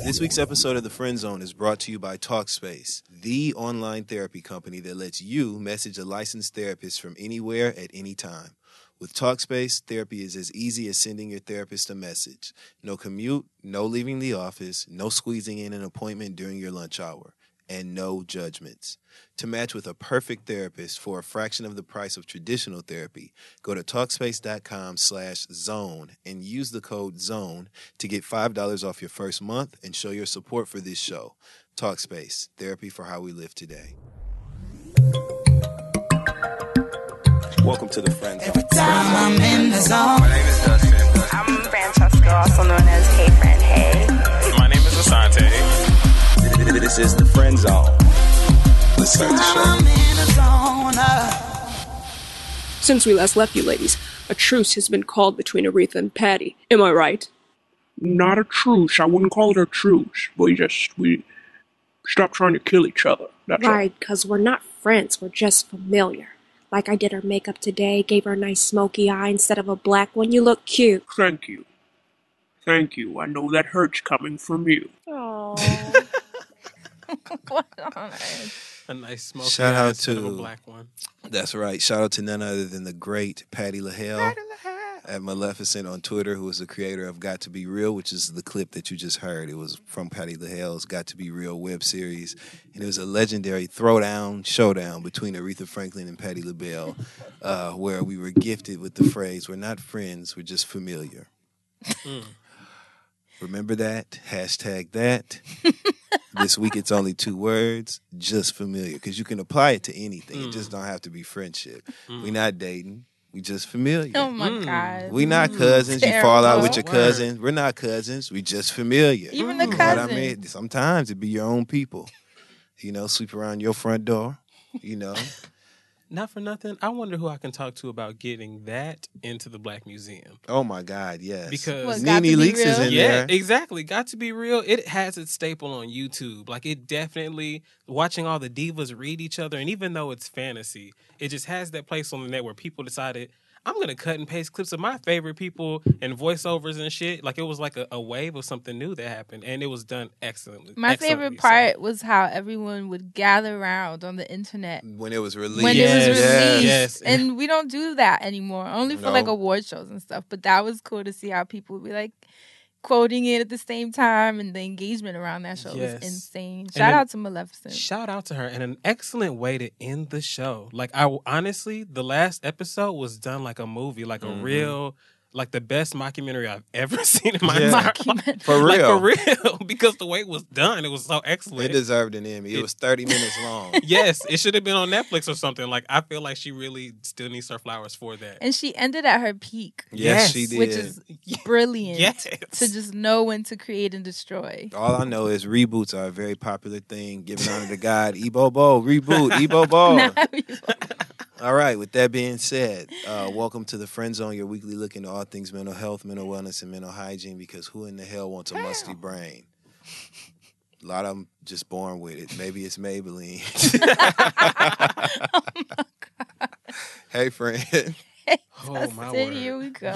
This week's episode of The Friend Zone is brought to you by Talkspace, the online therapy company that lets you message a licensed therapist from anywhere at any time. With Talkspace, therapy is as easy as sending your therapist a message. No commute, no leaving the office, no squeezing in an appointment during your lunch hour, and no judgments. To match with a perfect therapist for a fraction of the price of traditional therapy, go to Talkspace.com/zone and use the code ZONE to get $5 off your first month and show your support for this show. Talkspace, therapy for how we live today. Welcome to The Friend Zone. Every time I'm in the zone. My name is Dustin. I'm Francesca, also known as Hey Friend Hey. My name is Asante. This is The Friend Zone. Let's start the show. I'm in the zone. Since we last left you ladies, a truce has been called between Aretha and Patty. Am I right? Not a truce. I wouldn't call it a truce. We stop trying to kill each other. That's all. Right, because we're not friends, we're just familiar. Like I did her makeup today, gave her a nice smoky eye instead of a black one. You look cute. Thank you. Thank you. I know that hurts coming from you. Oh. What on earth? A nice smoky Shout out instead of to- a black one. That's right. Shout out to none other than the great Patty LaHaye at Maleficent on Twitter, who is the creator of Got to Be Real, which is the clip that you just heard. It was from Patty LaHaye's Got to Be Real web series. And it was a legendary showdown between Aretha Franklin and Patti LaBelle, where we were gifted with the phrase, "We're not friends, we're just familiar." Remember that? Hashtag that. This week it's only 2 words, just familiar. Because you can apply it to anything. It just don't have to be friendship. We not dating. We just familiar. Oh my God. We not cousins. You fall out with your Terrible. cousin. We're not cousins. We just familiar. Even the You know what I cousin. mean? Sometimes it be your own people. You know, sweep around your front door. You know. Not for nothing. I wonder who I can talk to about getting that into the Black Museum. Oh my God, yes. Because What, Got to Nene Be Leakes is Real? in yeah, there. exactly. Got to be real. It has its staple on YouTube. Like, it definitely, watching all the divas read each other, and even though it's fantasy, it just has that place on the net where people decided, I'm going to cut and paste clips of my favorite people and voiceovers and shit. Like, it was like a wave of something new that happened, and it was done excellently. My excellently. favorite part was how everyone would gather around on the internet When it was released. when it was released. Yes. And we don't do that anymore, only for No. like award shows and stuff. But that was cool to see how people would be like quoting it at the same time, and the engagement around that show Yes. was insane. And Shout then- out to Maleficent. Shout out to her, and an excellent way to end the show. Like, I honestly, the last episode was done like a movie, like a real, like the best mockumentary I've ever seen in my Yeah. entire life. Mockumentary. For Like, real. for real, because the way it was done, it was so It excellent. deserved an Emmy. It was 30 minutes long. Yes, it should have been on Netflix or something. Like, I feel like she really still needs her flowers for that. And she ended at her peak, Yes, she did. which is brilliant. Yes. To just know when to create and destroy. All I know is reboots are a very popular thing. Giving honor to God. Ebobo, reboot, Ebobo. Now we- All right, with that being said, welcome to The Friend Zone, your weekly look into all things mental health, mental wellness, and mental hygiene, because who in the hell wants a musty brain? A lot of them just born with it. Maybe it's Maybelline. Hey, friend. Oh, my Dustin, word. here we go.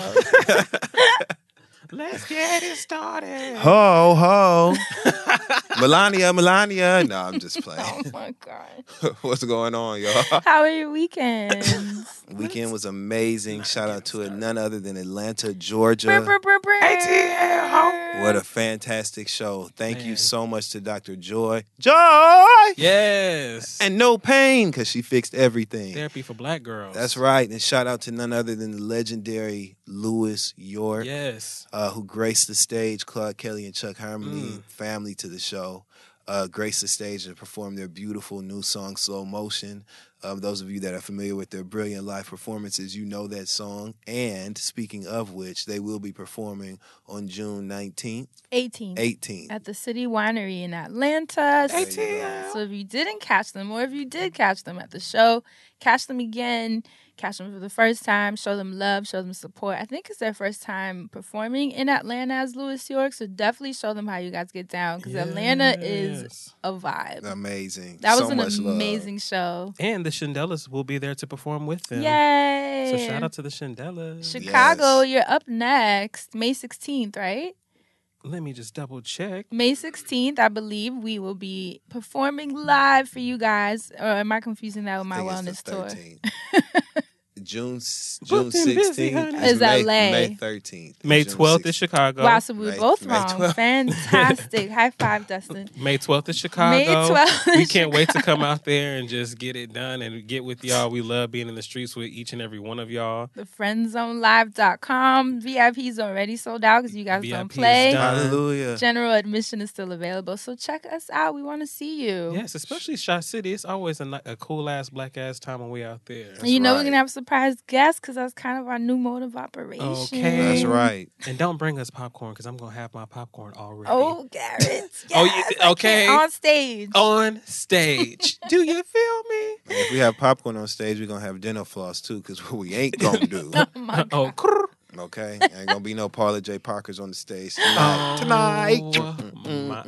Let's get it started. Ho, ho. Melania. No, I'm just Oh playing. my God. What's going on, y'all? How are your weekends? Weekend was amazing. Shout out to none other than Atlanta, Georgia. What a fantastic show. Thank you Man. so much to Dr. Joy. Joy! Yes. And No Pain, because she fixed everything. Therapy for Black girls. That's right. And shout out to none other than the legendary Louis York, Yes. who graced the stage, Claude Kelly and Chuck Harmony, family to the show, graced the stage and performed their beautiful new song, Slow Motion. Those of you that are familiar with their brilliant live performances, you know that song. And speaking of which, they will be performing on June 19th, 18th. 18th. At the City Winery in Atlanta. There you go. So if you didn't catch them, or if you did catch them at the show, catch them again. Catch them for the first time. Show them love. Show them support. I think it's their first time performing in Atlanta as Louis York. So definitely show them how you guys get down, because Atlanta is Yes. a vibe. Amazing. That So was an much love. amazing show. And the Shandellas will be there to perform with them. Yay! So shout out to the Shandellas. Chicago, Yes. you're up next, May 16th, right? Let me just double check. May 16th, I believe, we will be performing live for you guys. Or am I confusing that with my wellness tour? June Booked and busy, 16th honey. Is May, LA. May 13th. May June 12th is 16th. Chicago. Wow, so we were May- both May wrong. 12th. Fantastic. High five, Dustin. May 12th is Chicago. May 12th We is can't wait to come out there and just get it done and get with y'all. We love being in the streets with each and every one of y'all. TheFriendZoneLive.com. VIP's already sold out because you guys VIP don't is play. done. Hallelujah. General admission is still available, so check us out. We want to see you. Yes, especially Shot City. It's always a cool ass black ass time when we out there. And you know right. we're gonna have surprise guests because that's kind of our new mode of operation. Okay. That's right. And don't bring us popcorn because I'm gonna have my popcorn already. Oh, Garrett. Yes, Oh, I okay. can't- on stage. On stage. Do you feel me? And if we have popcorn on stage, we're going to have dinner floss too, because what we ain't going to do. Oh my God. Oh, crrr. Okay? Ain't going to be no Paula J. Parkers on the stage tonight. Oh, my-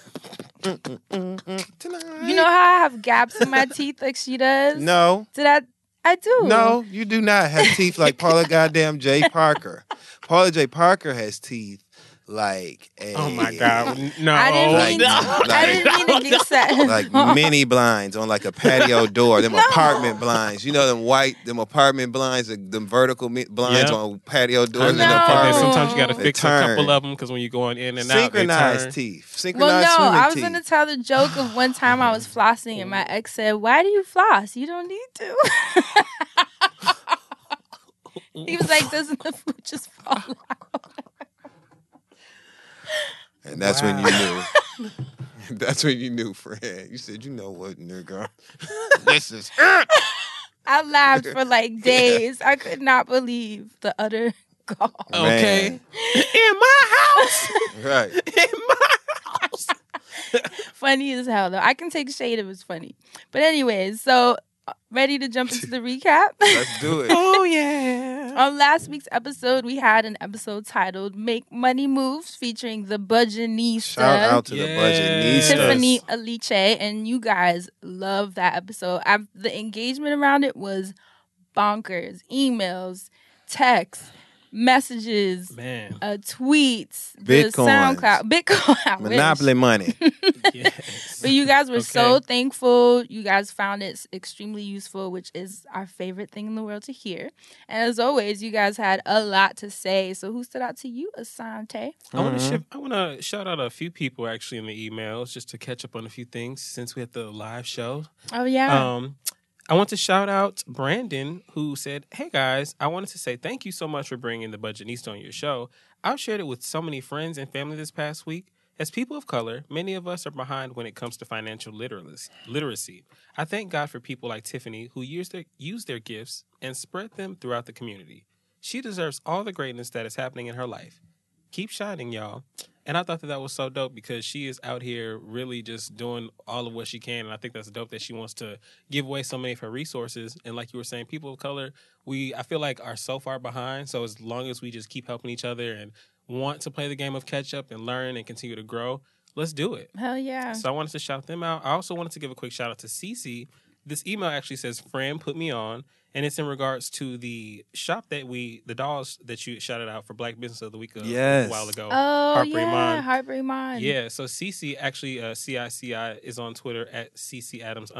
Tonight. You know how I have gaps in my teeth like she does? No. I do. No, you do not have teeth like Paula goddamn J. Parker. Paula J. Parker has teeth like a... Oh my God. No. I didn't Like- mean, like- I didn't mean to get set. Like mini blinds on like a patio door. Them apartment blinds. You know them apartment blinds, them vertical blinds Yeah. on patio doors in No. the And then apartment. sometimes you got to They fix a turn. couple of them because when you're going in and out, they Synchronized turn. teeth. Well, Synchronized no, swimming I was teeth. going to tell the joke of one time I was flossing and my ex said, "Why do you floss? You don't need to." He was like, "Doesn't the food just fall out?" And that's when you knew. That's when you knew, friend. You said, you know what, nigga? This is it. I laughed for like days. I could not believe the utter gall. Okay. Man. In my house. Right. In my house. Funny as hell, though. I can take shade if it's funny. But anyways, so ready to jump into the recap? Let's do it. Oh, yeah. On last week's episode, we had an episode titled Make Money Moves featuring the Budgetnista. Shout out to the Yes. Budgetnistas. Tiffany Aliche, and you guys love that episode. The engagement around it was bonkers. Emails, texts, messages, Man. tweets, the Bitcoins. SoundCloud, Bitcoin. I wish. Monopoly money. Yes. But you guys were so Okay. thankful. You guys found it extremely useful, which is our favorite thing in the world to hear. And as always, you guys had a lot to say. So who stood out to you, Asante? I want to shout out a few people actually in the emails just to catch up on a few things since we had the live show. Oh, yeah. I want to shout out Brandon, who said, "Hey guys, I wanted to say thank you so much for bringing the Budgetnista on your show. I've shared it with so many friends and family this past week. As people of color, many of us are behind when it comes to financial literacy. I thank God for people like Tiffany who use their gifts and spread them throughout the community. She deserves all the greatness that is happening in her life. Keep shining, y'all." And I thought that was so dope because she is out here really just doing all of what she can. And I think that's dope that she wants to give away so many of her resources. And like you were saying, people of color, I feel like are so far behind. So as long as we just keep helping each other and want to play the game of catch up and learn and continue to grow, let's do it. Hell yeah. So I wanted to shout them out. I also wanted to give a quick shout out to Cece. This email actually says, "Friend, put me on." And it's in regards to the shop the dolls that you shouted out for Black Business of the Week a while ago. Oh, Heartbreak yeah. Mind. Heartbreak Mind. Yeah, so Cece actually, CICI is on Twitter at CCAdams_.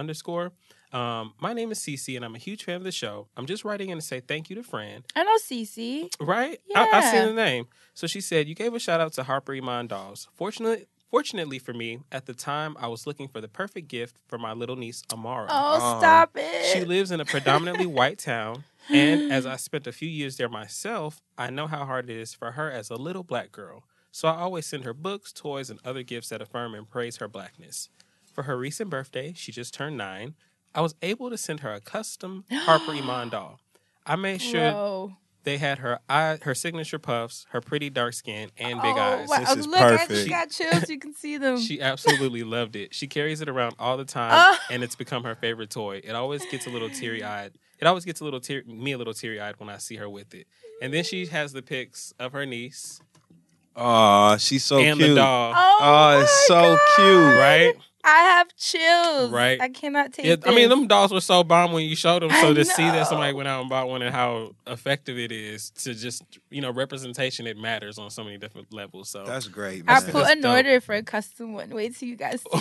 My name is Cece, and I'm a huge fan of the show. I'm just writing in to say thank you to Fran. I know Cece. Right? Yeah. I see the name. So she said, "You gave a shout out to Heartbreak Mind dolls. Fortunately for me, at the time, I was looking for the perfect gift for my little niece, Amara. Oh, stop it. She lives in a predominantly white town, and as I spent a few years there myself, I know how hard it is for her as a little black girl. So I always send her books, toys, and other gifts that affirm and praise her blackness. For her recent birthday, she just turned 9, I was able to send her a custom Harper Iman doll. I made sure Whoa. they had her signature puffs, her pretty dark skin, and big Oh, eyes. wow. This is Look, I perfect. just got chills. You can see them. She absolutely loved it. She carries it around all the time, and it's become her favorite toy. It always gets a little teary-eyed. It always gets me a little teary-eyed when I see her with it. And then she has the pics of her niece Oh, she's so and cute. the doll, Oh, it's so cute. right? I have chills. Right. I cannot take Yeah, this. I mean, them dolls were so bomb when you showed them. So I to see that know. somebody went out and bought one and how effective it is to just, representation, it matters on so many different levels. So That's great, I man. put That's an dope. order for a custom one. Wait till you guys see it.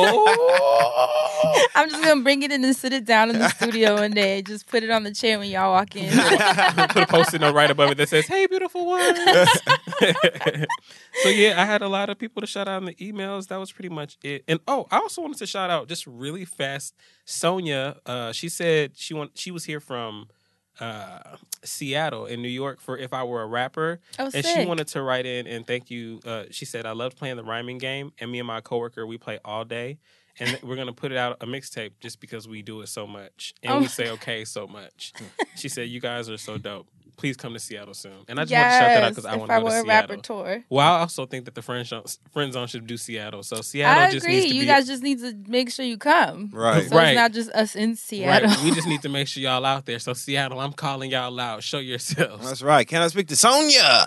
Oh. I'm just gonna bring it in and sit it down in the studio one day. Just put it on the chair when y'all walk in. Put a post-it note right above it that says, "Hey, beautiful ones." So yeah, I had a lot of people to shout out in the emails. That was pretty much it. And I also wanted to shout out just really fast Sonia. She said she was here from Seattle in New York for If I Were a Rapper. Oh, And she sick. wanted to write in and thank you. She said, I loved playing the rhyming game, and me and my coworker, we play all day. And we're going to put it out a mixtape just because we do it so much. And we say okay so much. She said, you guys are so dope. Please come to Seattle soon. And I just want to shout that out because I want to go to If I Were a Seattle. Rapper tour. Well, I also think that the Friend Zone should do Seattle. So Seattle I just agree. needs to be... You guys just need to make sure you come. Right. So Right. it's not just us in Seattle. Right. We just need to make sure y'all out there. So Seattle, I'm calling y'all out. Show yourselves. That's right. Can I speak to Sonia?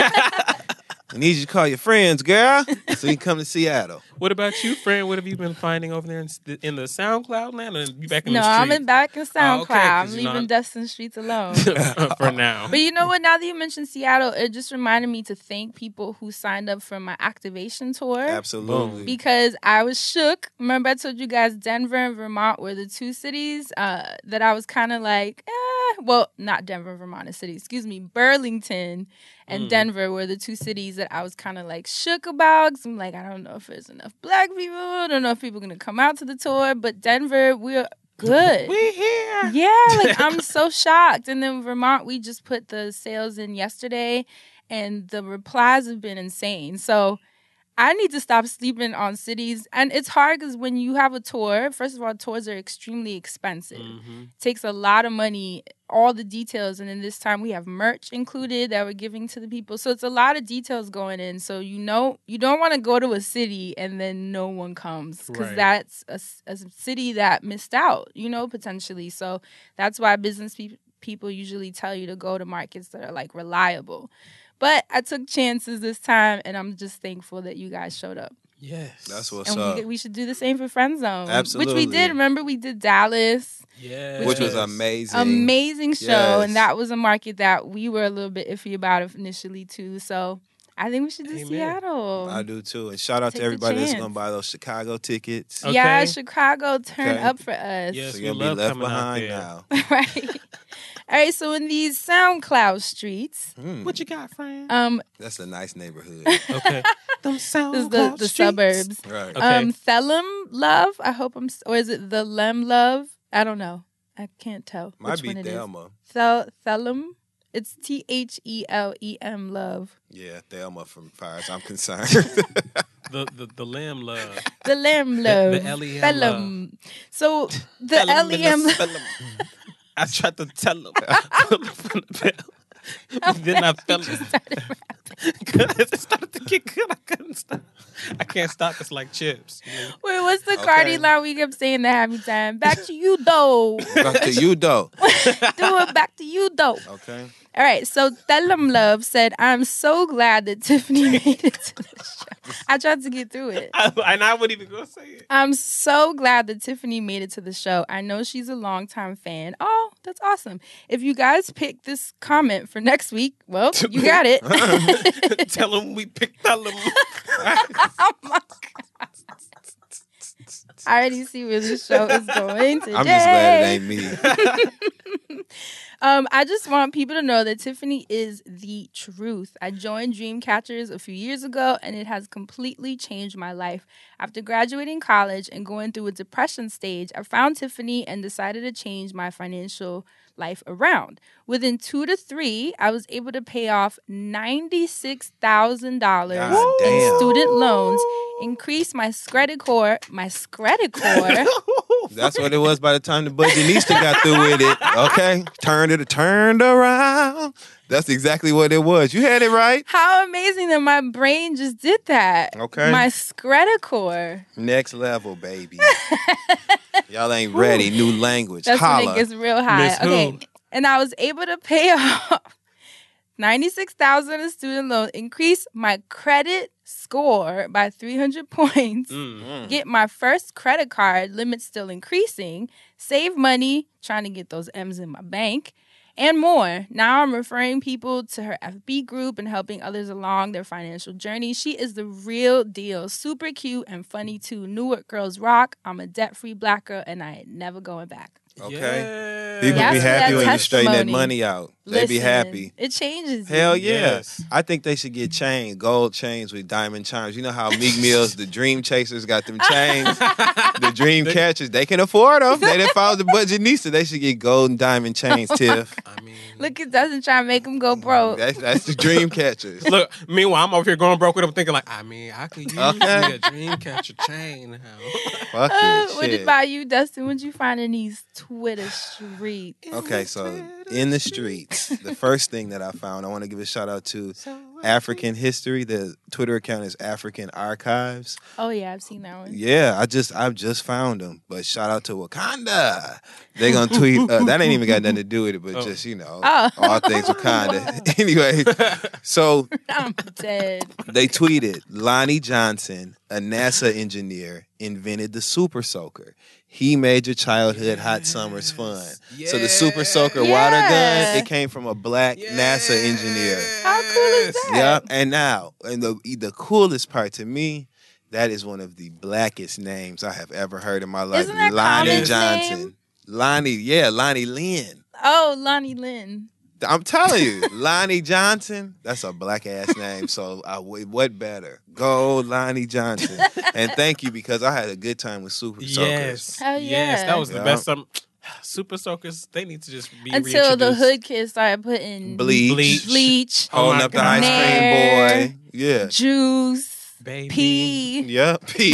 I need you to call your friends, girl, so you can come to Seattle. What about you, friend? What have you been finding over there in the SoundCloud land, or you back in No, the streets? I'm back in SoundCloud. Oh, okay, 'cause, I'm you know, leaving Dustin Streets alone. for now. But you know what? Now that you mentioned Seattle, it just reminded me to thank people who signed up for my activation tour. Absolutely. Because I was shook. Remember I told you guys Denver and Vermont were the two cities that I was kind of like, well, not Denver and Vermont, a city. Excuse me. Burlington and Denver were the two cities that I was kind of like shook about. 'Cause I'm like, I don't know if there's enough black people. I don't know if people are going to come out to the tour. But Denver, we're good. We here. Yeah, like I'm so shocked. And then Vermont, we just put the sales in yesterday, and the replies have been insane. So I need to stop sleeping on cities. And it's hard because when you have a tour, first of all, tours are extremely expensive. Mm-hmm. It takes a lot of money, all the details. And then this time we have merch included that we're giving to the people. So it's a lot of details going in. So you don't want to go to a city and then no one comes because Right. that's a city that missed out, potentially. So that's why business people usually tell you to go to markets that are like reliable. But I took chances this time, and I'm just thankful that you guys showed up. Yes. That's what's And up. we should do the same for Friend Zone. Absolutely. Which we did. Remember, we did Dallas. Yeah. Which was amazing. Amazing show. Yes. And that was a market that we were a little bit iffy about initially, too. So I think we should do Amen. Seattle. I do too. And shout out Take to the everybody that's chance. going to buy those Chicago tickets. Okay. Yeah, Chicago, turn Okay. up for us. Yes, So we you're going to love be left coming out behind there. now. Right. All right, so in these SoundCloud streets, What you got, friend? That's a nice neighborhood. Okay. Them this sound is the suburbs. Right. Okay. Thelem Love. I hope or is it the Lem Love? I don't know. I can't tell. Might which be one it is. Thelma. Thelem. It's THELEM Love. Yeah, Thelma from far as I'm concerned. The lamb love. The Lem Love. the LEM Thelem. So the Tell 'em in LEM. spell 'em. I tried to tell him. Then I fell in. It started to get good. I couldn't stop. I can't stop. It's like chips. Wait, what's the Okay. Cardi line we kept saying that every time? Back to you, though. Back to you, though. Do it back to you, though. Okay. All right, so Thelem Love said, I'm so glad that Tiffany made it to the show. I tried to get through it. And I wouldn't even go say it. I'm so glad that Tiffany made it to the show. I know she's a longtime fan. Oh, that's awesome. If you guys pick this comment for next week, well, you got it. Tell him we picked them. Oh my God. I already see where this show is going today. I'm just glad it ain't me. I just want people to know that Tiffany is the truth. I joined Dreamcatchers a few years ago, and it has completely changed my life. After graduating college and going through a depression stage, I found Tiffany and decided to change my financial life around. Within 2 to 3, I was able to pay off $96,000 God in damn. student loans, increase my credit score. That's what it was by the time the Budgetnista got through with it. Okay? Turned around. That's exactly what it was. You had it right. How amazing that my brain just did that. Okay. My credit core. Next level, baby. Y'all ain't ready. New language. That's when Holla. it gets real high. Miss who? Okay. And I was able to pay off $96,000 in student loan, increase my credit score by 300 points, get my first credit card, limit still increasing, save money, trying to get those M's in my bank, and more. Now I'm referring people to her FB group and helping others along their financial journey. She is the real deal. Super cute and funny too. Newark girls rock. I'm a debt-free black girl and I ain't never going back. Okay. Yeah. People Yes, be happy that when you straighten that testimony. money out. They be Listen, happy. It changes you. Hell yeah. Yes. I think they should get gold chains with diamond charms. You know how Meek Mill's, the Dream Chasers, got them chains? The Dream Catchers, they can afford them. They didn't follow the budget Nisa. They should get gold and diamond chains, Tiff. I mean, Look, it doesn't try to make them go broke. That's the Dream Catchers. look. Meanwhile, I'm over here going broke with them, thinking like, I mean, I could use Okay. me a dream catcher chain now. Fuck it. What Shit. about you, Dustin? What you find in these Twitter streets? Okay, so in the streets, the first thing that I found, I want to give a shout out to African History. The Twitter account is African Archives. Oh yeah, I've seen that one. Yeah, I've just found them. But shout out to Wakanda. They gonna tweet. That ain't even got nothing to do with it, but just all things Wakanda. Anyway, so I'm dead. they tweeted Lonnie Johnson, a NASA engineer, invented the Super Soaker. He made your childhood hot summers fun. So the Super Soaker water Yeah. gun, it came from a black NASA engineer. How cool is that? Yep. And the coolest part to me, that is one of the blackest names I have ever heard in my life. Isn't that Lonnie Common's Johnson. name? Lonnie Lynn. Oh, Lonnie Lynn. I'm telling you, Lonnie Johnson, that's a black ass name. So what better? Go Lonnie Johnson. And thank you, because I had a good time with Super Soakers. Yes. Hell Yes, yeah. that was the Yeah. best. Super Soakers, they need to just be Until the reintroduced. hood kids started putting Bleach. bleach, Oh Holding my up the God. ice Nair. cream boy. Yeah. juice, Baby. pee. Yeah. Pee.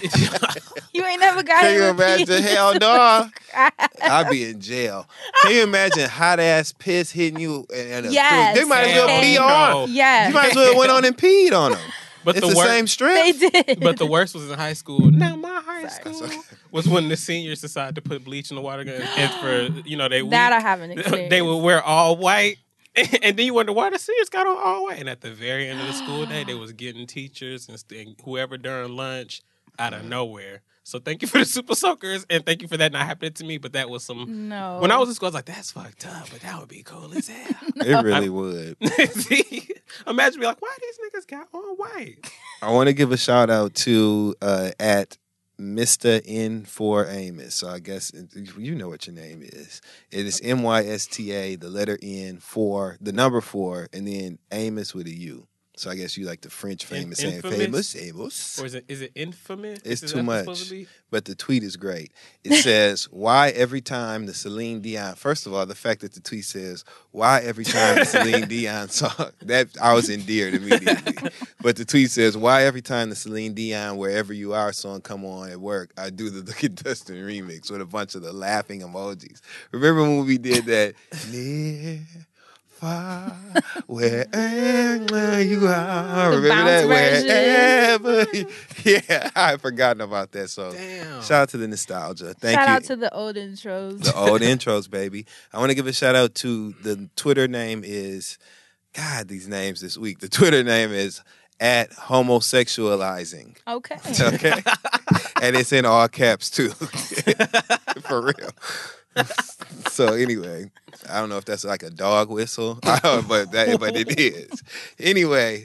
You ain't never got Can it you with imagine? pee. Hell no. I'd be in jail. Can you imagine hot ass piss hitting you? And Yes. they might as well Hell pee no. on. Yeah, You might as well went on and peed on them. But It's the the worst, same strip. they did. but the worst was in high school. Now my high Sorry. school was when the seniors decided to put bleach in the water gun, and for they that I weak, haven't experienced. they would wear all white. And then you wonder why the seniors got on all white. And at the very end of the school day, they was getting teachers and whoever during lunch out of nowhere. So thank you for the Super Soakers, and thank you for that not happening to me. But that was some. No. When I was in school, I was like, "That's fucked up," but that would be cool as hell. It really would. See? Imagine me like, why these niggas got on white? I want to give a shout out to at Mr. N4 Amos. So I guess you know what your name is. It is MYSTA, the letter N, 4, the number 4, and then Amos with a U. So I guess you like the French famous saying Infamous? famous Amos. Or is it infamous? It's Is too that much. supposed to be? But the tweet is great. It says, why every time the Celine Dion, first of all, the fact that the tweet says, why every time the Celine Dion song, that I was endeared immediately. But the tweet says, why every time the Celine Dion Wherever You Are song come on at work, I do the Look at Dustin remix with a bunch of the laughing emojis. Remember when we did that? Near, far, wherever you are. The Remember that? bounce version. Wherever. Yeah, I had forgotten about that. So Damn. shout out to the nostalgia. Thank Shout you. out to the old intros. The old intros, baby. I want to give a shout out to the Twitter name is, God, these names this week. The Twitter name is at homosexualizing. Okay. Okay. And it's in all caps too. For real. So anyway, I don't know if that's like a dog whistle, but it is. Anyway,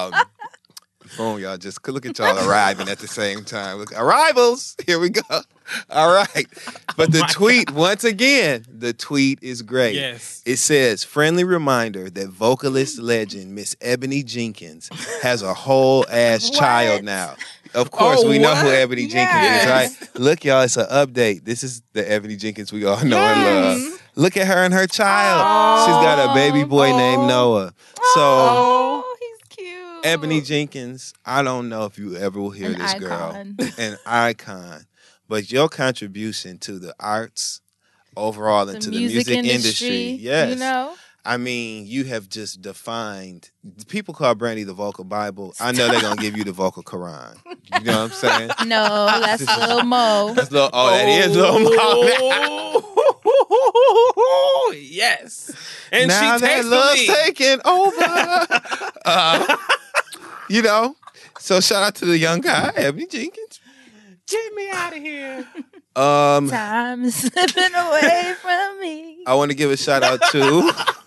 boom, y'all just look at y'all arriving at the same time. Look, arrivals, here we go. All right. But the tweet, once again, the tweet is great. Yes. It says, friendly reminder that vocalist legend Miss Ebony Jenkins has a whole ass child now. Of course, Oh, we know who what? Ebony Jenkins Yes. is, right? Look, y'all, it's an update. This is the Ebony Jenkins we all know and love. Look at her and her child. She's got a baby boy named Noah. So, Oh, he's cute. Ebony Jenkins, I don't know if you ever will hear An this icon. girl. An icon. But your contribution to the arts overall and to the music industry, yes. You know? I mean, you have just defined. People call Brandy the vocal Bible. I know they're gonna give you the vocal Quran. You know what I'm saying? No, that's Lil Mo. That's that is Lil Mo. Oh, yes. And now she that takes love's the lead. taking over. You know, so shout out to the young guy, Ebony Jenkins. Get me out of here. Time is slipping away from me. I want to give a shout out to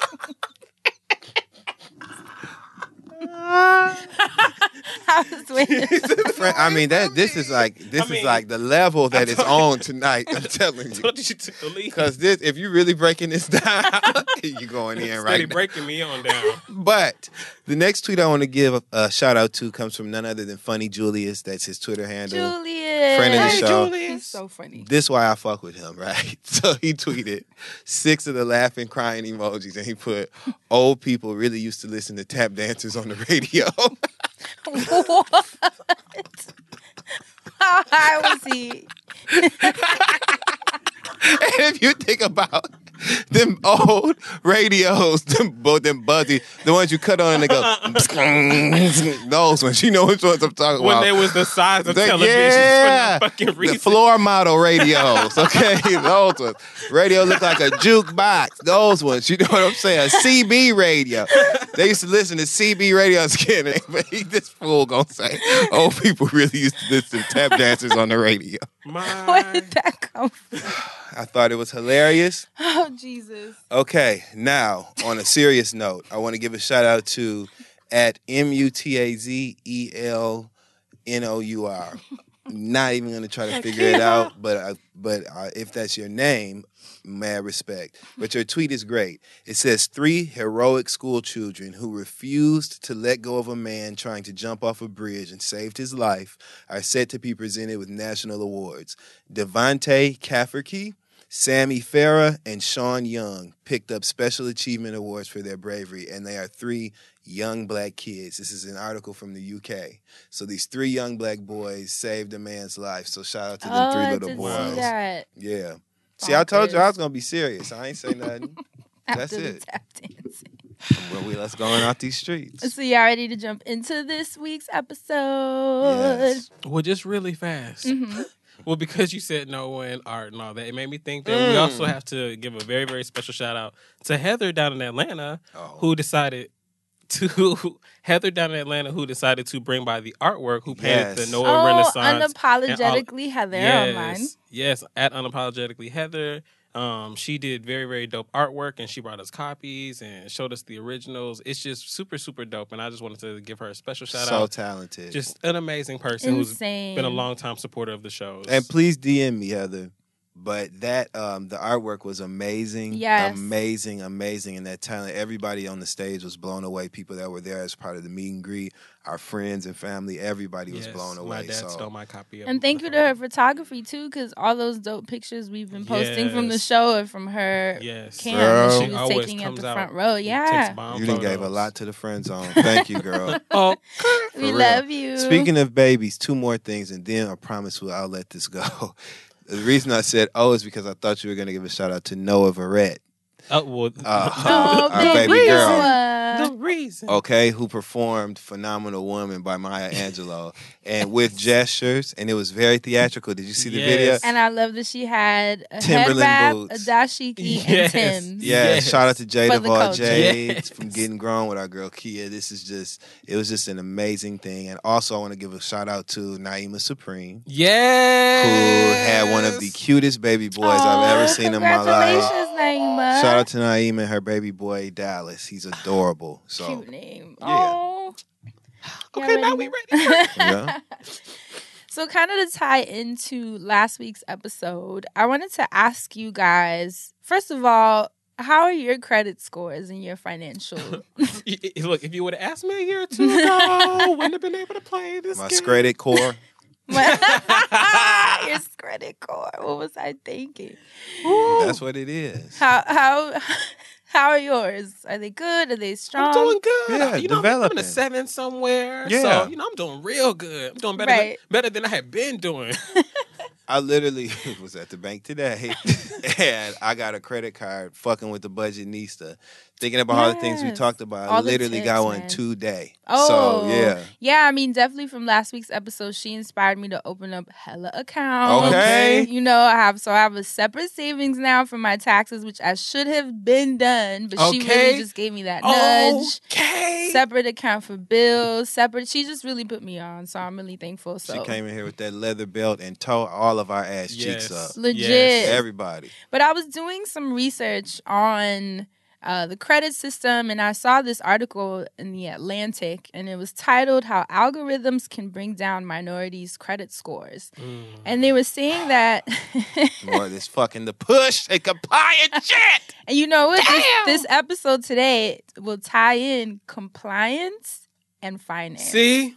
I was waiting. I mean this is like the level that it's on tonight. I'm telling you. Told you she took the lead. Because this, if you really breaking this down, you going in right Steady now. breaking me on down. But the next tweet I want to give a shout out to comes from none other than Funny Julius. That's his Twitter handle. Julius. Friend of the show. He's so funny. This why I fuck with him, right? So he tweeted 6 of the laughing, crying emojis, and he put, old people really used to listen to tap dancers on the radio. What? How high was he? And if you think about them old radios, them buzzy, the ones you cut on and they go, those ones, you know which ones I'm talking When about. they was the size of They- television yeah, for no fucking the reason. floor model radios, okay? Those ones. Radio look like a jukebox. Those ones, you know what I'm saying? A CB radio. They used to listen to CB radios again, but this fool gonna say, old people really used to listen to tap dancers on the radio. Where did that come from? I thought it was hilarious. Oh, Jesus. Okay, now on a serious note, I want to give a shout out to at MUTAZELNOUR. Not even going to try to figure it out, but if that's your name, mad respect. But your tweet is great. It says 3 heroic school children who refused to let go of a man trying to jump off a bridge and saved his life are set to be presented with national awards. Devontae Cafferkey, Sammy Farah, and Sean Young picked up special achievement awards for their bravery, and they are 3 young black kids. This is an article from the UK. So these 3 young black boys saved a man's life. So shout out to them 3 I little did boys. see that. Yeah. See, I told you I Bonkers. was gonna be serious. I ain't say nothing. That's After the it. tap dancing. Well, let's go on out these streets. So y'all ready to jump into this week's episode? Yes. Well, just really fast. Mm-hmm. Well, because you said Noah and Art and all that, it made me think that we also have to give a very, very special shout out to Heather down in Atlanta, who decided to bring by the artwork, who painted the Noah Renaissance. Unapologetically Heather online. Yes, at Unapologetically Heather. She did very, very dope artwork, and she brought us copies and showed us the originals. It's just super, super dope, and I just wanted to give her a special shout out. So talented. Just an amazing person who's Insane. been a long-time supporter of the shows. And please DM me, Heather. But that the artwork was amazing. Yes. Amazing, and that talent. Everybody on the stage was blown away. People that were there as part of the meet and greet, our friends and family, everybody was blown away. My dad stole my copy of And thank you to her photography too, because all those dope pictures we've been posting from the show are from her cam Girl. that she was taking at the front row. Yeah. You done gave a lot to the friend zone. Thank you, girl. We love you. Speaking of babies, 2 more things, and then I promise I'll let this go. The reason I said is because I thought you were going to give a shout out to Noah Verrett. Oh, well, our baby girl. The reason. Okay, who performed Phenomenal Woman by Maya Angelou and with gestures, and it was very theatrical. Did you see the video? And I love that she had a Timberland head wrap, boots. a dashiki, and Tim's. Yeah, shout out to Jada For the Val culture. Jade from Getting Grown with our girl Kia. It was just an amazing thing. And also I want to give a shout out to Naima Supreme. Yes. Who had one of the cutest baby boys I've ever seen in my life. Congratulations, Naima. Shout out to Naima and her baby boy Dallas. He's adorable. So Cute name. Yeah. Oh. Okay, now we ready. yeah. So kind of to tie into last week's episode, I wanted to ask you guys, first of all, how are your credit scores and your financial? Look, if you would have asked me a year or 2 ago, wouldn't have been able to play this My game. credit core. Your credit score. What was I thinking? That's what it is. How are yours? Are they good? Are they strong? I'm doing good. Yeah, I'm developing. a 7 somewhere. Yeah. So, I'm doing real good. I'm doing better, Right. better than I had been doing. I literally was at the bank today, and I got a credit card fucking with the Budgetnista. Thinking about all the things we Yes. talked about, I All the literally tips, got one man. today. Oh, So, yeah. Yeah, I mean, definitely from last week's episode, she inspired me to open up hella accounts. Okay. You know, I have a separate savings now for my taxes, which I should have been done, but she Okay. really just gave me that nudge. Okay. Separate account for bills, separate. She just really put me on, so I'm really thankful. So She came in here with that leather belt and tore all of our ass cheeks up. legit. Yes. Everybody. But I was doing some research on the credit system, and I saw this article in The Atlantic, and it was titled "How Algorithms Can Bring Down Minorities' Credit Scores." And they were saying that, More of this fucking the push and compliant shit. and you know what? This episode today will tie in compliance and finance. See?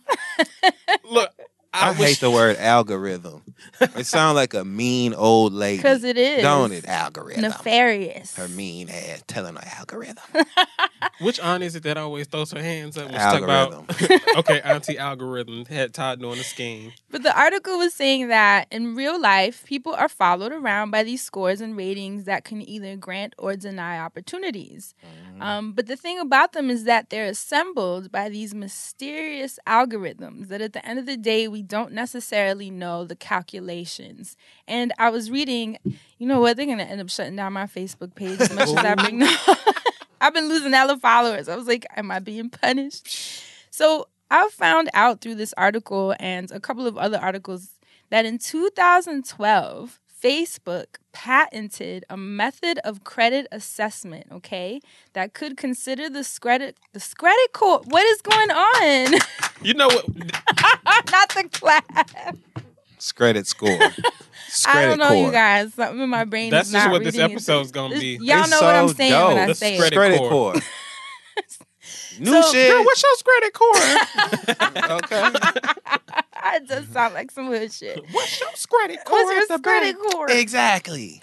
Look, I hate the word algorithm. It sounds like a mean old lady. Because it is. Don't it? Algorithm. Nefarious. Her mean ass telling her algorithm. Which aunt is it that always throws her hands up when she talk about okay, Auntie Algorithm had Todd doing a scheme. But the article was saying that in real life, people are followed around by these scores and ratings that can either grant or deny opportunities. But the thing about them is that they're assembled by these mysterious algorithms that at the end of the day, we don't necessarily know the calculations. And I was reading, you know what, they're going to end up shutting down my Facebook page as much as I bring I've been losing hella followers. I was like, am I being punished? So I found out through this article and a couple of other articles that in 2012, Facebook patented a method of credit assessment, okay, that could consider the credit score. What is going on? You know what? Not the clap. Credit score. I don't know, core. you guys. Something in my brain That's is just not what this reading episode's into- gonna this- be. Y'all It's know what I'm so saying when I dope. say The it. Credit core. core. New So, shit. Girl, what's your credit core? Okay. It does sound like some hood shit. What's your credit core? What's your at the credit bank? core? Exactly.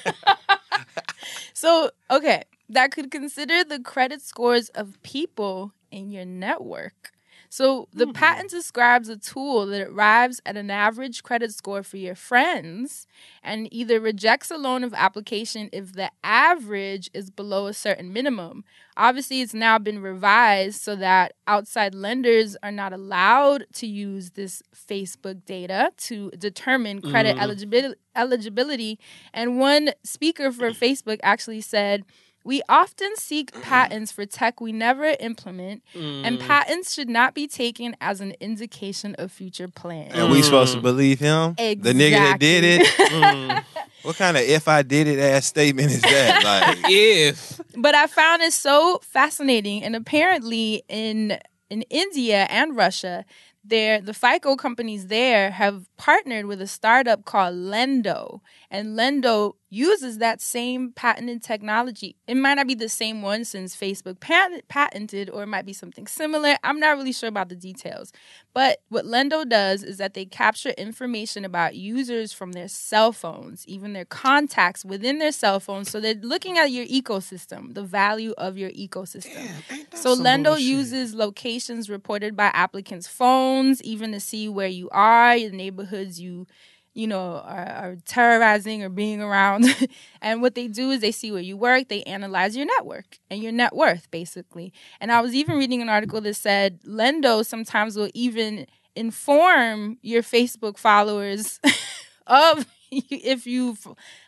So, okay, that could consider the credit scores of people in your network. So the patent describes a tool that arrives at an average credit score for your friends and either rejects a loan of application if the average is below a certain minimum. Obviously, it's now been revised so that outside lenders are not allowed to use this Facebook data to determine credit eligibility. And one speaker for Facebook actually said, "We often seek patents for tech we never implement, and patents should not be taken as an indication of future plans." And we supposed to believe him? The nigga that did it? What kind of if I did it ass statement is that? Like, If. But I found it so fascinating, and apparently in India and Russia, the FICO companies there have partnered with a startup called Lendo, and Lendo uses that same patented technology. It might not be the same one since Facebook patented, or it might be something similar. I'm not really sure about the details. But what Lendo does is that they capture information about users from their cell phones, even their contacts within their cell phones. So they're looking at your ecosystem, the value of your ecosystem. So Lendo uses locations reported by applicants' phones, even to see where you are, the neighborhoods you know, are terrorizing or being around. And what they do is they see where you work, they analyze your network and your net worth, basically. And I was even reading an article that said Lendo sometimes will even inform your Facebook followers of if you've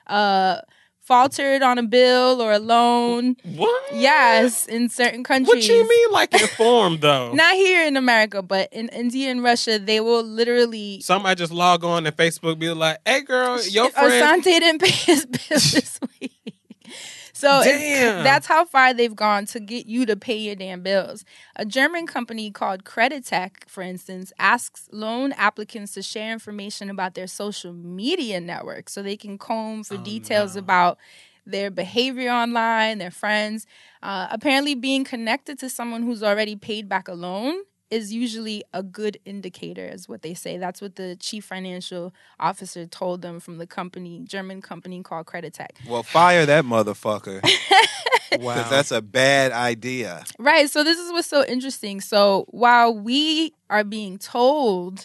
faltered on a bill or a loan. What? Yes, in certain countries. What you mean, like informed though? Not here in America, but in India and Russia, they will literally. Somebody just log on to Facebook, be like, "Hey, girl, your friend." Asante didn't pay his bill this week. So Damn. that's how far they've gone to get you to pay your damn bills. A German company called Creditech, for instance, asks loan applicants to share information about their social media network so they can comb for details about their behavior online, their friends. Apparently, being connected to someone who's already paid back a loan is usually a good indicator, is what they say. That's what the chief financial officer told them from the company, German company called Creditech. well, fire that motherfucker. Wow. Because that's a bad idea. Right. So this is what's so interesting. So while we are being told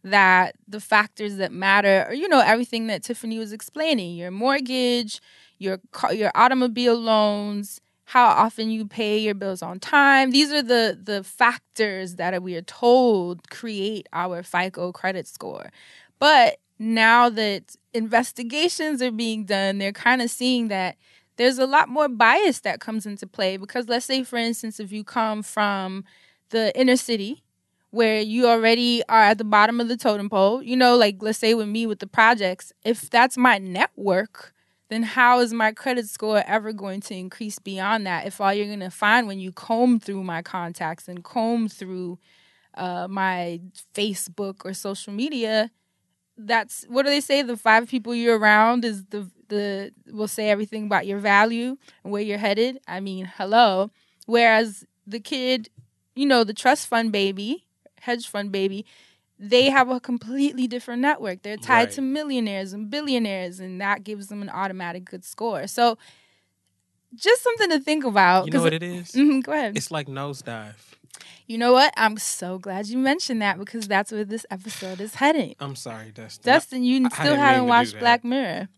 that the factors that matter are, everything that Tiffany was explaining, your mortgage, your automobile loans, how often you pay your bills on time. These are the factors that we are told create our FICO credit score. But now that investigations are being done, they're kind of seeing that there's a lot more bias that comes into play because let's say, for instance, if you come from the inner city where you already are at the bottom of the totem pole, like let's say with me with the projects, if that's my network, then how is my credit score ever going to increase beyond that if all you're going to find when you comb through my contacts and comb through my Facebook or social media, that's, what do they say? The 5 people you're around is the will say everything about your value and where you're headed. I mean, hello. Whereas the kid, the trust fund baby, hedge fund baby, they have a completely different network. They're tied to millionaires and billionaires, and that gives them an automatic good score. So just something to think about. You know what it is? Go ahead. It's like Nosedive. You know what? I'm so glad you mentioned that because that's where this episode is heading. I'm sorry, Dustin. Dustin, you still haven't watched Black Mirror.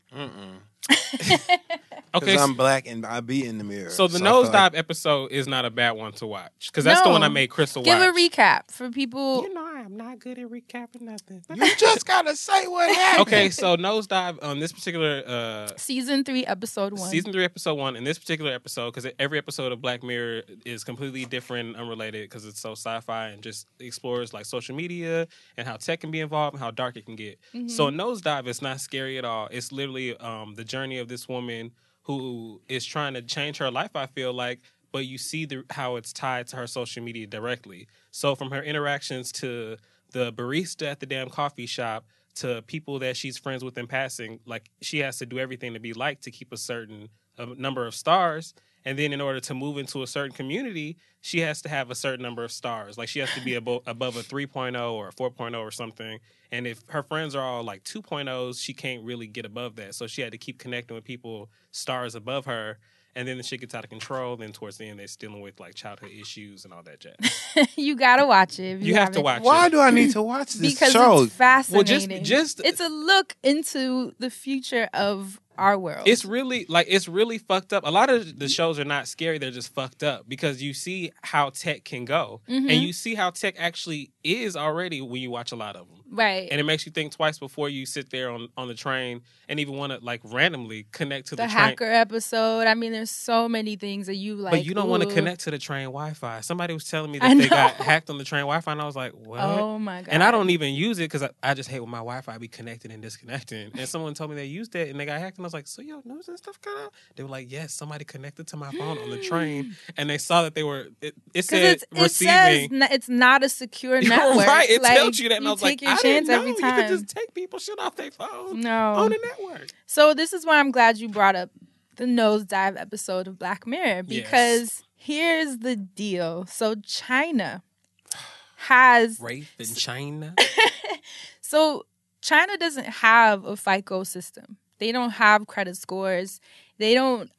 Okay, I'm black and I be in the mirror. So the Nosedive episode is not a bad one to watch because that's the one I made Crystal Give watch. a recap for people. I'm not good at recapping nothing. You just gotta say what happened. Okay, so Nosedive on this particular season 3, episode 1. Season 3, episode 1. In this particular episode, because every episode of Black Mirror is completely different, unrelated, because it's so sci-fi and just explores like social media and how tech can be involved and how dark it can get. Mm-hmm. So Nosedive is not scary at all. It's literally the journey of this woman who is trying to change her life, I feel like, but you see how it's tied to her social media directly. So from her interactions to the barista at the damn coffee shop to people that she's friends with in passing, like she has to do everything to be liked to keep a certain number of stars. And then in order to move into a certain community, she has to have a certain number of stars. Like she has to be above a 3.0 or a 4.0 or something. And if her friends are all like 2.0s, she can't really get above that. So she had to keep connecting with people stars above her. And then the shit gets out of control. Then towards the end, they're dealing with like childhood issues and all that jazz. You gotta watch it. If you have to watch it. Why do I need to watch this because show? It's fascinating. Well, just it's a look into the future of our world. It's really fucked up. A lot of the shows are not scary; they're just fucked up because you see how tech can go, and you see how tech actually is already when you watch a lot of them. Right. And it makes you think twice before you sit there on the train and even want to like randomly connect to the train. hacker episode. I mean, there's so many things that you like. But you don't want to connect to the train Wi-Fi. Somebody was telling me that they got hacked on the train Wi-Fi, and I was like, what? Oh my God. And I don't even use it because I just hate when my Wi-Fi be connecting and disconnecting. And someone told me they used it and they got hacked, and I was like, so yo, news and stuff kind of? They were like, yes, somebody connected to my phone on the train, and they saw that they were. It said receiving. It's not a secure network. Right, it like, tells you that, and I was like, your I chance didn't know. every time. You could just take people shit off their phone. No. On the network. So this is why I'm glad you brought up the Nosedive episode of Black Mirror, because here's the deal. So China has rape in China. So China doesn't have a FICO system. They don't have credit scores. They don't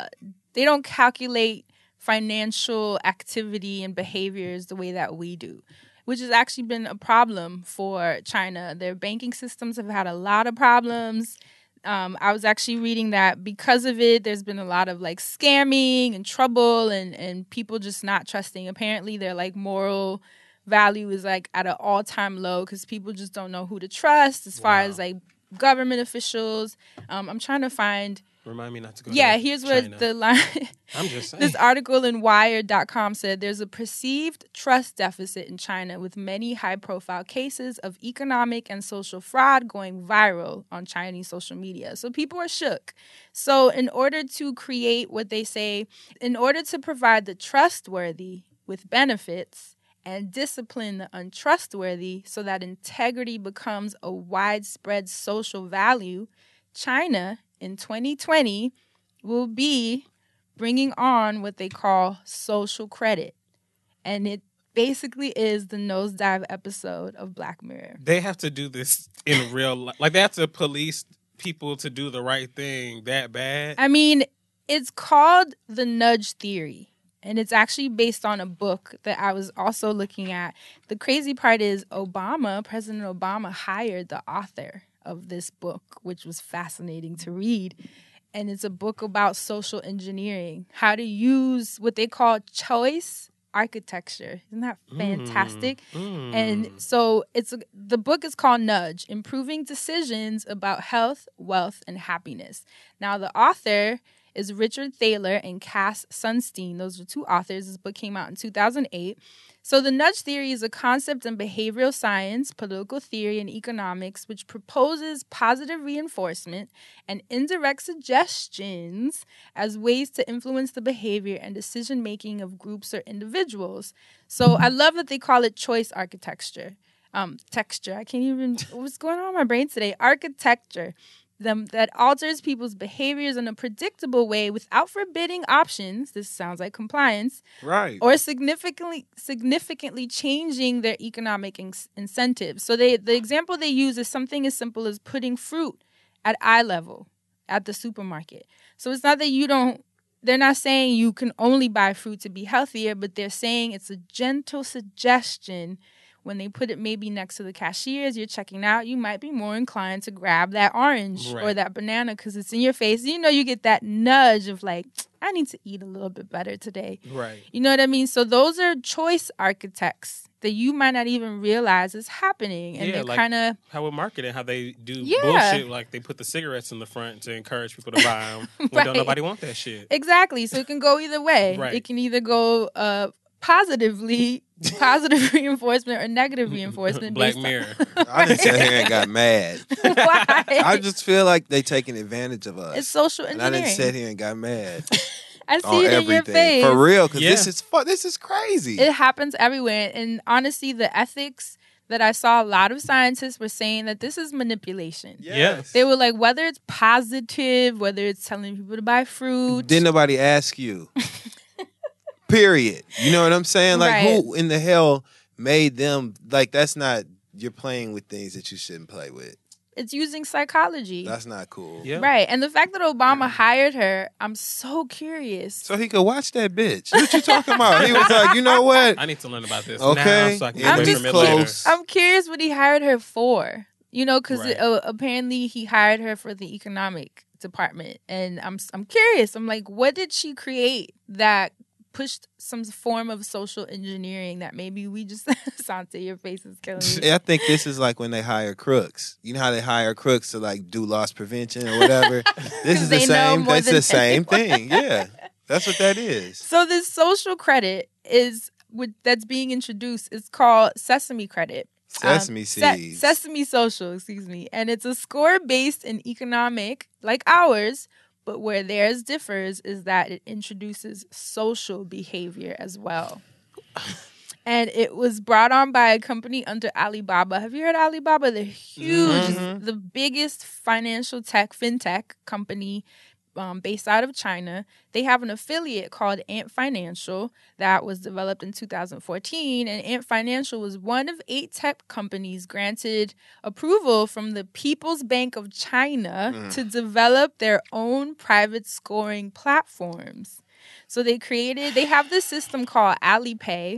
calculate financial activity and behaviors the way that we do, which has actually been a problem for China. Their banking systems have had a lot of problems. I was actually reading that because of it, there's been a lot of like scamming and trouble and people just not trusting. Apparently their like moral value is like at an all-time low because people just don't know who to trust as far as like government officials. I'm trying to find... Remind me not to go here's China. what the line... I'm just saying. This article in Wired.com said there's a perceived trust deficit in China with many high-profile cases of economic and social fraud going viral on Chinese social media. So people are shook. So in order to create what they say, in order to provide the trustworthy with benefits and discipline the untrustworthy so that integrity becomes a widespread social value, China in 2020 will be bringing on what they call social credit. And it basically is the Nosedive episode of Black Mirror. They have to do this in real life. Like, they have to police people to do the right thing that bad. I mean, it's called the nudge theory. And it's actually based on a book that I was also looking at. The crazy part is President Obama hired the author of this book, which was fascinating to read. And it's a book about social engineering, how to use what they call choice architecture. Isn't that fantastic? And so the book is called Nudge, Improving Decisions About Health, Wealth, and Happiness. Now, the author is Richard Thaler and Cass Sunstein. Those are two authors. This book came out in 2008. So the nudge theory is a concept in behavioral science, political theory, and economics, which proposes positive reinforcement and indirect suggestions as ways to influence the behavior and decision-making of groups or individuals. So I love that they call it choice architecture. Texture. I can't even, what's going on in my brain today? Architecture. That alters people's behaviors in a predictable way without forbidding options. This sounds like compliance. Right. Or significantly changing their economic incentives. So the example they use is something as simple as putting fruit at eye level at the supermarket. So it's not that they're not saying you can only buy fruit to be healthier, but they're saying it's a gentle suggestion. When they put it maybe next to the cashier as you're checking out, you might be more inclined to grab that orange or that banana because it's in your face. You know, you get that nudge of like, I need to eat a little bit better today. Right. You know what I mean? So those are choice architects that you might not even realize is happening. And they're like kind of how we market it, how they do bullshit. Like they put the cigarettes in the front to encourage people to buy them when don't nobody want that shit. Exactly. So it can go either way. Right. It can either go positive reinforcement or negative reinforcement. Black Mirror. I just sat here and got mad. Why? I just feel like they taking advantage of us. It's social and engineering. I didn't sit here and got mad. I on see it in your everything. face. For real, because this is crazy. It happens everywhere. And honestly, the ethics that I saw, a lot of scientists were saying that this is manipulation. Yes. They were like, whether it's positive, whether it's telling people to buy fruit. Didn't nobody ask you? Period. You know what I'm saying? Like, who in the hell made them? Like, that's not, you're playing with things that you shouldn't play with. It's using psychology. That's not cool. Yeah. Right. And the fact that Obama hired her, I'm so curious. So he could watch that bitch. What you talking about? He was like, you know what? I need to learn about this Okay. now so I can I'm get away just from it later. close. I'm curious what he hired her for. You know, because Right. apparently he hired her for the economic department. And I'm curious. I'm like, what did she create that pushed some form of social engineering that maybe we just Sante, your face is killing me. I think this is like when they hire crooks. You know how they hire crooks to like do loss prevention or whatever? This is the they know same. more That's than the same anyone. thing. Yeah. That's what that is. So this social credit that's being introduced is called Sesame Credit. Sesame seeds. Sesame Social, excuse me. And it's a score based in economic, like ours, but where theirs differs is that it introduces social behavior as well. And it was brought on by a company under Alibaba. Have you heard of Alibaba? They're huge. Mm-hmm. It's the biggest fintech company based out of China. They have an affiliate called Ant Financial that was developed in 2014. And Ant Financial was one of 8 tech companies granted approval from the People's Bank of China to develop their own private scoring platforms. So they have this system called Alipay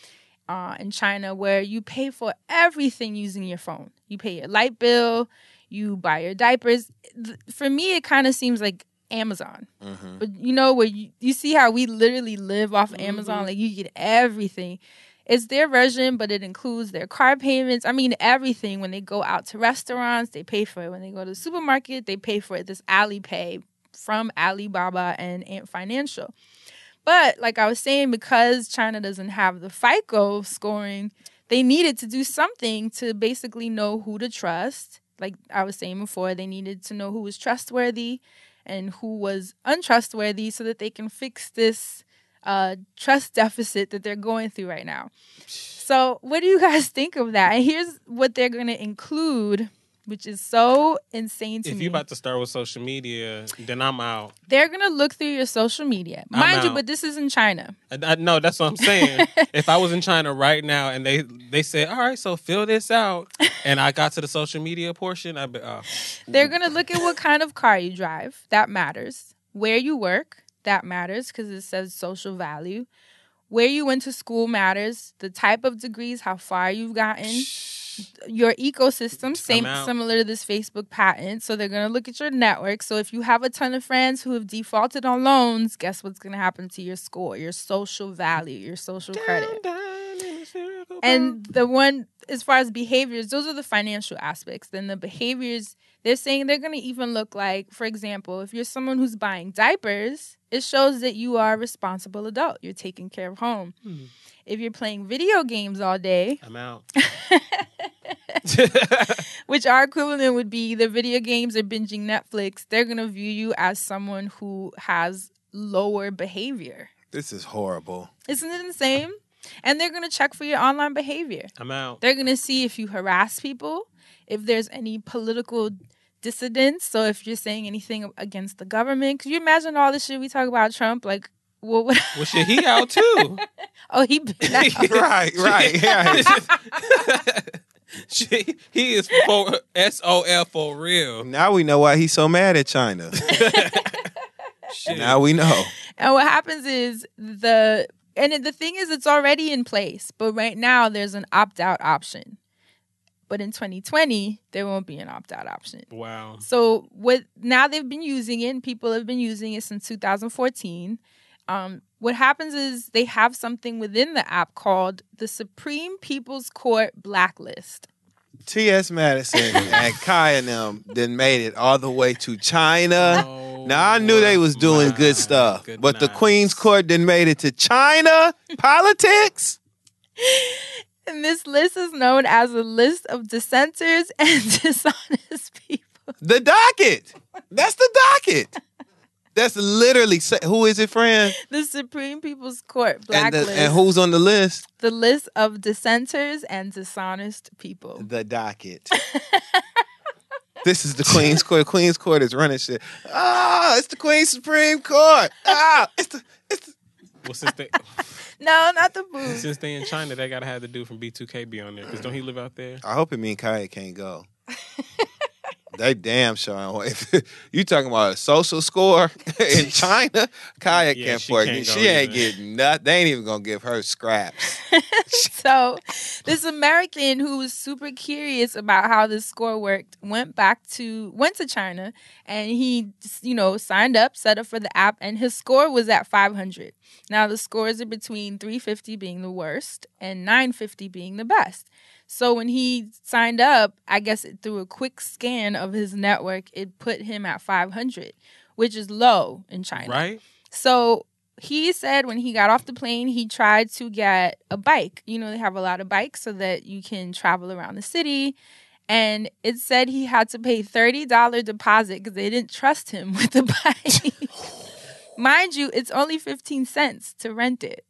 in China where you pay for everything using your phone. You pay your light bill, you buy your diapers. For me, it kind of seems like Amazon. But you know, where you see how we literally live off Amazon, like you get everything. It's their version, but it includes their car payments. I mean, everything. When they go out to restaurants, they pay for it. When they go to the supermarket, they pay for it. This Alipay from Alibaba and Ant Financial. But like I was saying, because China doesn't have the FICO scoring, they needed to do something to basically know who to trust. Like I was saying before, they needed to know who was trustworthy and who was untrustworthy so that they can fix this trust deficit that they're going through right now. So what do you guys think of that? And here's what they're going to include, which is so insane to me. If you're about to start with social media, then I'm out. They're going to look through your social media. Mind you, but this is in China. No, that's what I'm saying. If I was in China right now and they said, all right, so fill this out, and I got to the social media portion, I'd be, They're going to look at what kind of car you drive. That matters. Where you work. that matters because it says social value. Where you went to school matters. The type of degrees, how far you've gotten. Your ecosystem, similar to this Facebook patent. So they're going to look at your network. So if you have a ton of friends who have defaulted on loans, guess what's going to happen to your score, your social value, your social credit. And the one, as far as behaviors, those are the financial aspects. Then the behaviors, they're saying they're going to even look like, for example, if you're someone who's buying diapers, it shows that you are a responsible adult. You're taking care of home. If you're playing video games all day, I'm out. which our equivalent would be either video games or binging Netflix, they're going to view you as someone who has lower behavior. This is horrible. Isn't it insane? And they're going to check for your online behavior. I'm out. They're going to see if you harass people, if there's any political dissidence. So if you're saying anything against the government. Could you imagine all the shit we talk about Trump? Like, well shit, he out too. Oh, he been out. Right. He is for SOL for real. Now we know why he's so mad at China. Shit. Now we know. And what happens is the thing is it's already in place, but right now there's an opt-out option. But in 2020, there won't be an opt-out option. Wow. So now they've been using it, and people have been using it since 2014. What happens is they have something within the app called the Supreme People's Court Blacklist. T.S. Madison and Kai and them then made it all the way to China. Oh, now, I knew they was doing good stuff, but the Queen's Court then made it to China? Politics? And this list is known as a list of dissenters and dishonest people. The docket. That's the docket. That's literally, who is it, friend? The Supreme People's Court Blacklist. And who's on the list? The list of dissenters and dishonest people. The docket. This is the Queen's Court. Queen's Court is running shit. It's the Queen's Supreme Court. It's the. Well, since they No, not the booth. since they in China, they gotta have the dude from B2K be on there. Because don't he live out there? I hope it mean Kaya can't go. They damn sure. If you talking about a social score in China, Kaya Yeah, can't she afford can't it. go She ain't either. getting nothing. They ain't even gonna give her scraps. So this American who was super curious about how this score worked went to China, and he, signed up, set up for the app, and his score was at 500. Now the scores are between 350 being the worst and 950 being the best. So when he signed up, I guess through a quick scan of his network, it put him at 500, which is low in China. Right? So he said when he got off the plane, he tried to get a bike. They have a lot of bikes so that you can travel around the city. And it said he had to pay $30 deposit because they didn't trust him with the bike. Mind you, it's only 15 cents to rent it.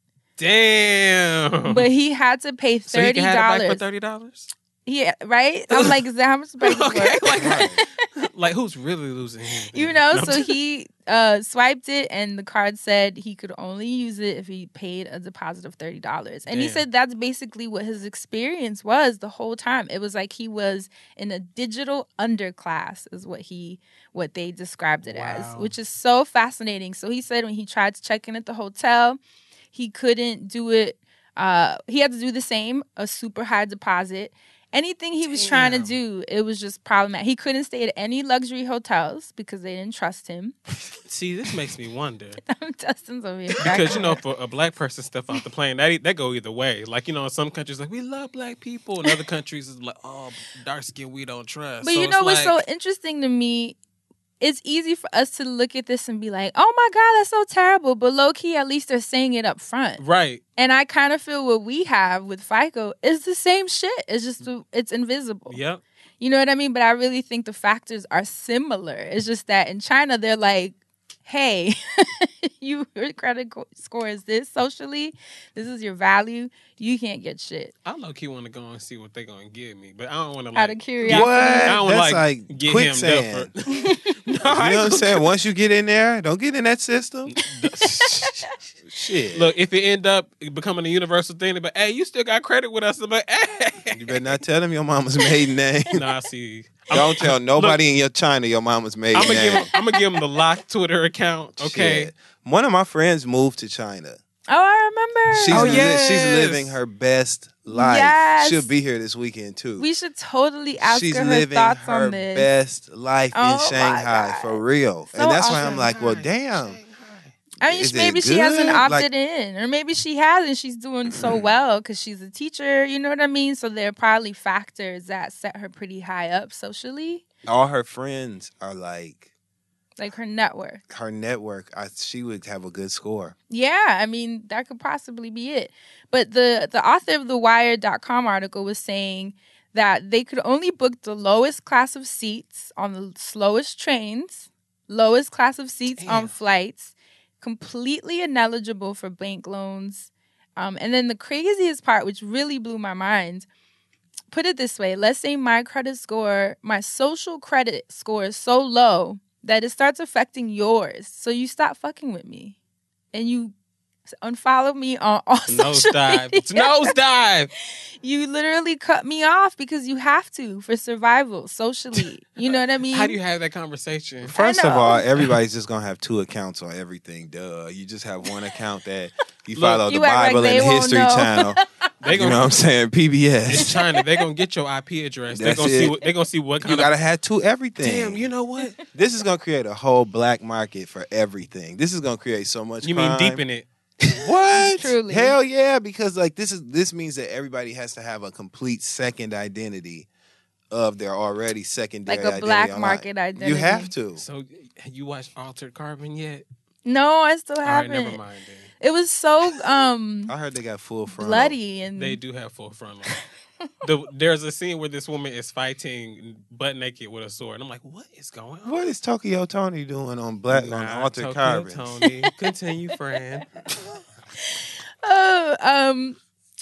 Damn. But he had to pay $30. So he can have a bike for $30? Yeah, right? I'm like, is that how much the bike is Okay, worth? like who's really losing here? So he swiped it, and the card said he could only use it if he paid a deposit of $30. And he Damn. said that's basically what his experience was the whole time. It was like he was in a digital underclass is what they described it as, Wow. which is so fascinating. So he said when he tried to check in at the hotel, he couldn't do it. He had to do the same, a super high deposit. Anything he was trying to do, it was just problematic. He couldn't stay at any luxury hotels because they didn't trust him. See, this makes me wonder. Dustin's over here. Because, for a black person step off the plane, that go either way. Like, in some countries, like, we love black people. In other countries, it's like, oh, dark skin, we don't trust. But so what's so interesting to me? It's easy for us to look at this and be like, oh my God, that's so terrible. But low-key, at least they're saying it up front. Right. And I kind of feel what we have with FICO is the same shit. It's just, it's invisible. Yep. You know what I mean? But I really think the factors are similar. It's just that in China, they're like, hey, your credit score is this socially. This is your value. You can't get shit. I low-key want to go and see what they're going to give me. But I don't want to, Out of curiosity. I don't That's like like get quicksand. him You know what I'm saying? Once you get in there, don't get in that system. Shit. Look, if it end up becoming a universal thing, but hey, you still got credit with us. I'm like, hey. You better not tell them your mama's maiden name. No, I see. Don't tell nobody in your China your mama's maiden I'm name. gonna give him the locked Twitter account. Okay. Shit. One of my friends moved to China. Oh, I remember. She's living her best life. Yes. She'll be here this weekend too. We should totally ask She's her living thoughts her on this. best life Oh in my Shanghai God. for real. So And that's why awesome. I'm like, well, damn. I mean, Is it maybe she hasn't good? opted Like- in, or maybe she has and she's doing so well because she's a teacher. You know what I mean? So there are probably factors that set her pretty high up socially, All her friends are like like her net worth. her network. She would have a good score. Yeah, I mean, that could possibly be it. But the author of the Wired.com article was saying that they could only book the lowest class of seats on the slowest trains, lowest class of seats on flights, completely ineligible for bank loans. And then the craziest part, which really blew my mind, put it this way. Let's say my social credit score is so low that it starts affecting yours. So you stop fucking with me and you unfollow me on all social media. It's nosedive. You literally cut me off because you have to for survival socially. You know what I mean? How do you have that conversation? First of know. all, everybody's just gonna have 2 accounts on everything. Duh. You just have one account that you Look, follow the you act like Bible they and the won't History know. Channel. They You know gonna what I'm saying? in PBS. China. They're gonna get your IP address. They're That's gonna see it. what they're gonna see what kind You of gotta have 2 everything. damn. You know what? This is gonna create a whole black market for everything. This is gonna create so much You crime. mean deepen it? What? Truly. Hell yeah, because like this means that everybody has to have a complete second identity of their already secondary Like a identity black online. market identity. You have to. So you watched Altered Carbon yet? No, I still All right, haven't. never mind. Then. It was so I heard they got full frontal. bloody and They do have full frontal. There's a scene where this woman is fighting butt naked with a sword. And I'm like, what is going on? What is Tokyo Tony doing on Black on Nah, Altered Tokyo Carbon? Tony. Continue, friend. oh,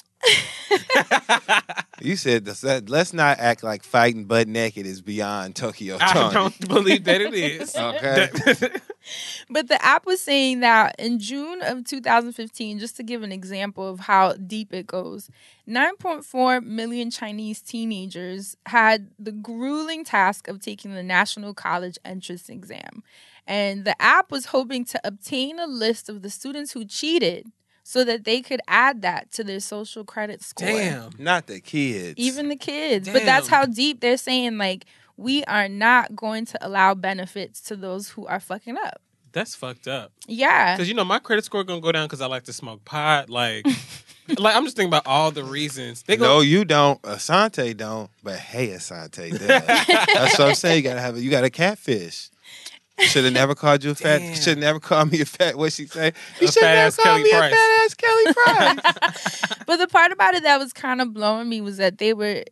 You said that. Let's not act like fighting butt naked is beyond Tokyo I Tony. don't believe that it is. Okay. But the app was saying that in June of 2015, just to give an example of how deep it goes, 9.4 million Chinese teenagers had the grueling task of taking the National College Entrance Exam. And the app was hoping to obtain a list of the students who cheated so that they could add that to their social credit score. Damn. Not the kids. Even the kids. But that's Damn. how deep they're saying, like, we are not going to allow benefits to those who are fucking up. That's fucked up. Yeah. Because, my credit score going to go down because I like to smoke pot. Like I'm just thinking about all the reasons. No, you don't. Asante don't. But hey, Asante does. That's what I'm saying. You got a catfish. Should have never called you a fat. Damn. Should have never called me a fat. What she say? You A should fat never ass call Kelly me Price. a fat ass Kelly Price. But the part about it that was kind of blowing me was that they were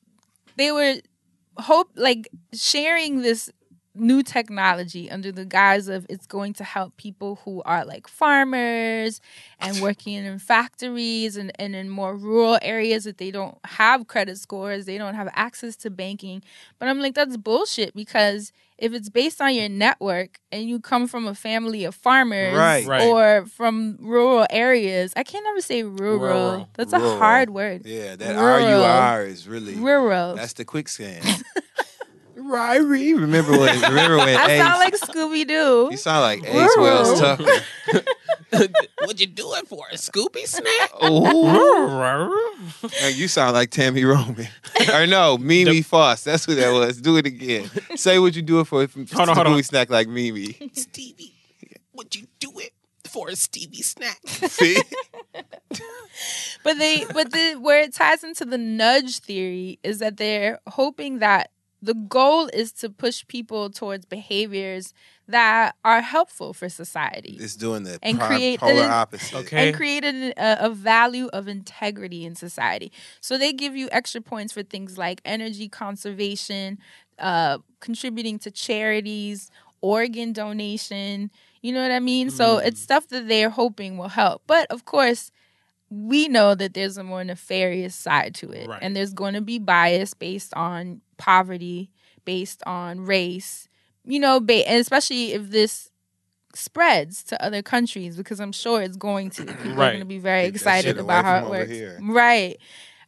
sharing this new technology under the guise of it's going to help people who are like farmers and working in factories and in more rural areas that they don't have credit scores, they don't have access to banking. But I'm like, that's bullshit, because if it's based on your network and you come from a family of farmers Right. or from rural areas, I can't ever say rural. That's Rural. a hard word. Yeah, that Rural. RUR is really Rural. That's the quicksand. Ryrie. Remember when I Ace, sound like Scooby Doo. you sound like Ace Wells Rural. Tucker. What'd you do it for? A Scooby snack? Ooh. Hey, you sound like Tammy Roman. Or no, Mimi Foss. That's who that was. Do it again. Say what you do it for. Hold on. We snack like Mimi. Stevie, would you do it for a Stevie snack? See? But where it ties into the nudge theory is that they're hoping that the goal is to push people towards behaviors that are helpful for society. It's doing the And polar opposite. Okay. And created a value of integrity in society. So they give you extra points for things like energy conservation, contributing to charities, organ donation. You know what I mean? So it's stuff that they're hoping will help. But of course, we know that there's a more nefarious side to it. Right. And there's going to be bias based on poverty, based on race, and especially if this spreads to other countries, because I'm sure it's going to. People are Right. going to be very Keep that excited shit about away how from it over works. here. Right.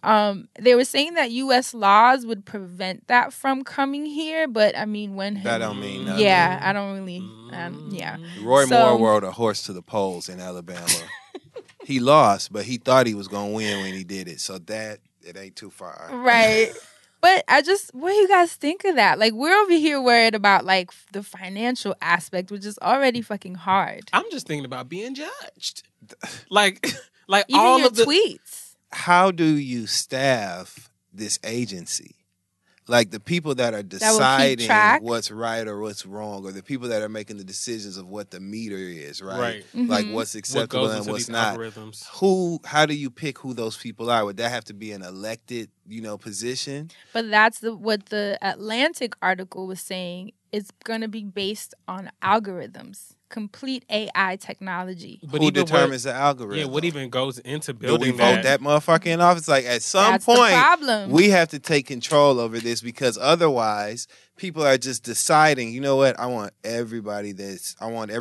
They were saying that U.S. laws would prevent that from coming here, but I mean, when That don't mean nothing. yeah, I don't really, yeah. Roy So- Moore rode a horse to the polls in Alabama. He lost, but he thought he was going to win when he did it. So it ain't too far. Right. But what do you guys think of that? Like, we're over here worried about, like, the financial aspect, which is already fucking hard. I'm just thinking about being judged. Like Even all your of the tweets. How do you staff this agency? Like the people that are will keep deciding track? what's right or what's wrong, or the people that are making the decisions of what the meter is, right? Right. Like Mhm. what's what acceptable goes and into what's these not. algorithms. How do you pick who those people are? Would that have to be an elected, position? But that's what the Atlantic article was saying. It's going to be based on algorithms, complete AI technology. But Who even determines the algorithm? Yeah, what even goes into Do we building vote that motherfucker in office? Like at some That's the point, problem. we have to take control over this because otherwise, people are just deciding. You know what? I want everybody that's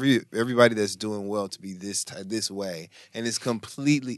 doing well to be this way, and it's completely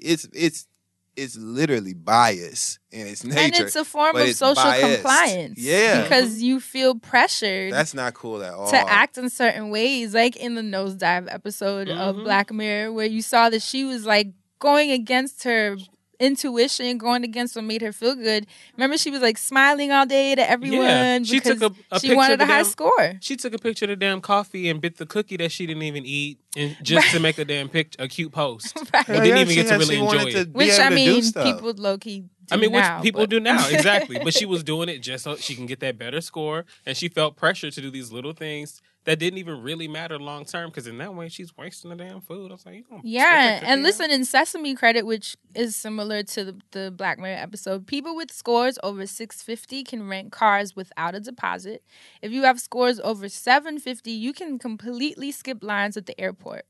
it's literally bias in its nature. And it's a form but of it's social biased. compliance. Yeah. Because you feel pressured That's not cool at all. to act in certain ways, like in the Nosedive episode of Black Mirror, where you saw that she was like going against her intuition, going against what made her feel good. Remember, she was like smiling all day to everyone She because took a she picture wanted of the a high damn- score. She took a picture of the damn coffee and bit the cookie that she didn't even eat, and just to make a damn a cute post. Right. And didn't even get to really she enjoy wanted it. to be Which able I to do mean, stuff. people low key. Which now, people but- do now, exactly. But she was doing it just so she can get that better score, and she felt pressure to do these little things that didn't even really matter long term. Because in that way, she's wasting the damn food. I was like, you gonna spit Yeah, that cookie and out? listen, in Sesame Credit, which is similar to the Black Mirror episode, people with scores over 650 can rent cars without a deposit. If you have scores over 750, you can completely skip lines at the airport.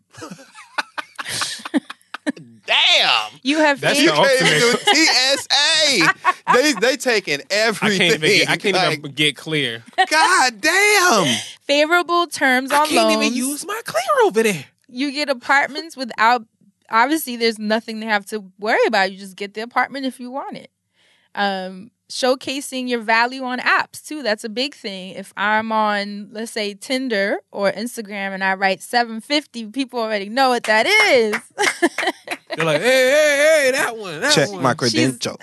Damn. You have That's eight- the You can't even ultimate- do TSA. they taking everything. I can't even get clear. God damn. favorable terms on I can't loans. even use my clear over there. You get apartments without. Obviously, there's nothing they have to worry about. You just get the apartment if you want it. Showcasing your value on apps too. That's a big thing. If I'm on, let's say, Tinder or Instagram and I write 750, people already know what that is. They're like, hey, that one. Check one. my credential.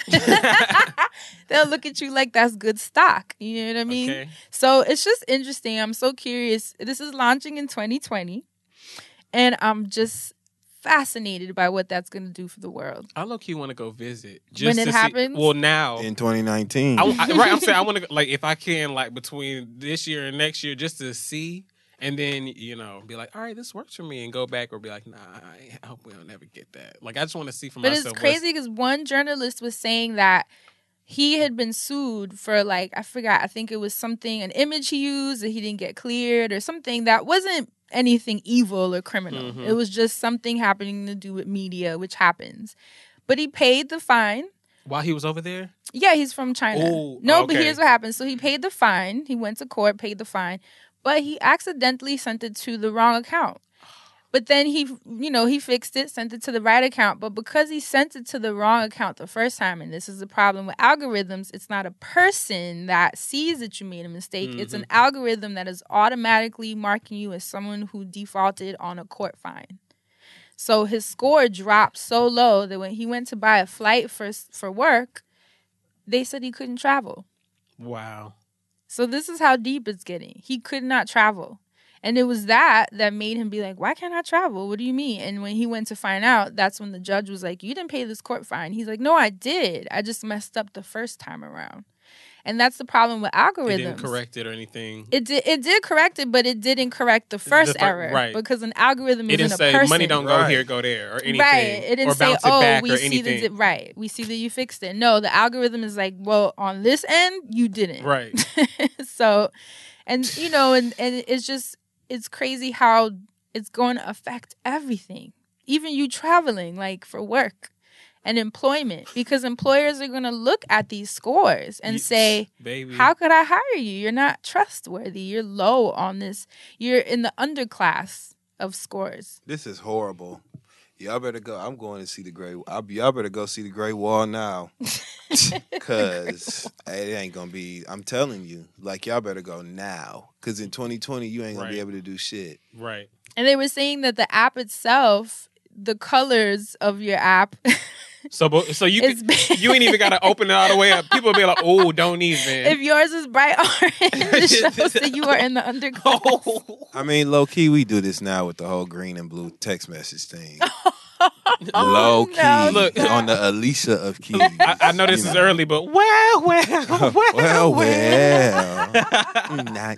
They'll look at you like that's good stock. You know what I mean? Okay. So it's just interesting. I'm so curious. This is launching in 2020. And I'm just fascinated by what that's going to do for the world. I low-key want to go visit. When it to happens? See, well, now. In 2019. Right, I'm saying I want to, like, if I can, like, between this year and next year, just to see, and then, be like, all right, this works for me, and go back, or be like, nah, I hope we'll never get that. Like, I just want to see for But myself. it's crazy because one journalist was saying that he had been sued for, like, I forgot, I think it was something, an image he used that he didn't get cleared or something that wasn't anything evil or criminal. Mhm. It was just something happening to do with media, which happens. But he paid the fine. While he was over there? Yeah, he's from China. Oh, no, but okay. here's what happened. So he paid the fine. He went to court, paid the fine, but he accidentally sent it to the wrong account. But then he fixed it, sent it to the right account. But because he sent it to the wrong account the first time, and this is the problem with algorithms, it's not a person that sees that you made a mistake. It's an algorithm that is automatically marking you as someone who defaulted on a court fine. So his score dropped so low that when he went to buy a flight for work, they said he couldn't travel. Wow. So this is how deep it's getting. He could not travel. And it was that made him be like, why can't I travel? What do you mean? And when he went to find out, that's when the judge was like, you didn't pay this court fine. He's like, no, I did. I just messed up the first time around. And that's the problem with algorithms. It didn't correct it or anything. It did correct it, but it didn't correct the first error. right. Because an algorithm It isn't didn't a say person. money don't go Right. here, go there, or anything. Right. It didn't or say, bounce it back we or see anything. that we see that you fixed it. No, the algorithm is like, well, on this end, you didn't. Right. So, and it's just, it's crazy how it's going to affect everything. Even you traveling, like for work and employment, because employers are going to look at these scores and Yes, say, baby. how could I hire you? You're not trustworthy. You're low on this. You're in the underclass of scores. This is horrible. Y'all better go. I'm going to see the Great. Y'all better go see the Great Wall now, cause it ain't gonna be. I'm telling you, like y'all better go now, cause in 2020 you ain't gonna be Right. able to do shit. Right. And they were saying that the app itself, the colors of your app, So you It's you ain't even got to open it all the way up. People be like, "Oh, don't even." if yours is bright orange, it shows that you are in the underclass. Oh. I mean, low key, we do this now with the whole green and blue text message thing. Low key, no, Look. on the Alicia of keys. I know this is early, but well. well. Nah,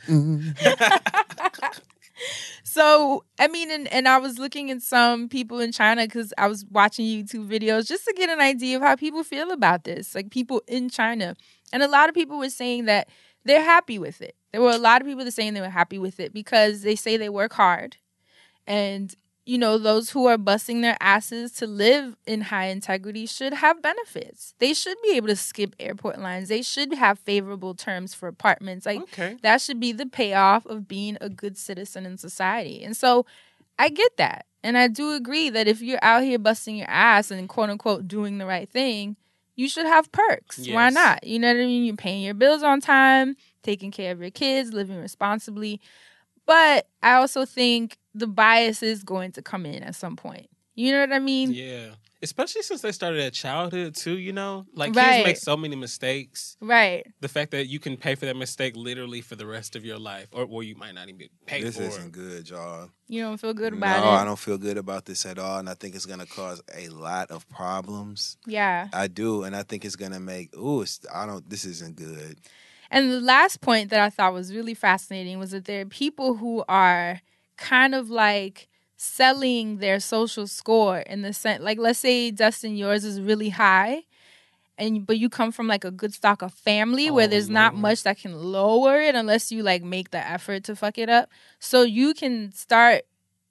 So, I mean, and I was looking at some people in China because I was watching YouTube videos just to get an idea of how people feel about this, like people in China. And a lot of people were saying that they're happy with it. There were a lot of people that were saying they were happy with it because they say they work hard. And, you know, those who are busting their asses to live in high integrity should have benefits. They should be able to skip airport lines. They should have favorable terms for apartments. Like, Okay. that should be the payoff of being a good citizen in society. And so I get that. And I do agree that if you're out here busting your ass and quote unquote doing the right thing, you should have perks. Why Yes. not? You know what I mean? You're paying your bills on time, taking care of your kids, living responsibly. But I also think the bias is going to come in at some point. You know what I mean? Yeah. Especially since they started at childhood too, you know? Like Right. kids make so many mistakes. Right. The fact that you can pay for that mistake literally for the rest of your life. Or you might not even pay this for isn't it. good, y'all. You don't feel good about No, it? I don't feel good about this at all, and I think it's gonna cause a lot of problems. Yeah. I do, and I think it's gonna make. This isn't good. And the last point that I thought was really fascinating was that there are people who are kind of like selling their social score in the sense, like, let's say, Dustin, yours is really high, but you come from like a good stock of family where there's not Lord. much that can lower it unless you like make the effort to fuck it up. So you can start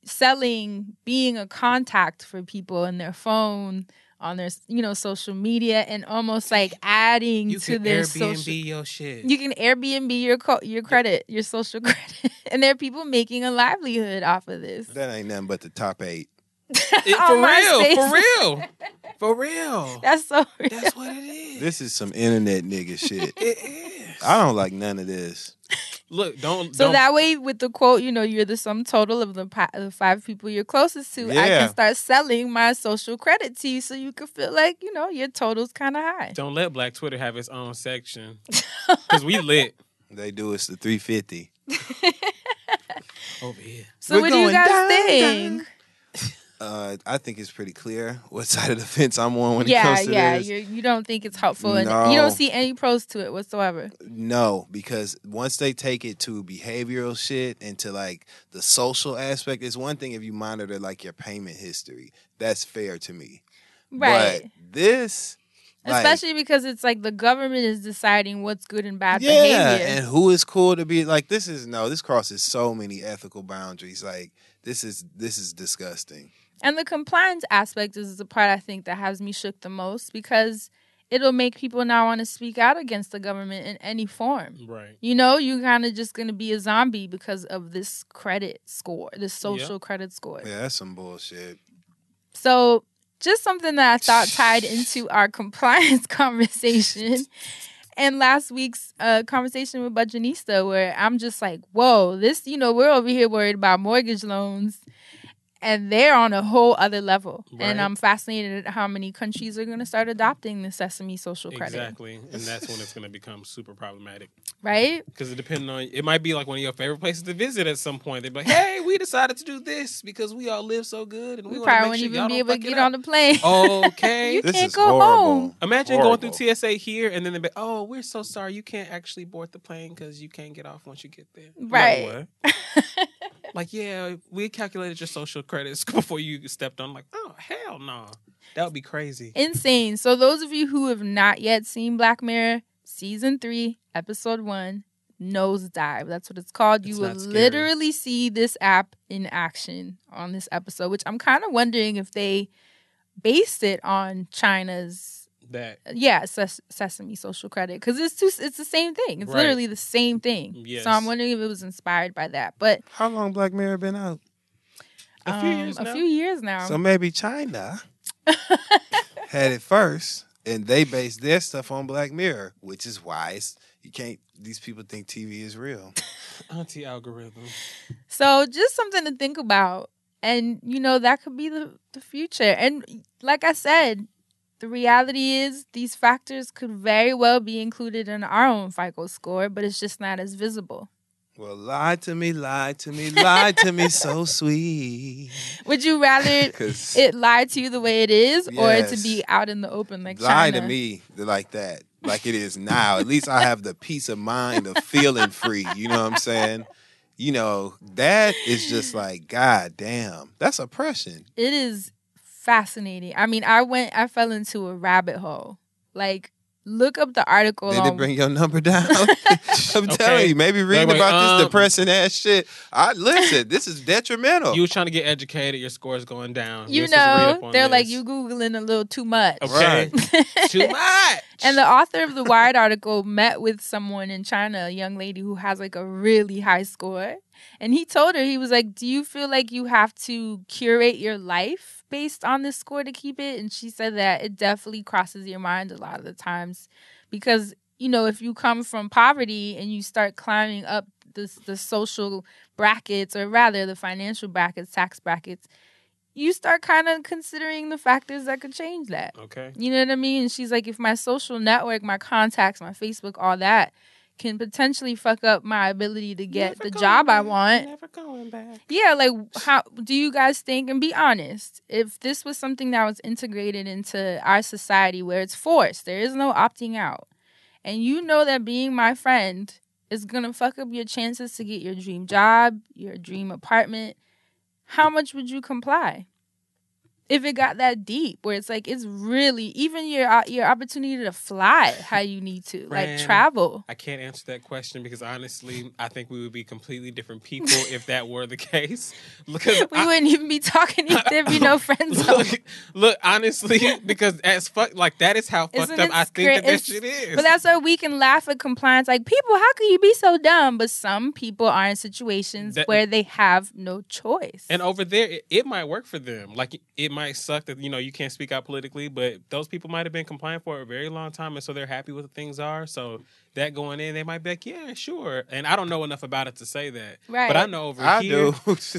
selling being a contact for people in their phone, on their, you know, social media, and almost like adding You to can their Airbnb social. your shit. You can Airbnb your credit, your social credit, and there are people making a livelihood off of this. That ain't nothing but the top 8. For On MySpace. real. For real. That's so real. That's what it is. This is some internet nigga shit. It is. I don't like none of this. Look, don't. So don't, that way, with the quote, you know, you're the sum total of the 5 people you're closest to. I Yeah. can start selling my social credit to you, so you can feel like, you know, your total's kind of high. Don't let Black Twitter have its own section. Because we lit They do it's the 350. over here. So We're what do you going guys down, think? I think it's pretty clear what side of the fence I'm on when it Yeah, comes to yeah. this. You don't think it's helpful, and No. you don't see any pros to it whatsoever. No, because once they take it to behavioral shit and to like the social aspect, it's one thing if you monitor like your payment history. That's fair to me. Right. But this, like, Especially because it's like the government is deciding what's good and bad yeah, behavior. and who is cool to be like this crosses so many ethical boundaries. Like this is disgusting. And the compliance aspect is the part I think that has me shook the most, because it'll make people not want to speak out against the government in any form. Right. You know, you're kind of just going to be a zombie because of this credit score, this social credit score. Yeah, that's some bullshit. So just something that I thought tied into our compliance conversation and last week's conversation with Budgetnista, where I'm just like, whoa, this, you know, we're over here worried about mortgage loans, and they're on a whole other level. Right. And I'm fascinated at how many countries are going to start adopting the Sesame social credit. Exactly. And that's when it's going to become super problematic. Right? Because it might be like one of your favorite places to visit at some point. They'd be like, hey, we decided to do this because we all live so good. And We we probably want to won't make sure even y'all be don't able to fuck get it on up. the plane. Okay. You This can't is go horrible. home. Imagine Horrible. going through TSA here and then they'd be, oh, we're so sorry. You can't actually board the plane because you can't get off once you get there. Right. Like, what? Like, yeah, we calculated your social credits before you stepped on. Like, oh, hell no. That would be crazy. Insane. So those of you who have not yet seen Black Mirror, season 3, episode 1, Nosedive. That's what it's called. You It's will not scary. literally see this app in action on this episode, which I'm kind of wondering if they based it on China's Sesame social credit, because it's the same thing. It's Right. literally the same thing. Yes. So I'm wondering if it was inspired by that. But How long Black Mirror been out? A few years a now. few years now. So maybe China had it first, and they based their stuff on Black Mirror, which is why these people think TV is real. Auntie algorithm. So just something to think about. And, that could be the future. And like I said, the reality is these factors could very well be included in our own FICO score, but it's just not as visible. Well, lie to me, lie to me, lie to me so sweet. Would you rather 'Cause- it lie to you the way it is or it to Yes. be out in the open like Lie China? to me like that, like it is now. At least I have the peace of mind of feeling free. You know what I'm saying? That is just like, God damn, that's oppression. It is fascinating. I mean, I fell into a rabbit hole. Like, look up the article. Did it bring your number down? I'm Okay. telling you, maybe reading Wait, about this depressing ass shit. Listen, this is detrimental. You was trying to get educated. Your score's going down. You You're supposed to read know, up on they're like, this. you Googling a little too much. Okay. Too much. And the author of the Wired article met with someone in China, a young lady who has like a really high score. And he told her, he was like, do you feel like you have to curate your life based on this score to keep it? And she said that it definitely crosses your mind a lot of the times. Because, if you come from poverty and you start climbing up the social brackets, or rather the financial brackets, tax brackets, you start kind of considering the factors that could change that. Okay. You know what I mean? And she's like, if my social network, my contacts, my Facebook, all that can potentially fuck up my ability to get the job I want. Never going back. Yeah, like, how do you guys think, and be honest, if this was something that was integrated into our society where it's forced, there is no opting out, and you know that being my friend is going to fuck up your chances to get your dream job, your dream apartment, how much would you comply? If it got that deep, where it's like, it's really, even your opportunity to fly how you need to, like Fran, travel. I can't answer that question because honestly, I think we would be completely different people if that were the case. Because We wouldn't even be talking if there'd be no friend zone. Look, honestly, because as fuck, like that is how fucked Isn't up it I think that it's- shit is. But that's why we can laugh at compliance. Like, people, how can you be so dumb? But some people are in situations where they have no choice. And over there, it might work for them. Like, it might suck that, you can't speak out politically, but those people might have been compliant for a very long time, and so they're happy with the things are. So that going in, they might be like, yeah, sure. And I don't know enough about it to say that. Right. But I know over I here. do.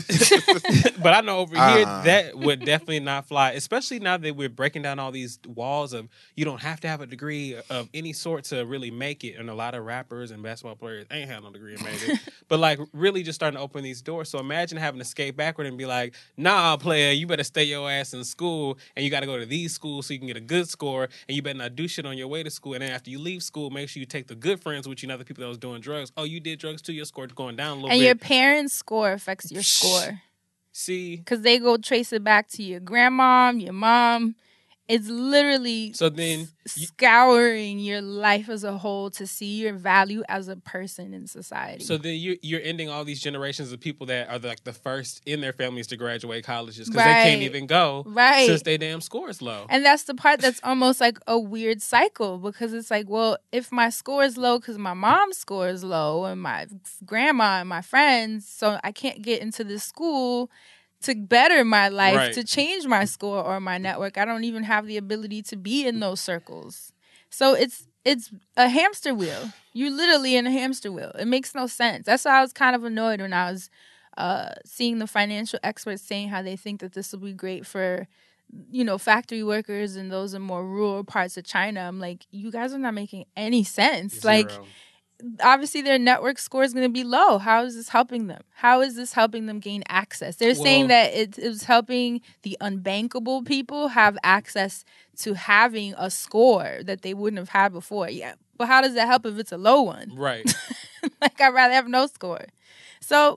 But I know over here, that would definitely not fly, especially now that we're breaking down all these walls of you don't have to have a degree of any sort to really make it. And a lot of rappers and basketball players ain't had no degree and made it. But like really just starting to open these doors. So imagine having to skate backward and be like, nah, player, you better stay your ass in school and you got to go to these schools so you can get a good score and you better not do shit on your way to school. And then after you leave school, make sure you take the good friends with you, not the people that was doing drugs. Oh, you did drugs too? Your score's going down a little and bit. your parents' score affects your score. See? Because they go trace it back to your grandma, your mom. It's literally So then scouring your life as a whole to see your value as a person in society. So then you're ending all these generations of people that are like the first in their families to graduate colleges because they can't Right. even go Right. since their damn score is low. And that's the part that's almost like a weird cycle, because it's like, well, if my score is low because my mom's score is low and my grandma and my friends, so I can't get into this school to better my life, Right. to change my score or my network. I don't even have the ability to be in those circles. So it's a hamster wheel. You're literally in a hamster wheel. It makes no sense. That's why I was kind of annoyed when I was seeing the financial experts saying how they think that this will be great for, factory workers and those in more rural parts of China. I'm like, you guys are not making any sense. Zero. Like, obviously their network score is going to be low. How is this helping them? How is this helping them gain access? They're saying that it was helping the unbankable people have access to having a score that they wouldn't have had before. Yeah, but how does that help if it's a low one? Right. Like, I'd rather have no score. So,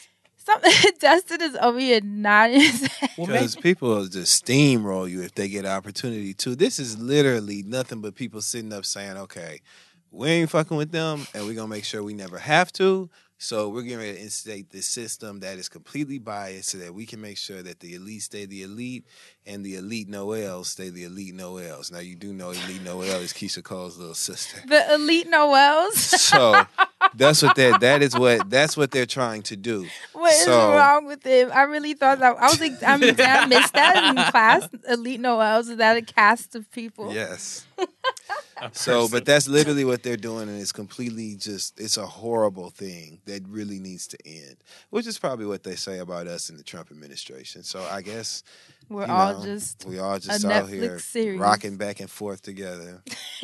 Dustin is over here nodding his head. Because people will just steamroll you if they get an opportunity to. This is literally nothing but people sitting up saying, okay, we ain't fucking with them, and we're going to make sure we never have to. So we're going to instate this system that is completely biased so that we can make sure that the elite stay the elite and the elite Noels stay the elite Noels. Now, you do know elite Noel is Keisha Cole's little sister. The elite Noels. So That's what they're trying to do. What is wrong with it? I really thought that. I was like, I missed that in class. Elite Noels, is that a cast of people? Yes. So, but that's literally what they're doing, and it's completely it's a horrible thing that really needs to end, which is probably what they say about us in the Trump administration. So I guess we all just out here series. Rocking back and forth together.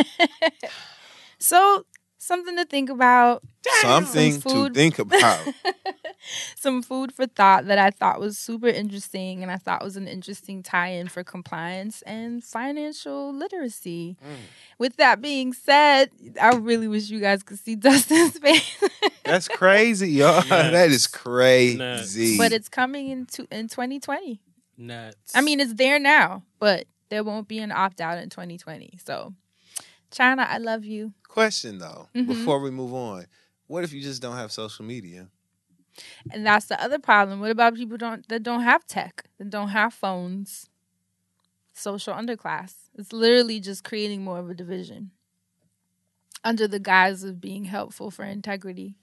So, something to think about. Something to think about. Some food for thought that I thought was super interesting, and I thought was an interesting tie-in for compliance and financial literacy. With that being said, I really wish you guys could see Dustin's face. That's crazy, y'all. That is crazy. Nuts. But it's coming in 2020. Nuts. I mean, it's there now, but there won't be an opt-out in 2020. So, China, I love you. Question, though, before we move on. What if you just don't have social media? And that's the other problem. What about people that don't have tech, that don't have phones? Social underclass. It's literally just creating more of a division under the guise of being helpful for integrity.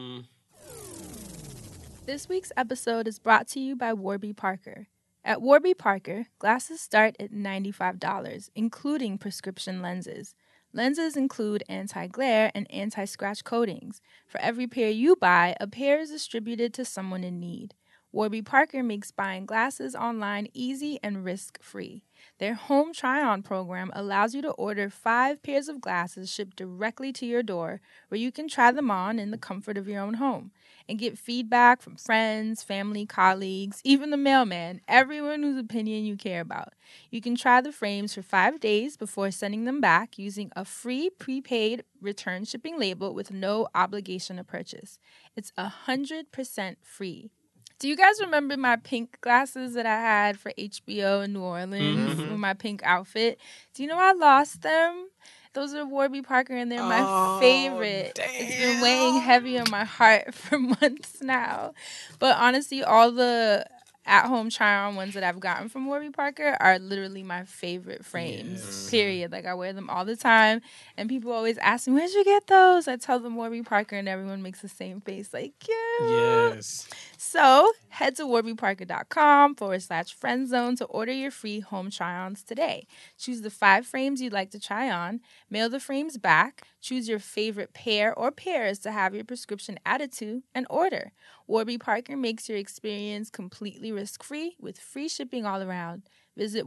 This week's episode is brought to you by Warby Parker. At Warby Parker, glasses start at $95, including prescription lenses. Lenses include anti-glare and anti-scratch coatings. For every pair you buy, a pair is distributed to someone in need. Warby Parker makes buying glasses online easy and risk-free. Their home try-on program allows you to order 5 pairs of glasses shipped directly to your door, where you can try them on in the comfort of your own home and get feedback from friends, family, colleagues, even the mailman, everyone whose opinion you care about. You can try the frames for 5 days before sending them back using a free prepaid return shipping label with no obligation to purchase. It's 100% free. Do you guys remember my pink glasses that I had for HBO in New Orleans with my pink outfit? Do you know I lost them? Those are Warby Parker, and they're my favorite. Damn. It's been weighing heavy on my heart for months now. But honestly, all the at-home try-on ones that I've gotten from Warby Parker are literally my favorite frames, period. Like, I wear them all the time, and people always ask me, where'd you get those? I tell them Warby Parker, and everyone makes the same face, like, cute. Yes. So, head to warbyparker.com/friendzone to order your free home try-ons today. Choose the 5 frames you'd like to try on, mail the frames back, choose your favorite pair or pairs to have your prescription added to, and order. Warby Parker makes your experience completely risk-free with free shipping all around. Visit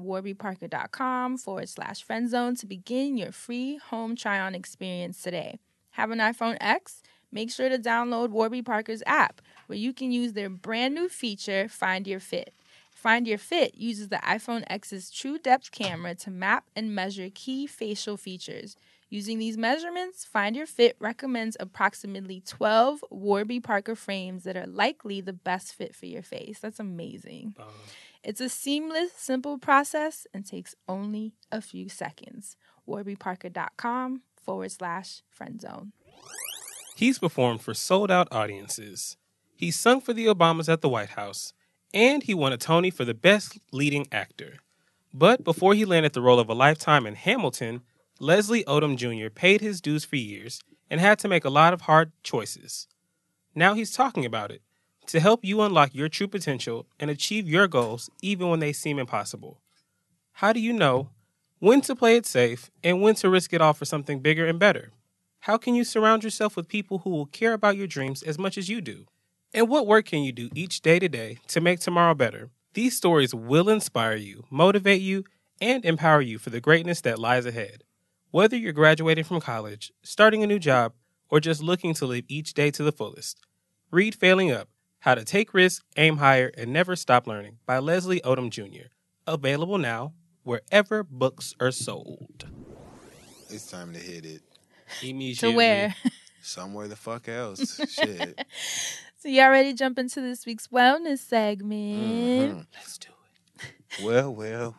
warbyparker.com/friendzone to begin your free home try-on experience today. Have an iPhone X? Make sure to download Warby Parker's app, where you can use their brand new feature, Find Your Fit. Find Your Fit uses the iPhone X's True Depth camera to map and measure key facial features. Using these measurements, Find Your Fit recommends approximately 12 Warby Parker frames that are likely the best fit for your face. That's amazing. It's a seamless, simple process and takes only a few seconds. warbyparker.com/friendzone. He's performed for sold-out audiences. He's sung for the Obamas at the White House, and he won a Tony for the Best Leading Actor. But before he landed the role of a lifetime in Hamilton, Leslie Odom Jr. paid his dues for years and had to make a lot of hard choices. Now he's talking about it to help you unlock your true potential and achieve your goals even when they seem impossible. How do you know when to play it safe and when to risk it all for something bigger and better? How can you surround yourself with people who will care about your dreams as much as you do? And what work can you do each day to day to make tomorrow better? These stories will inspire you, motivate you, and empower you for the greatness that lies ahead. Whether you're graduating from college, starting a new job, or just looking to live each day to the fullest, read Failing Up, How to Take Risks, Aim Higher, and Never Stop Learning by Leslie Odom Jr. Available now wherever books are sold. It's time to hit it. Immediately. To where? Somewhere the fuck else. Shit. So y'all ready to jump into this week's wellness segment? Let's do it. Well.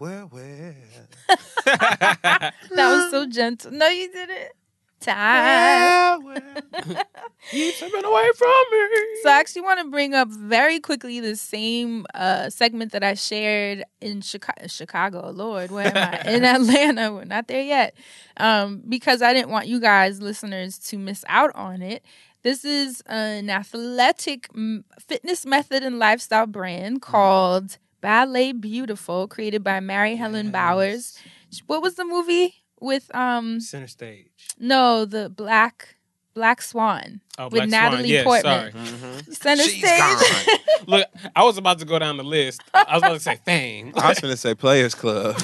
That was so gentle. No, you didn't. Time. Keep stepping away from me. So I actually want to bring up very quickly the same segment that I shared in Chicago. Lord, where am I? In Atlanta. We're not there yet. Because I didn't want you guys, listeners, to miss out on it. This is an athletic fitness method and lifestyle brand called Ballet Beautiful, created by Mary Helen Bowers. What was the movie with Center Stage? No, the Black Swan Oh, with Black Swan. Natalie Yeah, Portman. sorry. Center She's Stage. gone. Look, I was about to go down the list. I was about to say Fame. I was gonna say Players Club.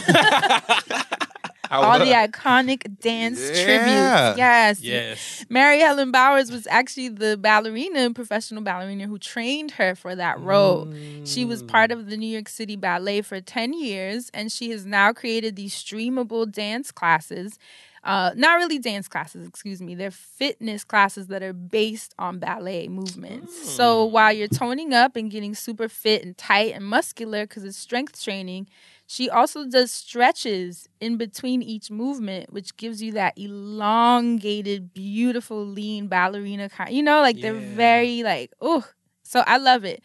All the iconic dance Yeah. tributes. Yes. Yes. Mary Helen Bowers was actually the professional ballerina who trained her for that role. She was part of the New York City Ballet for 10 years, and she has now created these streamable dance classes. Not really dance classes, excuse me. They're fitness classes that are based on ballet movements. So while you're toning up and getting super fit and tight and muscular because it's strength training, she also does stretches in between each movement, which gives you that elongated, beautiful, lean ballerina kind. You know, like they're very like, oh. So I love it.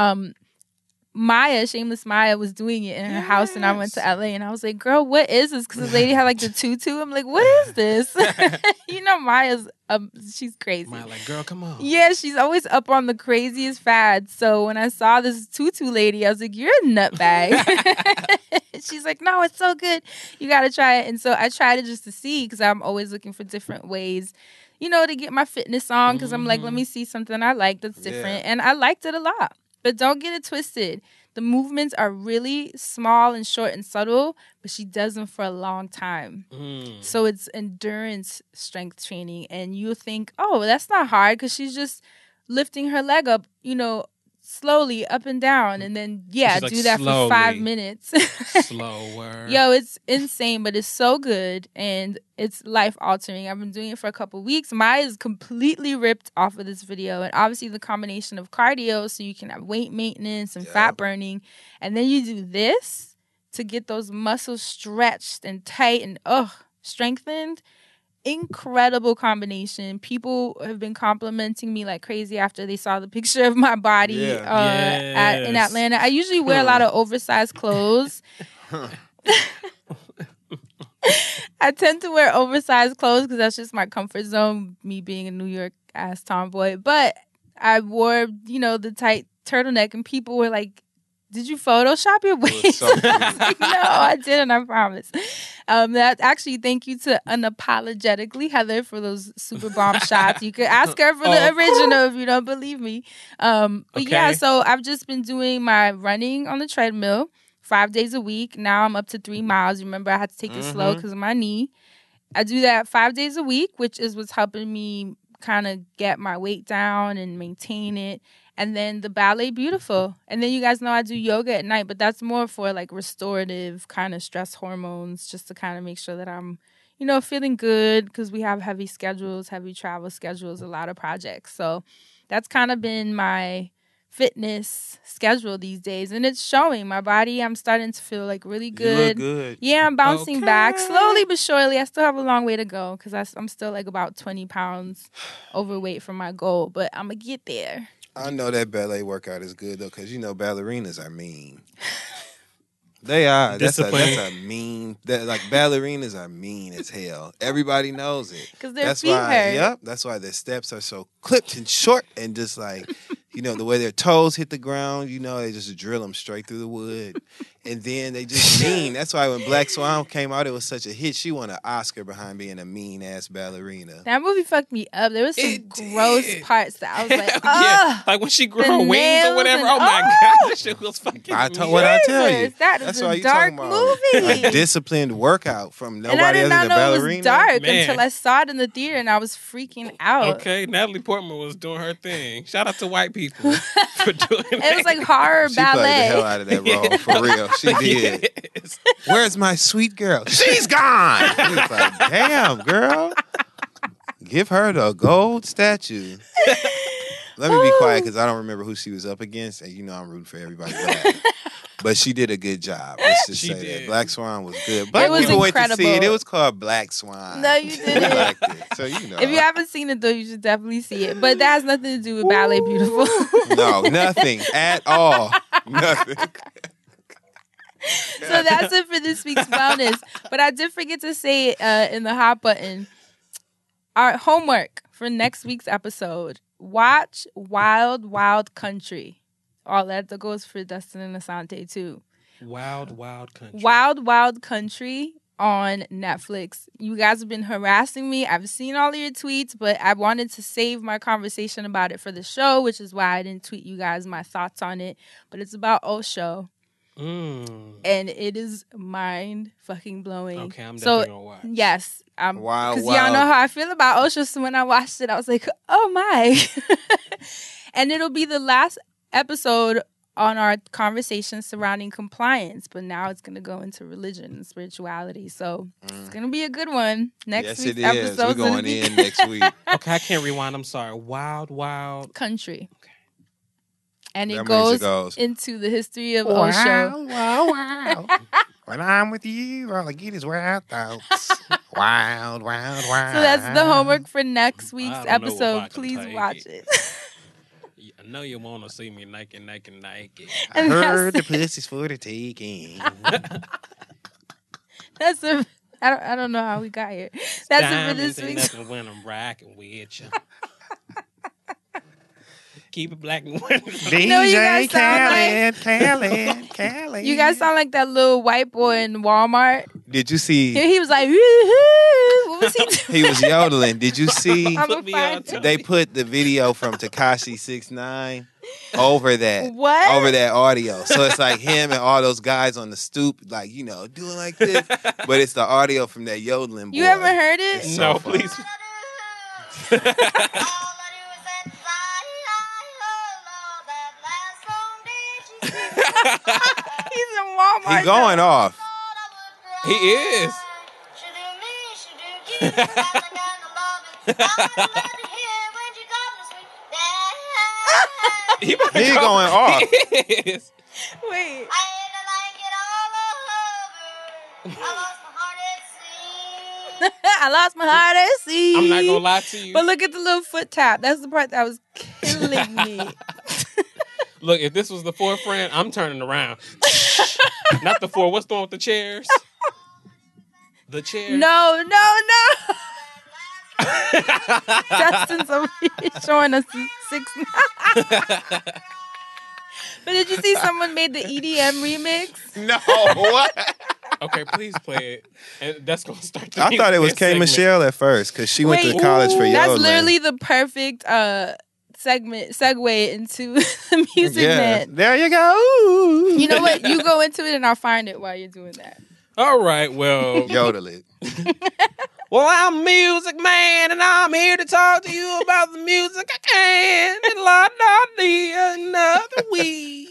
Shameless Maya was doing it in her house, and I went to LA, and I was like, girl, what is this? Because the lady had like the tutu. I'm like, what is this? You know, Maya's, she's crazy. Maya, like, girl, come on. Yeah, she's always up on the craziest fads. So when I saw this tutu lady, I was like, you're a nutbag. She's like, no, it's so good. You got to try it. And so I tried it just to see, because I'm always looking for different ways, you know, to get my fitness on, because I'm like, let me see something I like that's different. And I liked it a lot. But don't get it twisted. The movements are really small and short and subtle, but she does them for a long time. So it's endurance strength training. And you think, oh, that's not hard, because she's just lifting her leg up, you know, slowly up and down. And then, She's like, do that slowly. for 5 minutes. Slower. Yo, it's insane, but it's so good, and it's life-altering. I've been doing it for a couple weeks. Maya is completely ripped off of this video, and obviously the combination of cardio, so you can have weight maintenance and fat burning, and then you do this to get those muscles stretched and tight and, strengthened. Incredible combination. People have been complimenting me like crazy after they saw the picture of my body in Atlanta. I usually wear a lot of oversized clothes. I tend to wear oversized clothes because that's just my comfort zone, me being a New York ass tomboy. But I wore, you know, the tight turtleneck, and people were like, did you Photoshop your waist? So cute. No, I didn't, I promise. Thank you to Unapologetically Heather for those super bomb shots. You could ask her for the original if you don't believe me. So I've just been doing my running on the treadmill 5 days a week. Now I'm up to 3 miles. Remember, I had to take it slow because of my knee. I do that 5 days a week, which is what's helping me kind of get my weight down and maintain it. And then the Ballet Beautiful. And then you guys know I do yoga at night, but that's more for like restorative kind of stress hormones, just to kind of make sure that I'm, you know, feeling good, because we have heavy schedules, heavy travel schedules, a lot of projects. So that's kind of been my fitness schedule these days. And it's showing. My body, I'm starting to feel like really good. You look good. Yeah, I'm bouncing back slowly but surely. I still have a long way to go, because I'm still like about 20 pounds overweight from my goal, but I'm going to get there. I know that ballet workout is good though, because you know ballerinas are mean. They are. That's a mean. Like ballerinas are mean as hell. Everybody knows it. Because their feet hurt. Yep. That's why their steps are so clipped and short, and just like, you know, the way their toes hit the ground. You know, they just drill them straight through the wood, and then they just mean. That's why when Black Swan came out, it was such a hit. She won an Oscar behind being a mean ass ballerina. That movie fucked me up. There was some gross parts that I was like, yeah. Like when she grew her wings or whatever. Oh my god, that shit was fucking. I tell you, that's a dark movie. A disciplined workout from nobody and I did other not than know ballerina. It was dark until I saw it in the theater, and I was freaking out. Okay, Natalie Portman was doing her thing. Shout out to white people for doing that. It was like horror She ballet. played the hell out of that role, for real. She did. Yes. Where's my sweet girl? She's gone. He was like, damn, girl. Give her the gold statue. Let me be quiet, because I don't remember who she was up against, and you know I'm rooting for everybody but she did a good job. Let's just say that. Black Swan was good. Black was people went to see it. incredible. It was called Black Swan. No, you didn't. We liked it. So, you know. If you haven't seen it, though, you should definitely see it. But that has nothing to do with Ballet Beautiful. No, nothing at all. Nothing. So that's it for this week's wellness. But I did forget to say in the hot button, our homework for next week's episode. Watch Wild Wild Country. Oh, that goes for Dustin and Asante too. Wild Wild Country. Wild Wild Country on Netflix. You guys have been harassing me. I've seen all of your tweets, but I wanted to save my conversation about it for the show, which is why I didn't tweet you guys my thoughts on it. But it's about Osho. And it is mind fucking blowing. Okay, I'm definitely gonna watch. Yes. Wow, because y'all know how I feel about Osho. So when I watched it, I was like, oh my. And it'll be the last episode on our conversation surrounding compliance, but now it's going to go into religion and spirituality. So it's going to be a good one. Next week's episode. We're going in next week. Okay, I can't rewind. I'm sorry. Wild Wild Country. Okay. And That it means goes into the history of Osho. Wow. When I'm with you, all I get is wild thoughts. Wild. So that's the homework for next week's I don't know if I episode. can Please take watch it. I know you want to see me naked. I heard the pussy's for the taking. That's a. I don't know how we got here. That's it for this Diamonds ain't week. nothing when I'm rocking with you. Keep it black and white. No, you guys Khaled. You guys sound like that little white boy in Walmart. Did you see? He was like, woo-hoo. What was he doing? He was yodeling. Did you see? I'm Put me on find They put the video from Tekashi 6ix9ine over that. What? Over that audio. So it's like him and all those guys on the stoop, like, doing like this. But it's the audio from that yodeling boy. You ever heard it? It's No, so funny. please. He's in Walmart. He going off. He is. He going off. He is. Wait. I lost my heart at sea. I'm not gonna lie to you. But look at the little foot tap. That's the part that was killing me. Look, if this was the four friend, I'm turning around. Not the four. What's the one with the chairs? The chair. No. Dustin's over here showing us 6ix9ine. But did you see someone made the EDM remix? No, what? Okay, please play it. And that's gonna start. I thought it was K. Michelle at first because she went to college for yodeling. That's literally the perfect segue into the music man. There you go. You know what? You go into it and I'll find it while you're doing that. All right, well. Yodel it. Well, I'm a music man, and I'm here to talk to you about the music I can. And another week.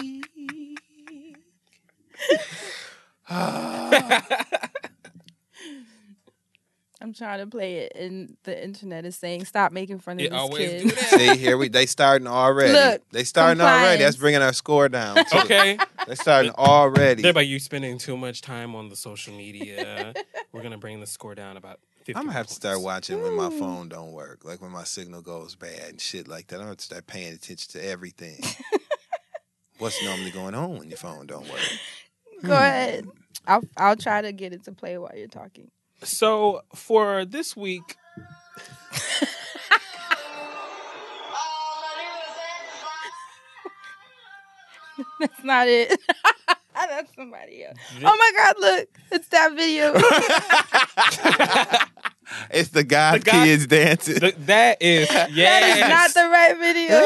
I'm trying to play it, and the internet is saying, "Stop making fun of It this always kid." do that. See, here they starting already. Look, they starting already. compliance. That's bringing our score down. Too. Okay. They starting already. They're like, you spending too much time on the social media. We're going to bring the score down about 50 I'm gonna have to start points. watching when my phone don't work, like when my signal goes bad and shit like that. I'm gonna have to start paying attention to everything. What's normally going on when your phone don't work? Go ahead. I'll try to get it to play while you're talking. So, for this week... That's not it. That's somebody else. Oh my God! Look, it's that video. It's the God kids dancing. That is, That yes. is not the right video.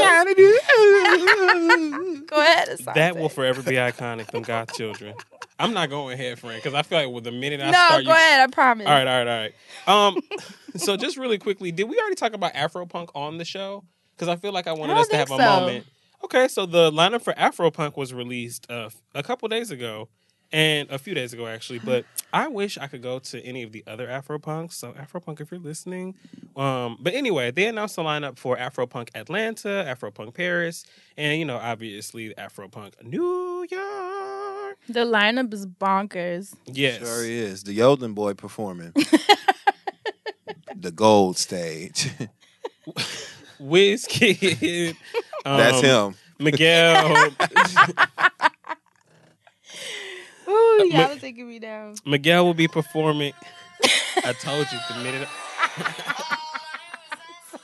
Go ahead. Asante. That will forever be iconic, them God children. I'm not going ahead, friend, because I feel like with the minute I No, start... go ahead. I promise. All right. So just really quickly, did we already talk about Afropunk on the show? Because I feel like I wanted I us to don't have a think so. moment. Okay, so the lineup for Afropunk was released a couple days ago, and a few days ago, actually. But I wish I could go to any of the other Afropunks. So Afropunk, if you're listening. But anyway, they announced the lineup for Afropunk Atlanta, Afropunk Paris, and, obviously Afropunk New York. The lineup is bonkers. Yes. Sure is. The yodeling boy performing. The gold stage. WizKid. That's him. Miguel. Ooh, y'all are taking me down. Miguel will be performing. I told you the minute.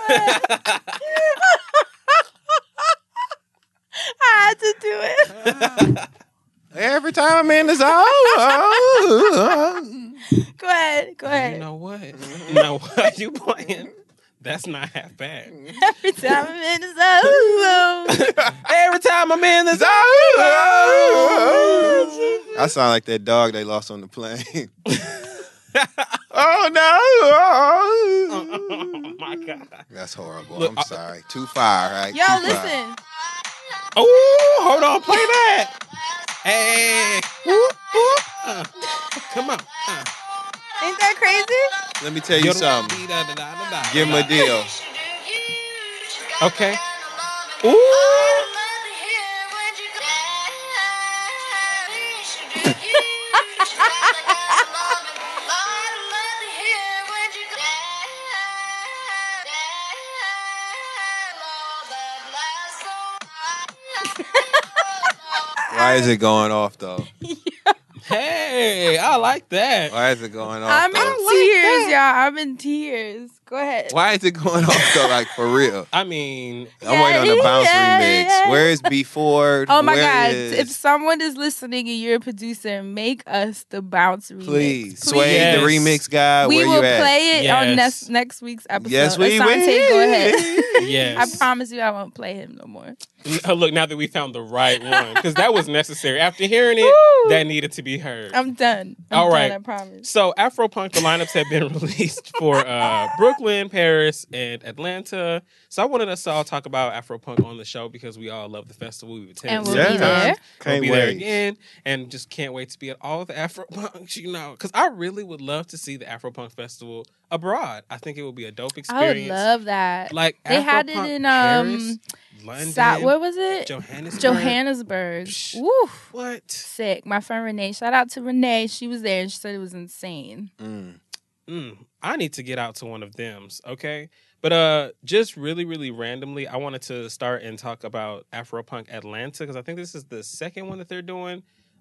I had to do it. Every time I'm in the zone. Go ahead. You know what? Now what you playing? That's not half bad. Every time I'm in the zone. Every time I'm in the zone. I sound like that dog they lost on the plane. Oh no! Oh my God. That's horrible. Look, I'm sorry. Too far, right? Yo, Too far. listen. Oh, hold on. Play that. Hey. Come on. Ain't that crazy? Let me tell you something. Give him a deal. Okay. Ooh. Why is it going off though? Hey, I like that. Why is it going off? I'm though? in tears, y'all. I'm in tears. Go ahead. Why is it going off though? Like for real? I mean, I'm waiting on the bounce remix. Where is B4? Oh my Where God. is- If someone is listening and you're a producer, make us the bounce remix. Please, Sway, Yes. the remix guy. We where will you at? play it on Yes. next week's episode. Yes, we will. Asante, go ahead. yes. I promise you I won't play him no more. Look, now that we found the right one, because that was necessary. After hearing it, Woo. that needed to be heard. I'm done. I'm All right. done, I promise. So Afropunk, the lineups have been released for Brooklyn, Paris, and Atlanta. So I wanted us to all talk about Afropunk on the show because we all love the festival. We've attended And we'll several be there. times. We'll Can't be there wait. again, and just can't wait to be at all of the Afropunks, because I really would love to see the Afropunk Festival abroad. I think it would be a dope I experience. would love that. Like They had it Afropunk in Paris, London, where was it? Johannesburg. Johannesburg. Psh. Woo. What? Sick. My friend Renee. Shout out to Renee. She was there and she said it was insane. I need to get out to one of them's, okay? But just really, really randomly, I wanted to start and talk about Afropunk Atlanta because I think this is the second one that they're doing.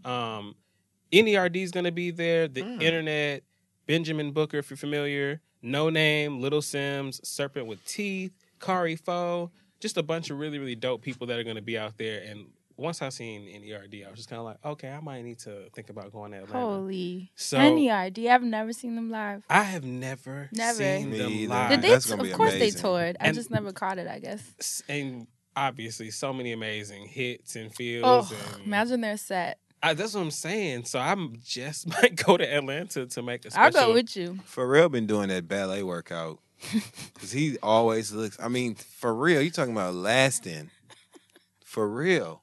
NERD is going to be there. The Internet, Benjamin Booker, if you're familiar, No Name, Little Sims, Serpent with Teeth, Kari Foe, just a bunch of really, really dope people that are going to be out there. And once I seen NERD, I was just kind of like, okay, I might need to think about going to Atlanta. Holy. So NERD. I've never seen them live. I have never seen Me them either. live. Did they? That's gonna be Of course amazing. they toured. I And- just never caught it, I guess. And obviously, so many amazing hits and feels. Oh, and imagine their set. that's what I'm saying. So I'm just might go to Atlanta to make a special. I'll go with you. Pharrell been doing that ballet workout because he always looks. I mean, for real, you talking about lasting? For real.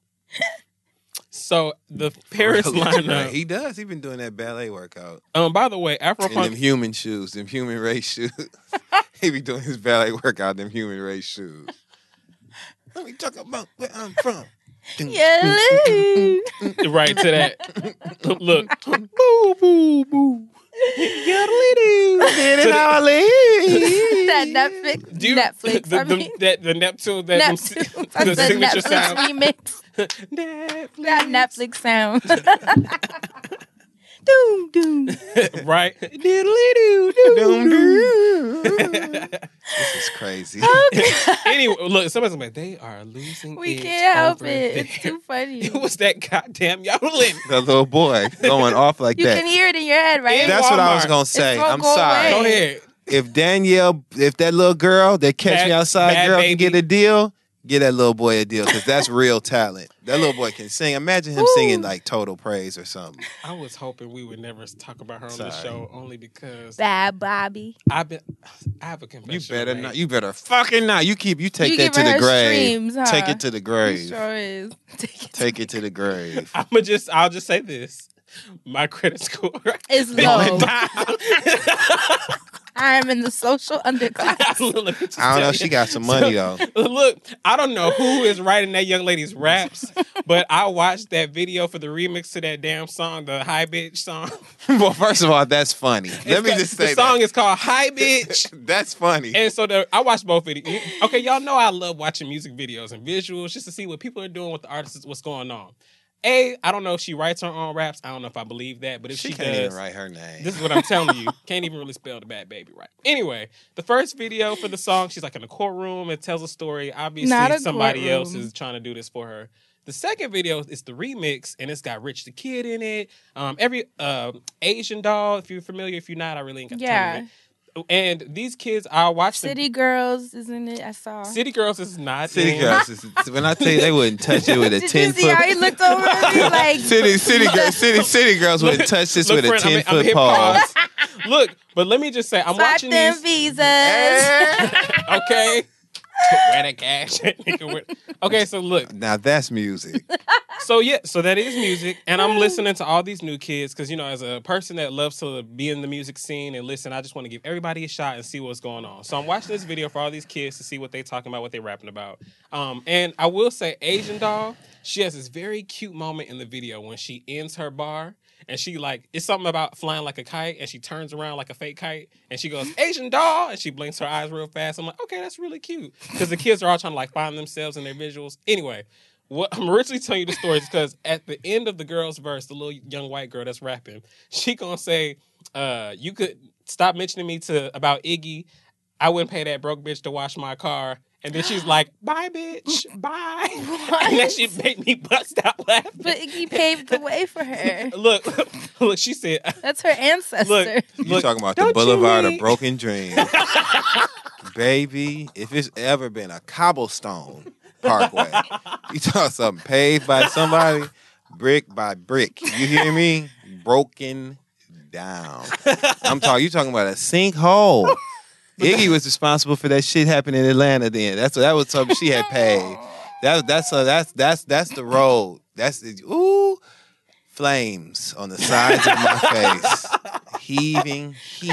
So the Paris For real, looks great. lineup. He does. He been doing that ballet workout By the way, in them Afropunk. human shoes, them human race shoes. He be doing his ballet workout in them human race shoes. Let me talk about where I'm from. Yeah. Right to that. Look. Boo, boo, boo. That Netflix. Do you- Netflix. The, I mean, the Neptune. That Neptune. That's the the signature Netflix sound. remix. Netflix. That Netflix sound. Doom, doom. Right? This is crazy. Anyway, look, somebody's like, they are losing We it can't help over it. It's there. too funny. It was that goddamn yodeling. The little boy going off like You that. can hear it in your head, right? In That's what I was Walmart. gonna say. won't I'm go sorry. away. Go ahead. If Danielle, if that little girl that catch Bad- me outside Bad girl Baby. can get a deal, get that little boy a deal because that's real talent. That little boy can sing. Imagine him Woo. singing like Total Praise or something. I was hoping we would never talk about her on the Sorry. show only because Bad Bobby. I have a confession. You better to make. not. You better fucking not. You take You that to giving the her grave. streams, huh? Take it to the He grave. sure is. Take it to the grave. I'll just say this. My credit score It's went low. down. I am in the social underclass. Let me just I don't tell know. you. She got some money though. Look, I don't know who is writing that young lady's raps, but I watched that video for the remix to that damn song, the Hi Bitch song. Well, first of all, that's funny. Let me It's just the say song that. is called Hi Bitch. That's funny. And so I watched both videos. Okay, y'all know I love watching music videos and visuals just to see what people are doing with the artists, what's going on. I don't know if she writes her own raps. I don't know if I believe that, but if she can't does, even write her name. this is what I'm telling you. Can't even really spell the Bad Baby right. Anyway, the first video for the song, she's like in a courtroom. It tells a story. Obviously, Not a somebody courtroom. else is trying to do this for her. The second video is the remix, and it's got Rich the Kid in it. Every Asian doll, if you're familiar. If you're not, I really ain't got time to it. And these kids, I watched City Girls, isn't it? I saw. City Girls is not City in. Girls, when I tell you they wouldn't touch it with a Did 10 you see how he foot. looked over at me like City Girls wouldn't touch this with a friend, 10 I'm foot hit pause. Look, but let me just say, I'm swipe watching them these. visas? Okay. Where the cash? Okay, so look. Now that's music. So that is music, and I'm listening to all these new kids because, you know, as a person that loves to be in the music scene and listen, I just want to give everybody a shot and see what's going on. So I'm watching this video for all these kids to see what they talking about, what they rapping about. And I will say, Asian Doll, she has this very cute moment in the video when she ends her bar. And she it's something about flying like a kite, and she turns around like a fake kite, and she goes, Asian doll, and she blinks her eyes real fast. I'm like, okay, that's really cute. Because the kids are all trying to find themselves in their visuals. Anyway, what I'm originally telling you the story is because at the end of the girl's verse, the little young white girl that's rapping, she gonna say, you could stop mentioning me about Iggy. I wouldn't pay that broke bitch to wash my car. And then she's like, bye, bitch, bye. What? And then she made me bust out laughing. But he paved the way for her. Look, she said. That's her ancestor. You talking about the Boulevard of Broken Dreams. Baby, if it's ever been a cobblestone parkway, you talking something paved by somebody, brick by brick. You hear me? Broken down. You talking about a sinkhole. Iggy was responsible for that shit happening in Atlanta. Then that was something she had paid. That's the road. Ooh, flames on the sides of my face, heaving heat.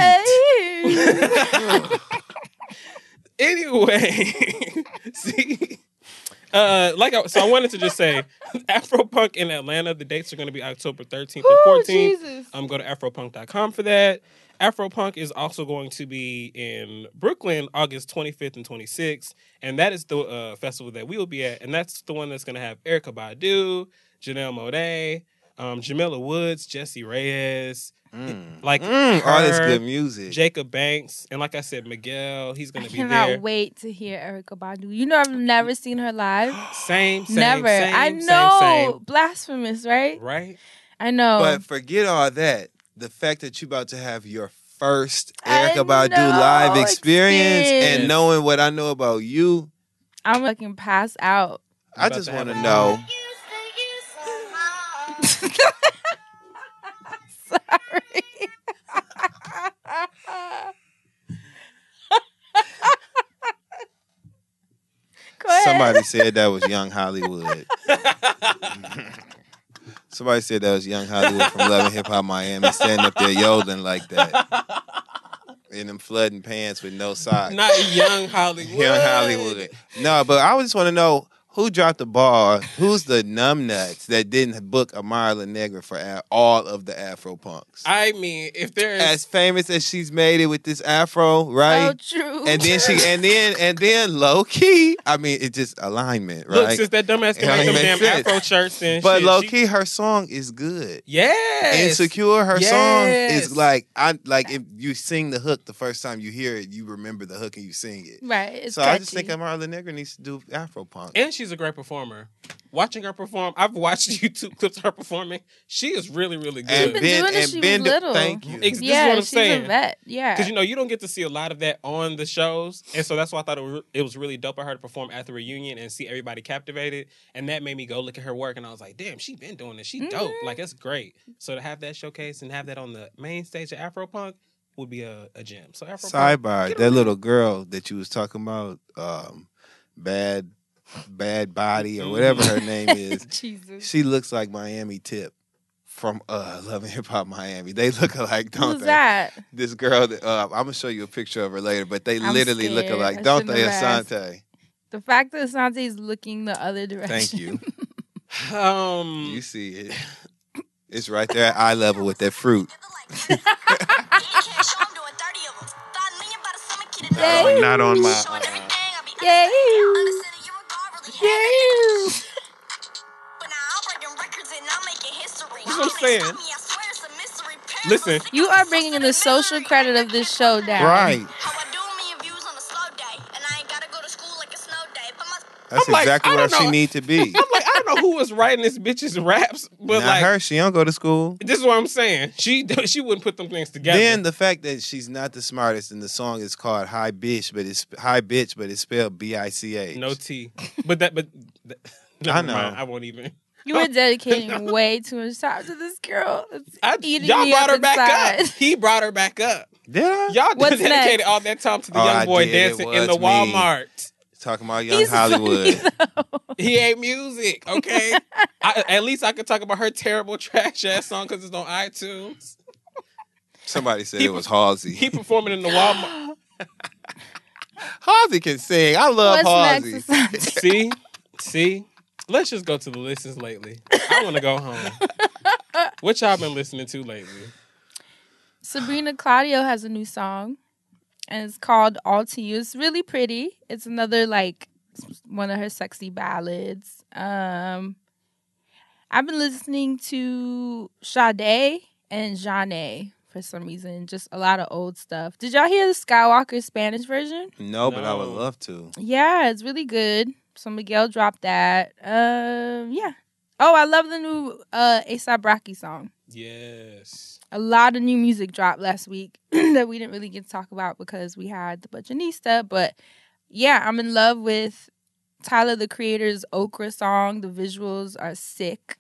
Anyway, see. So I wanted to just say, Afropunk in Atlanta, the dates are going to be October 13th and 14th. Jesus. Go to afropunk.com for that. Afropunk is also going to be in Brooklyn August 25th and 26th, and that is the festival that we will be at, and that's the one that's going to have Erykah Badu, Janelle Monáe, Jamila Woods, Jessie Reyes, all this good music. Jacob Banks, and like I said, Miguel, he's going to be there. I cannot wait to hear Erykah Badu. You know, I've never seen her live. Same. Never. I know. Same. Blasphemous, right? Right. I know. But forget all that. The fact that you're about to have your first Erykah Badu live experience and knowing what I know about you, I'm fucking pass out. I just want to know. Sorry. Go ahead. Somebody said that was Young Hollywood. Somebody said that was Young Hollywood from Love and Hip Hop Miami standing up there yodeling like that. In them flooding pants with no socks. Not Young Hollywood. Young Hollywood. No, but I just want to know who dropped the ball. Who's the numbnuts that didn't book Amara Negra for all of the Afro punks? I mean, if there's as famous as she's made it with this Afro, right? Oh, true. And then low key. I mean, it's just alignment, right? Look, since that dumbass can make them damn sense. Afro shirts, then but shit, low key, her song is good. Yes. Insecure, her song is Yes. if you sing the hook the first time you hear it, you remember the hook and you sing it. Right. It's so catchy. I just think Amara Negra needs to do Afro punk. And she's a great performer. Watching her perform, I've watched YouTube clips of her performing. She is really, really good. And She's been doing this since she was little. Thank you. This is Yeah, what I'm she's saying. a vet. Yeah. Because, you don't get to see a lot of that on the shows. And so that's why I thought it was really dope of her to perform at the reunion and see everybody captivated. And that made me go look at her work. And I was like, damn, she been doing this. She dope. Like, it's great. So to have that showcase and have that on the main stage of Afropunk would be a gem. So Afropunk. Sidebar, that little girl that you was talking about, Bad Body or whatever her name is, Jesus. she looks like Miami Tip from Love and Hip Hop Miami. They look alike, don't Who's they? that? This girl that I'm gonna show you a picture of her later, but they I'm literally look scared. alike, I don't shouldn't they, have asked. Asante? The fact that Asante's looking the other direction. Thank you. You see it. It's right there at eye level with that fruit. Not on my. Yeah. Yeah. saying. Listen, You are bringing the social credit of this show down. Right. That's I'm like, exactly I where don't she know. need to be. I'm like, I don't know who was writing this bitch's raps, but Not like, her. She don't go to school. this is what I'm saying. She wouldn't put them things together. Then the fact that she's not the smartest and the song is called High Bitch, but it's spelled BICH. no T, but never I know. mind. I won't even. You were dedicating way too much time to this girl. It's eating Y'all me brought up her back inside. up. He brought her back up. Did I? Y'all What's dedicated next? all that time to the Oh, young I boy did. dancing It in the was me. Walmart. Talking about Young He's Hollywood. funny, He ain't music, okay? At least I could talk about her terrible trash ass song because it's on iTunes. Somebody said He it was Halsey. He performing in the Walmart. Halsey can sing. I love What's Halsey. next? See? Let's just go to the listens lately. I want to go home. What y'all been listening to lately? Sabrina Claudio has a new song, and it's called All to You. It's really pretty. It's another, like, one of her sexy ballads. I've been listening to Sade and Janae for some reason. Just a lot of old stuff. Did y'all hear the Skywalker Spanish version? No, but I would No. love to. Yeah, it's really good. So Miguel dropped that. Yeah. Oh, I love the new A$AP Rocky song. Yes. A lot of new music dropped last week that we didn't really get to talk about because we had the Budgetnista. But yeah, I'm in love with Tyler, the Creator's Okra song. The visuals are sick.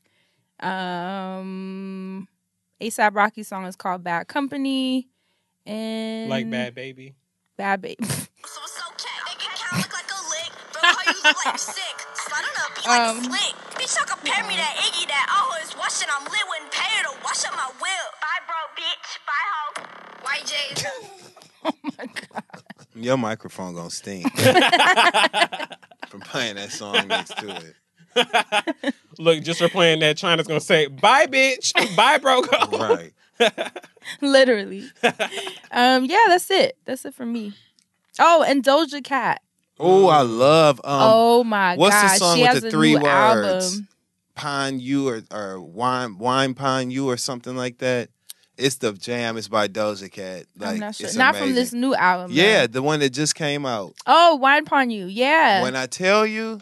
A$AP Rocky song is called Bad Company. And Like Bad Baby. Bad Baby. So it's okay. They can't look like a lick. Bro, how you look like sick? Slide on up, you like a slick. Bitch, y'all compare me that Iggy that I always watching. I'm lit, wouldn't pay her to wash up my whip. Bye, bro, bitch. Bye, ho. YJ. Oh my God. Your microphone gonna stink from playing that song next to it. Look, just for playing that, China's going to say, bye, bitch. Bye, bro. Right. Literally. Yeah, that's it. That's it for me. Oh, and Doja Cat. Oh, I love. Oh my what's God. the song she with has the a three new words? album. Pine You or Wine Pine You or something like that. It's the jam. It's by Doja Cat. Like, I'm not sure. it's Not from amazing. this new album. Yeah, though. the one that just came out. Oh, Wine Upon You. Yeah. When I tell you,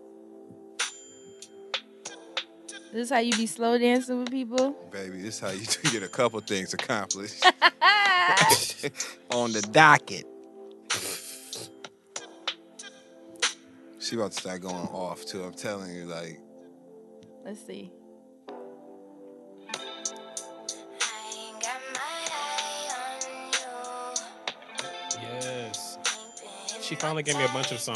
This is how you be slow dancing with people. baby, this is how you get a couple things accomplished on the docket. She about to start going off too. I'm telling you, like. Let's see. Yes. She finally gave me a bunch of songs.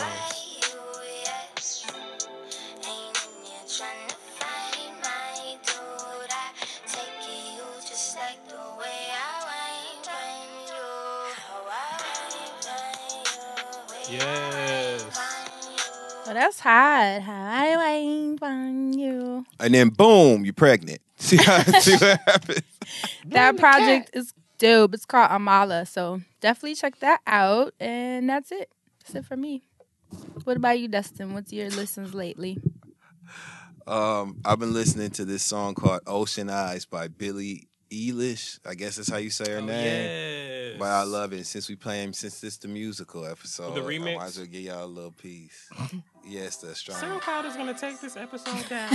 Yes. Oh, that's hot. How I wait on you. And then boom, you're pregnant. See what happens? That project is dope. It's called Amala. So definitely check that out. And that's it. That's it for me. What about you, Dustin? What's your listens lately? I've been listening to this song called Ocean Eyes by Billie Eilish. I guess that's how you say her name. Yes. But I love it. Since it's the musical episode, The remix? I might as well give y'all a little piece. Yes, that's strong. SoundCloud is going to take this episode down.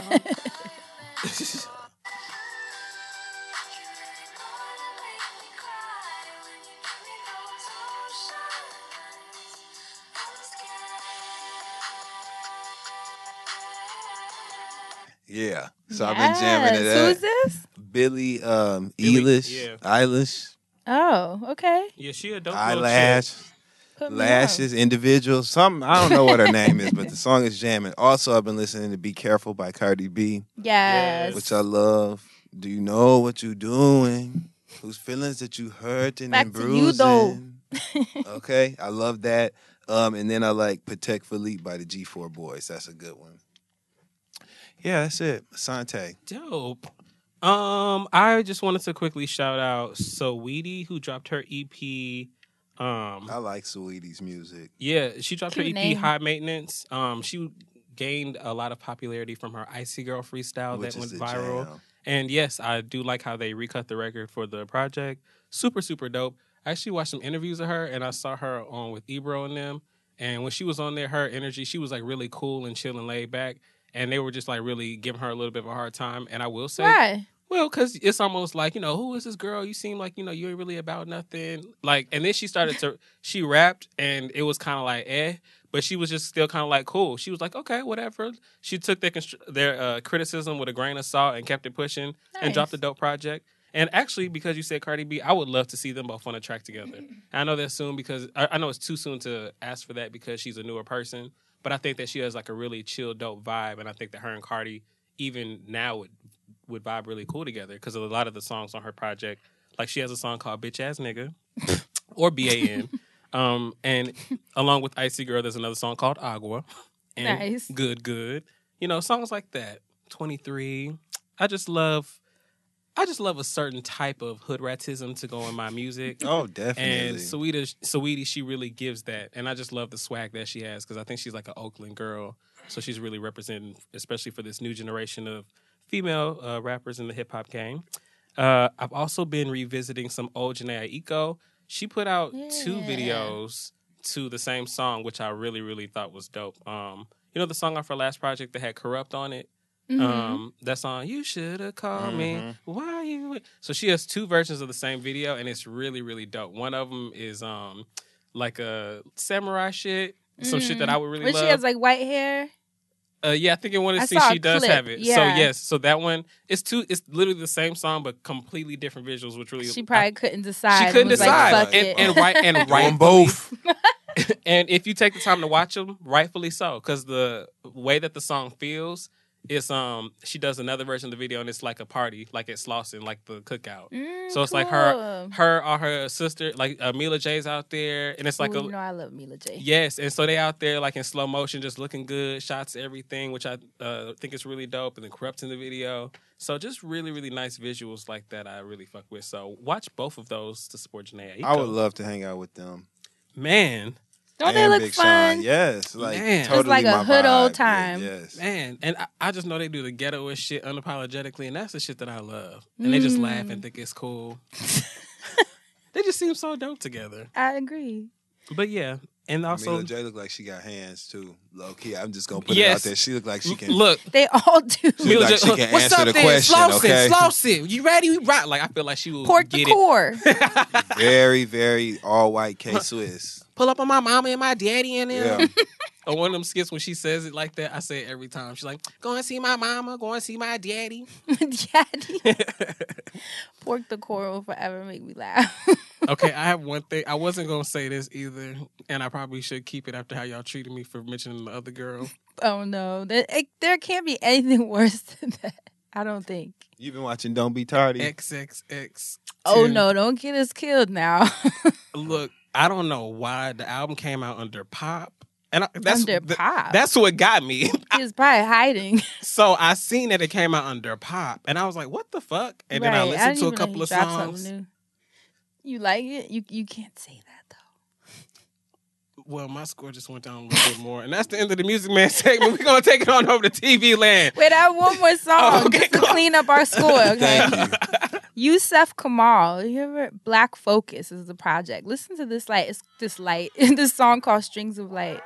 Yeah. So I've been jamming to Yes. that. Who's this? Billie Billie, Eilish. yeah. Eilish. Oh, okay. Yeah, she a dope little Eyelash. chick. Put me Lashes, individuals, something. I don't know what her name is, but the song is jamming. Also, I've been listening to Be Careful by Cardi B, on. Yes. which I love. Do you know what you're doing? Whose feelings that you hurting Back and to you, though. bruising? Okay, I love that. And then I like Protect Philippe by the G4 Boys. That's a good one. Yeah, that's it. Asante. Dope. I just wanted to quickly shout out Saweetie, who dropped her EP. I like Saweetie's music. Yeah, she dropped her EP Cute name. High Maintenance. She gained a lot of popularity from her Icy Girl freestyle Which that is went the viral. jam. And yes, I do like how they recut the record for the project. Super, super dope. I actually watched some interviews of her, and I saw her on with Ebro and them. And when she was on there, her energy, she was like really cool and chill and laid back. And they were just like really giving her a little bit of a hard time. And I will say, Why? well, because it's almost like, who is this girl? You seem like, you ain't really about nothing. Like, and then she rapped, and it was kind of like, but she was just still kind of like, cool. She was like, okay, whatever. She took their criticism with a grain of salt and kept it pushing and dropped a dope project. And actually, because you said Cardi B, I would love to see them both on a track together. I know that's soon because I know it's too soon to ask for that because she's a newer person. But I think that she has like a really chill, dope vibe. And I think that her and Cardi, even now, would vibe really cool together because of a lot of the songs on her project. Like she has a song called Bitch Ass Nigga or BAN. And along with Icy Girl, there's another song called Agua. And Nice. Good. Songs like that. 23. I just love a certain type of hood ratism to go in my music. Oh, definitely. And Saweetie, she really gives that. And I just love the swag that she has because I think she's like an Oakland girl. So she's really representing, especially for this new generation of female rappers in the hip-hop game. I've also been revisiting some old Janae Aiko. She put out 2 videos to the same song, which I really, really thought was dope. The song off her last project that had Corrupt on it? That song, you should have called me. Why you? So she has 2 versions of the same video, and it's really, really dope. One of them is like a samurai shit, some shit that I would really love. She has like white hair. Yeah, I think in one of the scenes she does have it. Yeah. So yes, so that one it's literally the same song but completely different visuals, which really she probably couldn't decide. She couldn't decide, like, and right on both. And if you take the time to watch them, rightfully so, because the way that the song feels. It's she does another version of the video and it's like a party, like at Slauson, like the cookout. So it's cool. like her sister, like Mila J's out there, and it's like I love Mila J. Yes, and so they out there like in slow motion, just looking good, shots, everything, which I think is really dope, and then Corrupt in the video. So just really, really nice visuals like that. I really fuck with. So watch both of those to support Janae Aiko. I would love to hang out with them. Man. Don't they look Big fun? Sean. Yes. Like, man. Totally it's like a hood old time. Yes. Man. And I just know they do the ghettoish shit unapologetically, and that's the shit that I love. And they just laugh and think it's cool. They just seem so dope together. I agree. But yeah. And also, Mila J look like she got hands too, low key. I'm just gonna put it out there. She look like she can. Look, they all do. She look like she can What's answer up the then? question. Slauson. You ready? We rock. Like I feel like she will Pork get the core. Very, very all white K Swiss. Pull up on my mama and my daddy in there. Yeah. Or one of them skits when she says it like that, I say it every time. She's like, go and see my mama, go and see my daddy. Daddy. Pork the core will forever make me laugh. Okay, I have one thing. I wasn't going to say this either, and I probably should keep it after how y'all treated me for mentioning the other girl. Oh, no. There can't be anything worse than that. I don't think. You've been watching Don't Be Tardy. XXX. Oh, no. Don't get us killed now. Look, I don't know why the album came out under Pop. And Pop? That's what got me. He was probably hiding. So I seen that it came out under Pop, and I was like, what the fuck? And then I listened to a couple of songs. You like it? You can't say that, though. Well, my score just went down a little bit more. And that's the end of the Music Man segment. We're going to take it on over to TV land. Wait, I have one more song just to clean up our score, okay? Thank you. Yusef Kamal. You ever Black Focus is the project. Listen to this light. It's this light. This song called Strings of Light.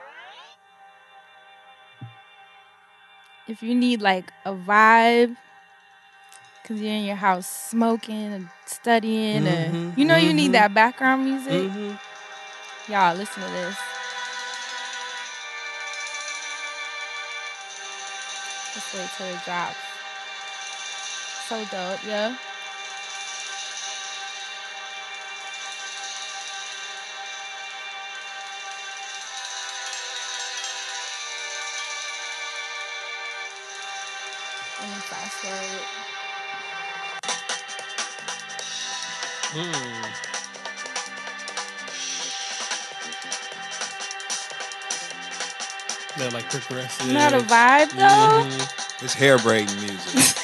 If you need like a vibe, because you're in your house smoking and studying, and you need that background music. Y'all, listen to this. Just wait till it drops. So dope, yeah. Let me fast forward. They're like progressive. Not a vibe though. It's hair braiding music.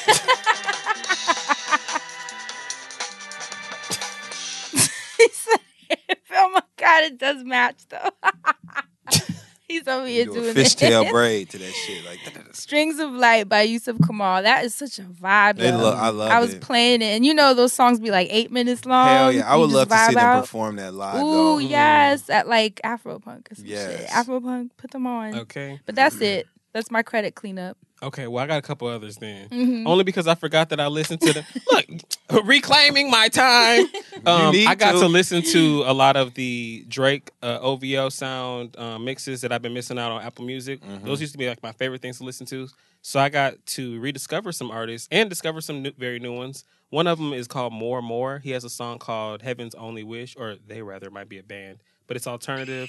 Oh my god, it does match though. He's over here Do a doing fishtail it. braid to that shit. Like, Strings of Light by Yusuf Kamal. That is such a vibe. They though. lo- I love I was it. playing it, and you know those songs be like 8 minutes long. hell yeah. I You would just love to see vibe them out. perform that live, Ooh, though. yes, at like Afropunk or some shit. Yes. Afropunk, put them on. Okay. But that's it. That's my credit cleanup. Okay, well, I got a couple others then. Mhm. Only because I forgot that I listened to them. Look, reclaiming my time. need I got to. to listen to a lot of the Drake OVO sound mixes that I've been missing out on Apple Music. Mm-hmm. Those used to be like my favorite things to listen to. So I got to rediscover some artists and discover some very new ones. One of them is called More More. He has a song called Heaven's Only Wish, or they rather might be a band, but it's alternative.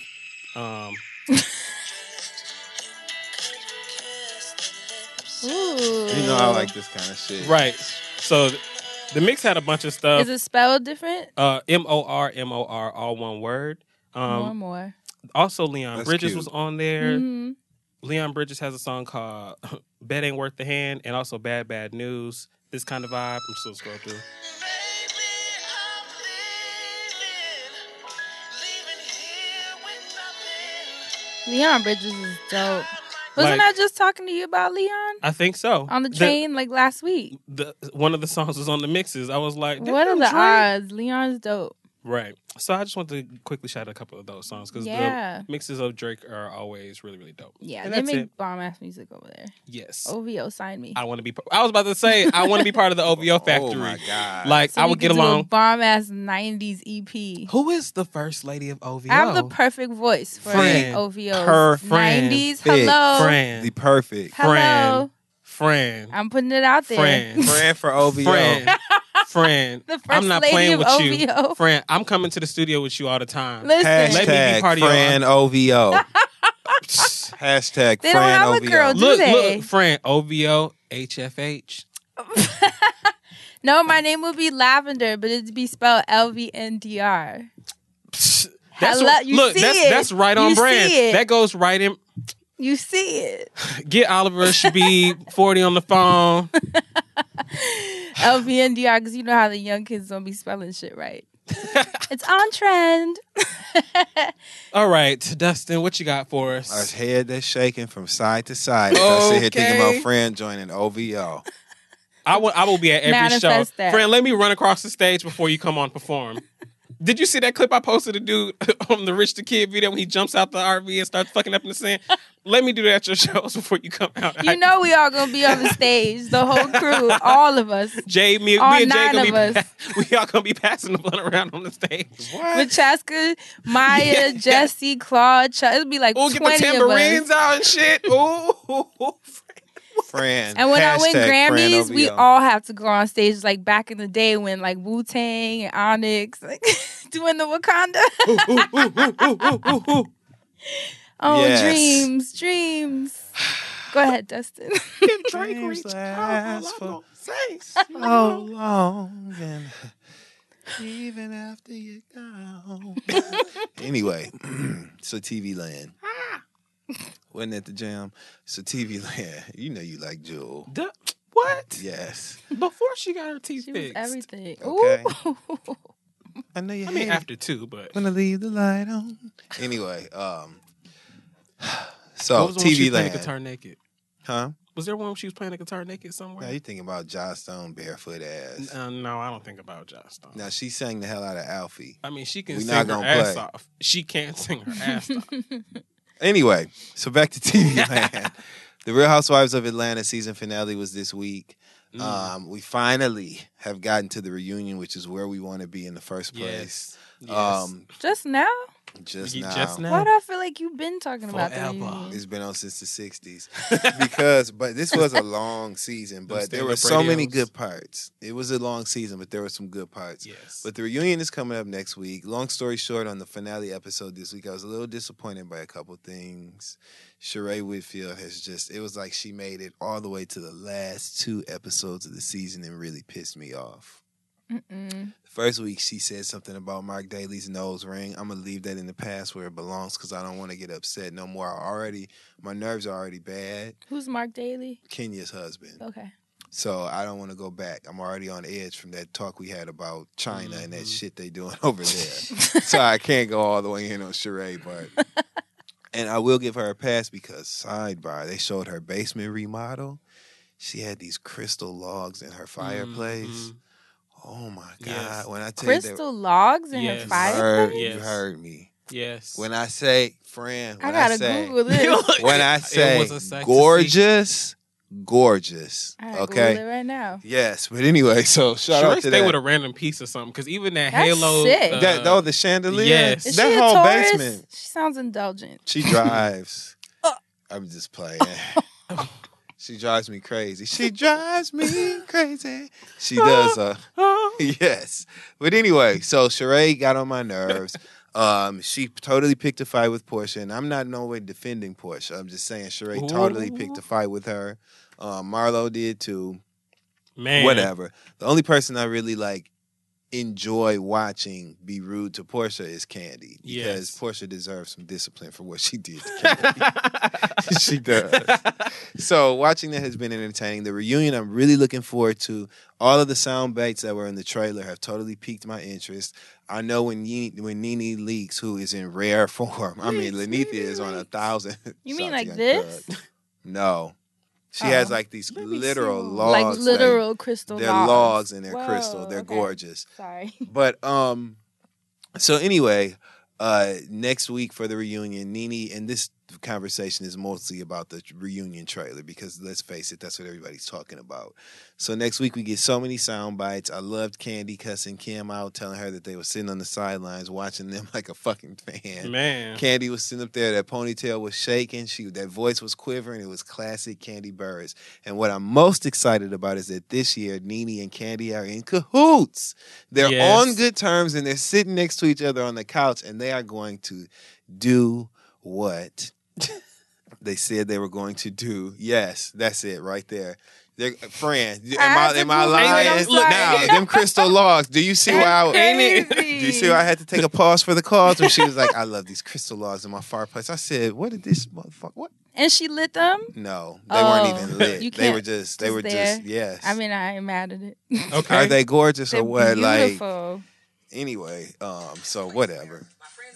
Ooh. You know I like this kind of shit. Right. So the mix had a bunch of stuff. Is it spelled different? MOR, all one word. More. Also, Leon That's Bridges cute. was on there. Mm-hmm. Leon Bridges has a song called Bet Ain't Worth the Hand, and also Bad Bad News. This kind of vibe. I'm just going to scroll through. Leon Bridges is dope. Wasn't Like- I just talking to you about Leon I think so. on the train like last week? One of the songs was on the mixes. I was like, What are damn, the Drake. odds? Leon's dope. Right. So I just want to quickly shout out a couple of those songs because Yeah. the mixes of Drake are always really, really dope. Yeah, And they that's make it. bomb ass music over there. Yes. OVO signed me. I want to be. I was about to say I want to be part of the OVO factory. Oh my God. Like So I we would could get do a along. bomb ass '90s EP. Who is the first lady of OVO? I have the perfect voice for Friend. OVO. Her friend. '90s. Big Hello. Friend. The perfect. Hello. Friend. I'm putting it out there. Friend. Friend for OVO. Friend. Friend. The first I'm not lady playing of with you. OVO. Friend, I'm coming to the studio with you all the time. Listen, Let me be Hashtag part of your- friend OVO. Hashtag They don't friend have a OVO. girl, do Look, they? look, friend, OVO, HFH. No, my name would be Lavender, but it'd be spelled LVNDR. That's Hello- you look, see that's it. that's right on You brand. see it. That goes right in. You see it. Get Oliver Shabib 40 on the phone. LVNDR, because you know how the young kids don't be spelling shit right. It's on trend. All right, Dustin, what you got for us? Our head that's shaking from side to side. I sit here thinking Okay. about friend joining OVO. I will be at every Manifest show. that. Friend, let me run across the stage before you come on perform. Did you see that clip I posted a dude on the Rich the Kid video when he jumps out the RV and starts fucking up in the sand? Let me do that at your shows before you come out. You know we all gonna be on the stage, the whole crew, all of us. Jay, me all and Jay 9 gonna of be us. we all gonna be passing the blunt around on the stage. Machaska, Maya, Yeah. Jesse, Claude, it'll be like Ooh, 20 get the of us. tambourines out and shit. Ooh. Friend. And when I win Hashtag friend Grammys, we OVO. all have to go on stage like back in the day when like Wu-Tang and Onyx like doing the Wakanda. Oh, Yes. dreams. Go ahead, Dustin. Drake Dreams reached last all so long and even after you're gone. Anyway, so TV Land. Wasn't at the jam. So TV Land. You know you like Jewel. What? Yes. Before she got her teeth She was fixed. everything. Okay. Ooh. I know you I mean, hate it. after 2, but When I leave the light on. Anyway, what so was the one she TV was playing Land. the guitar naked? Huh? Was there one where she was playing the guitar naked somewhere? Now you thinking about Joss Stone barefoot ass. No, I don't think about Joss Stone. Now she sang the hell out of Alfie. I mean, she can We sing not her gonna ass play. off. She can't sing her ass off. Anyway, so back to TV Land. The Real Housewives of Atlanta season finale was this week. We finally have gotten to the reunion, which is where we want to be in the first place. Yes. Just now? Just Just now. now. Why do I feel like you've been talking about the Forever. reunion? It's been on since the 60s. But this was a long season, but there were stand-up so many radios. good parts. It was a long season, but there were some good parts. Yes. But the reunion is coming up next week. Long story short, on the finale episode this week, I was a little disappointed by a couple things. Sheree Whitfield it was like she made it all the way to the last 2 episodes of the season and really pissed me off. Mm-mm. First week, she said something about Mark Daly's nose ring. I'm going to leave that in the past where it belongs because I don't want to get upset no more. My nerves are already bad. Who's Mark Daly? Kenya's husband. Okay. So I don't want to go back. I'm already on edge from that talk we had about China and that shit they doing over there. So I can't go all the way in on Sheree, but And I will give her a pass because, sidebar, they showed her basement remodel. She had these crystal logs in her fireplace. Oh my God. Yes. When I tell Crystal logs in her fireplace? you heard me. Yes. When I say, Fran, I gotta Google this. When I say was a sight to gorgeous, gorgeous. I gotta Okay. Google it right now. Yes, but anyway, so shout out to stay that. with a random piece or something, because even that That's halo, sick. The chandelier. Yes. Is that she a whole Taurus? basement. She sounds indulgent. She drives. I'm just playing. She drives me crazy. She drives me crazy. She does. Yes. But anyway, so Sheree got on my nerves. She totally picked a fight with Portia, and I'm not in no way defending Portia. I'm just saying Sheree totally picked a fight with her. Marlo did too. Man. Whatever. The only person I really enjoy watching be rude to Portia is Candy, because Portia deserves some discipline for what she did to Candy. She does. So watching that has been entertaining. The reunion I'm really looking forward to. All of the sound bites that were in the trailer have totally piqued my interest. I know when Nene Leakes, who is in rare form, I mean Lenithia is on 1,000. You mean like this? No. She has these literal logs. Like literal crystal they're logs. logs and they're Whoa, crystal. They're gorgeous. Sorry. But so anyway, next week for the reunion, Nene, and this conversation is mostly about the reunion trailer because let's face it, that's what everybody's talking about. So next week we get so many sound bites. I loved Candy cussing Kim out, telling her that they were sitting on the sidelines watching them like a fucking fan. Man. Candy was sitting up there, that ponytail was shaking, that voice was quivering. It was classic Candy Burris. And what I'm most excited about is that this year Nene and Candy are in cahoots. They're on good terms and they're sitting next to each other on the couch and they are going to do what they said they were going to do. Yes, that's it right there. Fran, am I lying? Look now, them crystal logs. Do you see why do you see why I had to take a pause for the cause when she was like, "I love these crystal logs in my fireplace"? I said, "What did this motherfucker? What?" And she lit them? No, they weren't even lit. They were just yes. I mean, I ain't mad at it. Okay, are they gorgeous or what? Beautiful. Anyway, so whatever.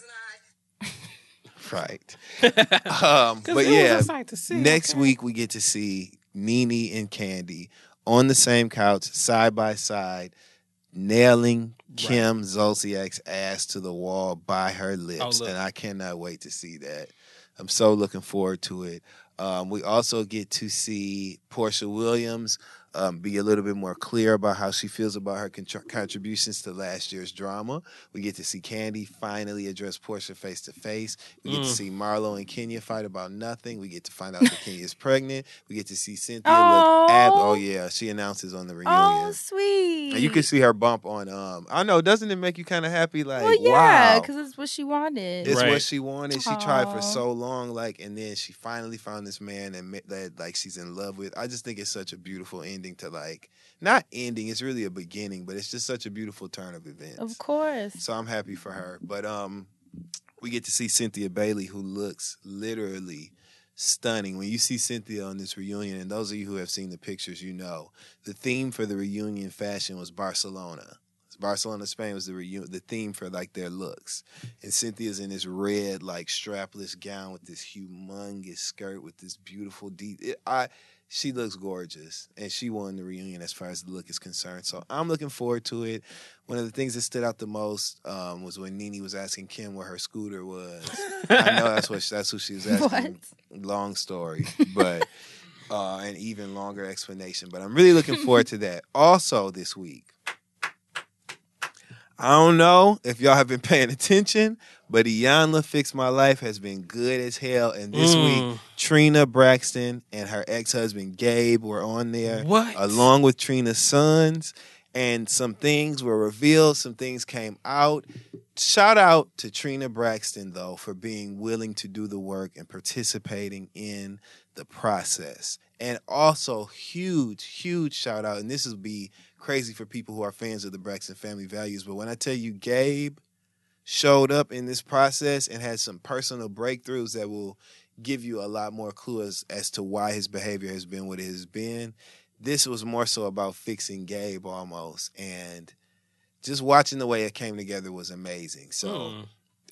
Right. But yeah, next week we get to see Nene and Candy on the same couch, side by side, nailing Kim Zolciak's ass to the wall by her lips. And I cannot wait to see that. I'm so looking forward to it. We also get to see Portia Williams be a little bit more clear about how she feels about her contributions to last year's drama. We get to see Candy finally address Portia face to face. We get to see Marlo and Kenya fight about nothing. We get to find out that Kenya is pregnant. We get to see Cynthia she announces on the reunion. Oh, sweet. And you can see her bump on I know, doesn't it make you kind of happy? Like, well, yeah, wow, because it's what she wanted. it's what she wanted. She tried for so long, and then she finally found this man that she's in love with. I just think it's such a beautiful ending to not ending, it's really a beginning, but it's just such a beautiful turn of events. Of course. So I'm happy for her. But we get to see Cynthia Bailey, who looks literally stunning. When you see Cynthia on this reunion, and those of you who have seen the pictures, you know, the theme for the reunion fashion was Barcelona. Barcelona, Spain was the theme for their looks. And Cynthia's in this red strapless gown with this humongous skirt with this beautiful she looks gorgeous, and she won the reunion as far as the look is concerned. So I'm looking forward to it. One of the things that stood out the most was when Nene was asking Kim where her scooter was. I know that's who she was asking. What? Long story, but an even longer explanation. But I'm really looking forward to that. Also this week, I don't know if y'all have been paying attention, but Iyanla Fix My Life has been good as hell. And this week, Trina Braxton and her ex-husband Gabe were on there. What? Along with Trina's sons. And some things were revealed. Some things came out. Shout out to Trina Braxton, though, for being willing to do the work and participating in the process. And also, huge, huge shout out. And this will be crazy for people who are fans of the Braxton family values. But when I tell you Gabe showed up in this process and had some personal breakthroughs that will give you a lot more clues as to why his behavior has been what it has been, this was more so about fixing Gabe almost. And just watching the way it came together was amazing. So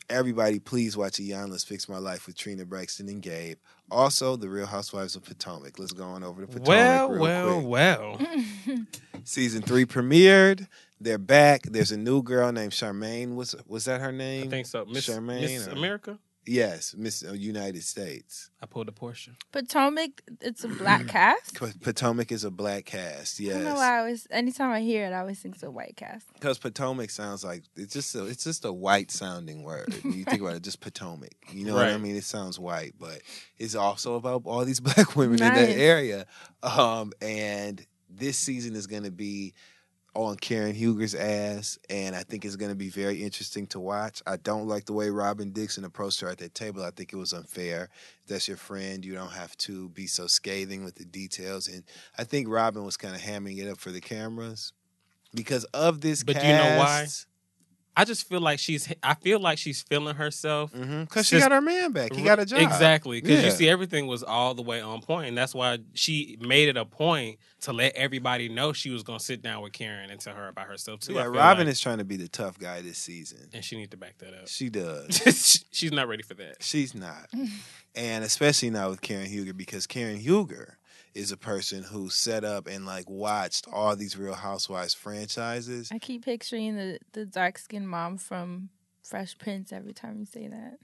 Everybody, please watch Iyanla's Fix My Life with Trina Braxton and Gabe. Also, The Real Housewives of Potomac. Let's go on over to Potomac real quick. Well. Season 3 premiered. They're back. There's a new girl named Charmaine. Was that her name? I think so. Miss Charmaine. America? Yes, Miss United States. I pulled a portion. Potomac, it's a black cast? Potomac is a black cast, yes. I don't know why anytime I hear it, I always think it's a white cast. Because Potomac sounds like, it's just a white sounding word. When you think about it, just Potomac. You know what I mean? It sounds white, but it's also about all these black women in that area. And this season is going to be on Karen Huger's ass, and I think it's going to be very interesting to watch. I don't like the way Robin Dixon approached her at that table. I think it was unfair. If that's your friend, you don't have to be so scathing with the details. And I think Robin was kind of hamming it up for the cameras because of this cast. But you know why? I just feel like she's feeling herself. Because she got her man back. He got a job. Exactly. Because you see, everything was all the way on point. And that's why she made it a point to let everybody know she was going to sit down with Karen and tell her about herself, too. Yeah, Robin is trying to be the tough guy this season. And she needs to back that up. She does. She's not ready for that. She's not. And especially not with Karen Huger, because Karen Huger is a person who set up and watched all these Real Housewives franchises. I keep picturing the dark-skinned mom from Fresh Prince every time you say that.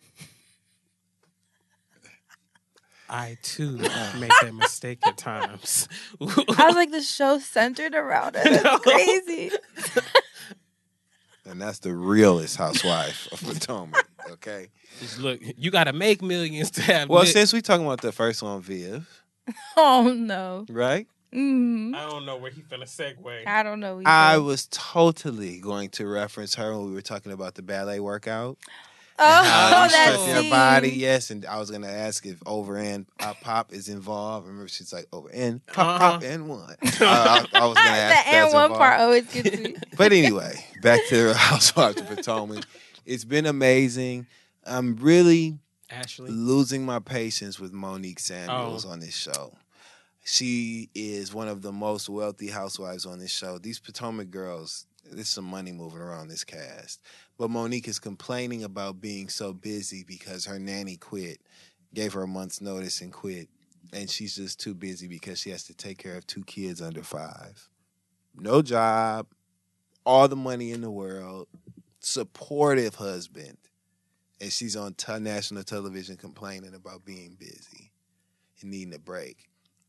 I, too, make that mistake at times. I was like, the show centered around her. That's crazy. And that's the realest housewife of Potomac, okay? Just look, you got to make millions to have since we talking about the first one, Viv. Oh, no. Right? Mm-hmm. I don't know where he finna segue. I don't know either. I was totally going to reference her when we were talking about the ballet workout. That your body, yes. And I was going to ask if over and pop is involved. Remember, she's like, over and pop and one. I was going to ask the and one involved. Part always gets me. But anyway, back to the Housewives of Potomac. It's been amazing. I'm really losing my patience with Monique Samuels on this show. She is one of the most wealthy housewives on this show. These Potomac girls, there's some money moving around this cast. But Monique is complaining about being so busy because her nanny quit, gave her a month's notice and quit. And she's just too busy because she has to take care of 2 kids under 5. No job, all the money in the world, supportive husband. And she's on national television complaining about being busy and needing a break.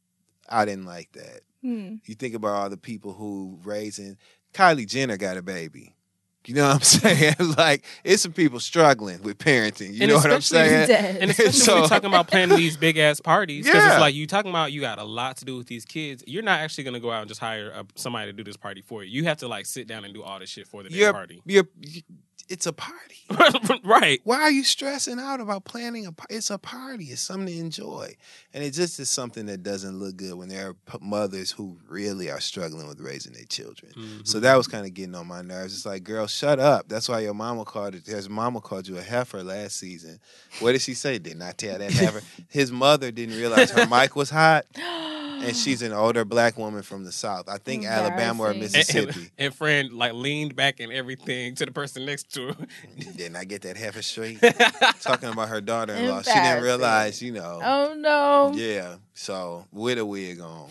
I didn't like that. You think about all the people who raising... Kylie Jenner got a baby. You know what I'm saying? It's some people struggling with parenting. You know what I'm saying? And especially when you're talking about planning these big-ass parties. Because it's like you talking about you got a lot to do with these kids. You're not actually going to go out and just hire somebody to do this party for you. You have to sit down and do all this shit for the damn party. It's a party. Right. Why are you stressing out about planning a party? It's a party. It's something to enjoy. And it just is something that doesn't look good when there are mothers who really are struggling with raising their children. So that was kind of getting on my nerves. It's like, girl, shut up. That's why your mama called you a heifer last season. What did she say? Did not tell that heifer. His mother didn't realize her mic was hot. And she's an older black woman from the South. I think Alabama or Mississippi. And friend leaned back and everything to the person next to her. Didn't I get that heifer straight? Talking about her daughter-in-law. She didn't realize, Oh, no. Yeah. So, with a wig on.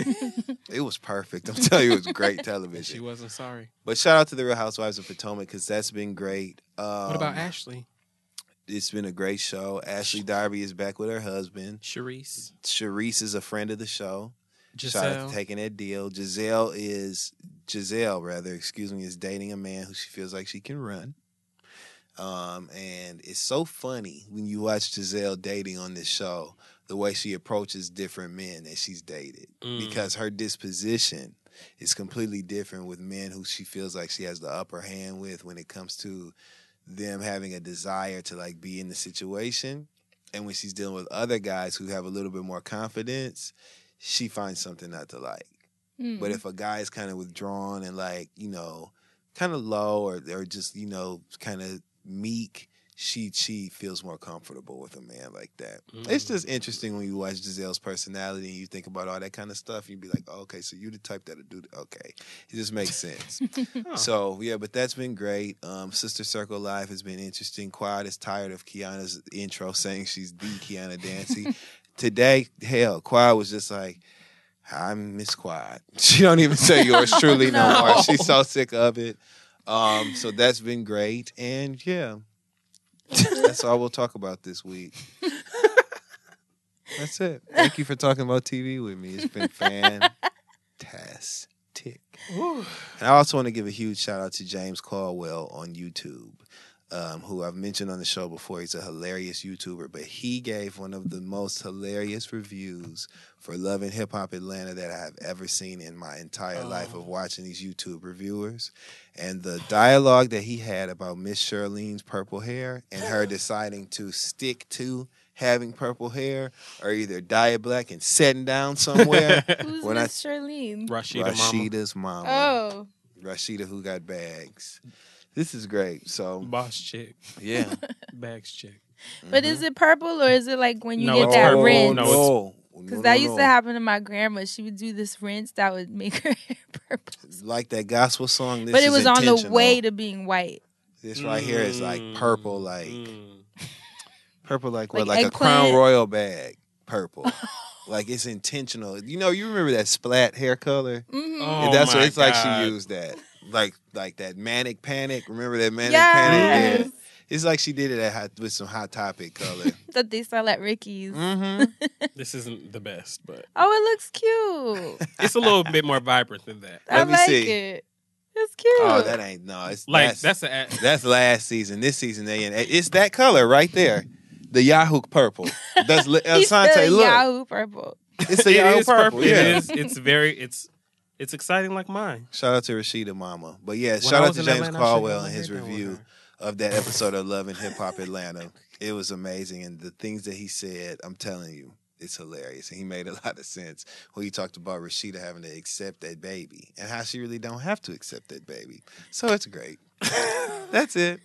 It was perfect. I'm telling you, it was great television. She wasn't sorry. But shout out to the Real Housewives of Potomac because that's been great. What about Ashley? It's been a great show. Ashley Darby is back with her husband. Sharice is a friend of the show. Shout out to taking that deal. Giselle is dating a man who she feels like she can run. And it's so funny when you watch Giselle dating on this show, the way she approaches different men that she's dated. Because her disposition is completely different with men who she feels like she has the upper hand with when it comes to them having a desire to be in the situation. And when she's dealing with other guys who have a little bit more confidence, she finds something not to like. But if a guy is kind of withdrawn and kind of low or just, kind of meek, she feels more comfortable with a man like that. It's just interesting when you watch Giselle's personality and you think about all that kind of stuff. And you be like, oh, okay, so you the type that'll do okay. It just makes sense. So, yeah, but that's been great. Sister Circle Live has been interesting. Quad is tired of Kiana's intro saying she's the Kiana Dancy. Today, hell, Quad was just like, I miss Quad. She don't even say yours truly no more. She's so sick of it. So that's been great. And, yeah. That's all we'll talk about this week. That's it. Thank you for talking about TV with me. It's been fantastic. And I also want to give a huge shout out to James Caldwell on YouTube, who I've mentioned on the show before. He's a hilarious YouTuber, but he gave one of the most hilarious reviews for Love and Hip Hop Atlanta that I have ever seen in my entire life of watching these YouTube reviewers. And the dialogue that he had about Miss Charlene's purple hair and her deciding to stick to having purple hair or either dye it black and setting down somewhere. Who's Miss Charlene? Rashida's mama. Oh. Rashida who got bags. This is great. So boss chick. Yeah. Bags chick. But is it purple or is it like when you No, get it's that purple. rinse? No, Because that used to happen to my grandma. She would do this rinse that would make her hair purple. Like that gospel song. This But it is was on the intentional. way to being white. This right here is like purple, like purple, like what? Like Like a Crown eggplant? Royal bag, purple. Like it's intentional. You know, you remember that splat hair color? Mm-hmm. And that's what my it's like. God. She used that, like that manic panic. Remember that manic Yes. panic? Yeah. It's like she did it with some Hot Topic color. That they sell at Ricky's. This isn't the best, but Oh, it looks cute. it's a little bit more vibrant than that. I Let me like see. it. It's cute. Oh, that ain't no. It's Like that's that's last season. This season it's that color right there, the Yahoo purple. That's He's Asante. still Look, Yahoo purple. it's a Yahoo purple. It Yeah. is. It's very. It's exciting like mine. Shout out to Rashida Mama. But yeah, When shout I out was to in James Atlanta, I should've Caldwell gone and his there with review her. of that episode of Love and Hip Hop Atlanta. It was amazing. And the things that he said, I'm telling you, it's hilarious. And he made a lot of sense when he talked about Rashida having to accept that baby and how she really don't have to accept that baby. So it's great. That's it.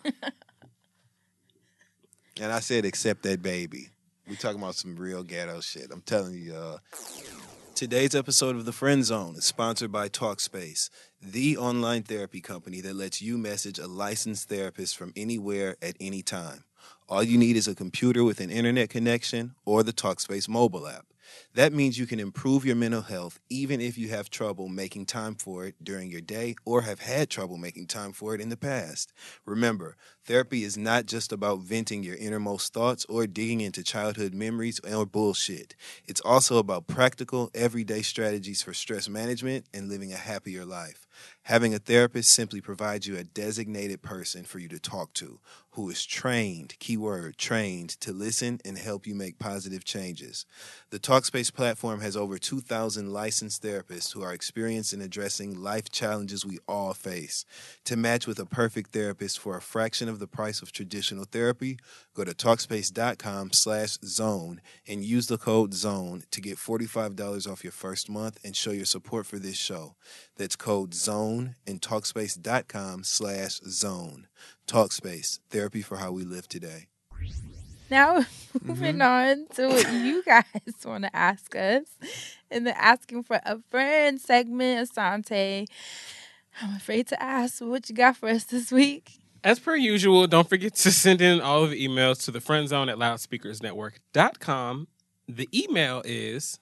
And I said accept that baby. We talking about some real ghetto shit. I'm telling you, y'all. Today's episode of The Friend Zone is sponsored by Talkspace, the online therapy company that lets you message a licensed therapist from anywhere at any time. All you need is a computer with an internet connection or the Talkspace mobile app. That means you can improve your mental health even if you have trouble making time for it during your day or have had trouble making time for it in the past. Remember, therapy is not just about venting your innermost thoughts or digging into childhood memories or bullshit. It's also about practical, everyday strategies for stress management and living a happier life. Having a therapist simply provides you a designated person for you to talk to who is trained, keyword, trained to listen and help you make positive changes. The Talkspace platform has over 2,000 licensed therapists who are experienced in addressing life challenges we all face. To match with a perfect therapist for a fraction of the price of traditional therapy, go to Talkspace.com/zone and use the code ZONE to get $45 off your first month and show your support for this show. That's code ZONE and Talkspace.com/zone. Talkspace, therapy for how we live today. Now, moving on to what you guys want to ask us in the Asking for a Friend segment. Asante, I'm afraid to ask what you got for us this week. As per usual, don't forget to send in all of the emails to thefriendzone@loudspeakersnetwork.com. The email is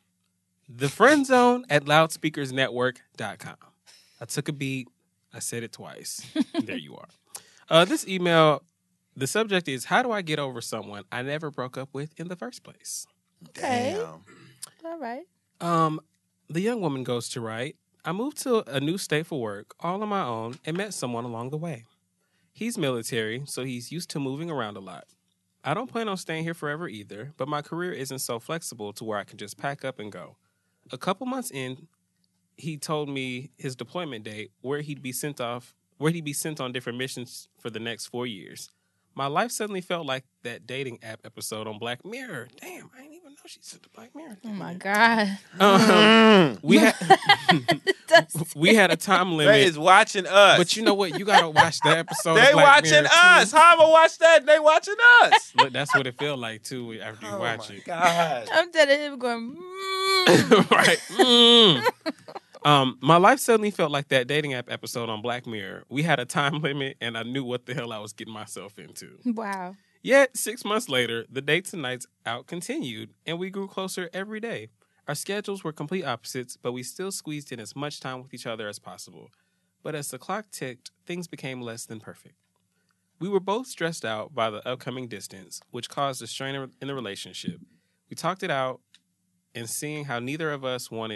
thefriendzone@loudspeakersnetwork.com. I took a beat. I said it twice. There you are. This email, the subject is, how do I get over someone I never broke up with in the first place? Okay. Damn. All right. The young woman goes to write, I moved to a new state for work all on my own and met someone along the way. He's military, so he's used to moving around a lot. I don't plan on staying here forever either, but my career isn't so flexible to where I can just pack up and go. A couple months in, he told me his deployment date, where he'd be sent on different missions for the next 4 years. My life suddenly felt like that dating app episode on Black Mirror. Damn, I didn't even know she said the Black Mirror. Oh my God. We had does. We had a time limit. They is watching us. But you know what? You gotta watch that episode. They of Black watching Mirror, too. us. How am I watch that? They watching us. Look, that's what it felt like too after you watch it. God. I'm dead at him going, Right. My life suddenly felt like that dating app episode on Black Mirror. We had a time limit, and I knew what the hell I was getting myself into. Wow. Yet 6 months later, the dates and nights out continued, and we grew closer every day. Our schedules were complete opposites, but we still squeezed in as much time with each other as possible. But as the clock ticked, things became less than perfect. We were both stressed out by the upcoming distance, which caused a strain in the relationship. We talked it out, and seeing how neither of us know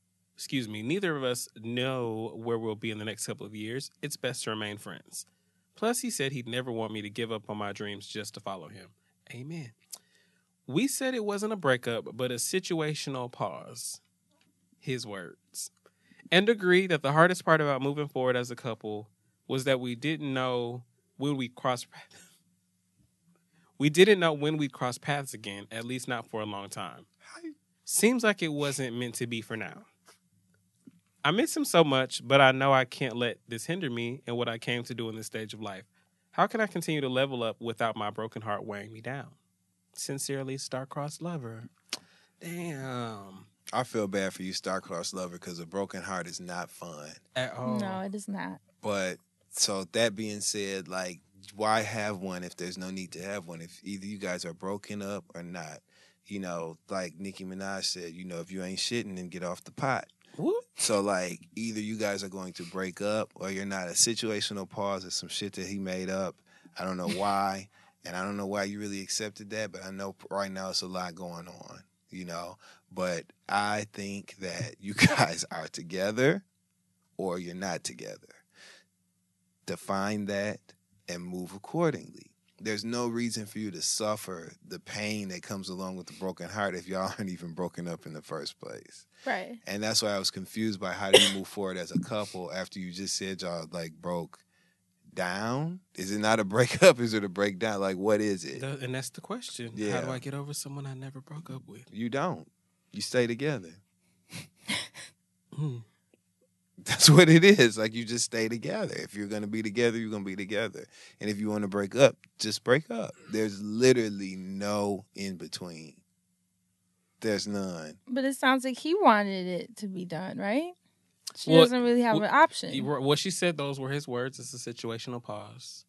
where we'll be in the next couple of years, it's best to remain friends. Plus, he said he'd never want me to give up on my dreams just to follow him. Amen. We said it wasn't a breakup, but a situational pause. His words. And agreed that the hardest part about moving forward as a couple was that we didn't know when we'd cross paths. We didn't know when we'd cross paths again, at least not for a long time. Seems like it wasn't meant to be for now. I miss him so much, but I know I can't let this hinder me in what I came to do in this stage of life. How can I continue to level up without my broken heart weighing me down? Sincerely, Star-Crossed Lover. Damn. I feel bad for you, Star-Crossed Lover, because a broken heart is not fun. At all. No, it is not. But, so that being said, like, why have one if there's no need to have one? If either you guys are broken up or not. You know, like Nicki Minaj said, you know, if you ain't shitting, then get off the pot. What? So, like, either you guys are going to break up or you're not. A situational pause is some shit that he made up. I don't know why. And I don't know why you really accepted that, but I know right now it's a lot going on, you know. But I think that you guys are together or you're not together. Define that and move accordingly. There's no reason for you to suffer the pain that comes along with the broken heart if y'all aren't even broken up in the first place. Right. And that's why I was confused by how do you move forward as a couple after you just said y'all, like, broke down? Is it not a breakup? Is it a breakdown? Like, what is it? And that's the question. Yeah. How do I get over someone I never broke up with? You don't. You stay together. That's what it is. Like, you just stay together. If you're going to be together, you're going to be together. And if you want to break up, just break up. There's literally no in between. There's none. But it sounds like he wanted it to be done, right? She doesn't really have an option. What she said, those were his words. It's a situational pause.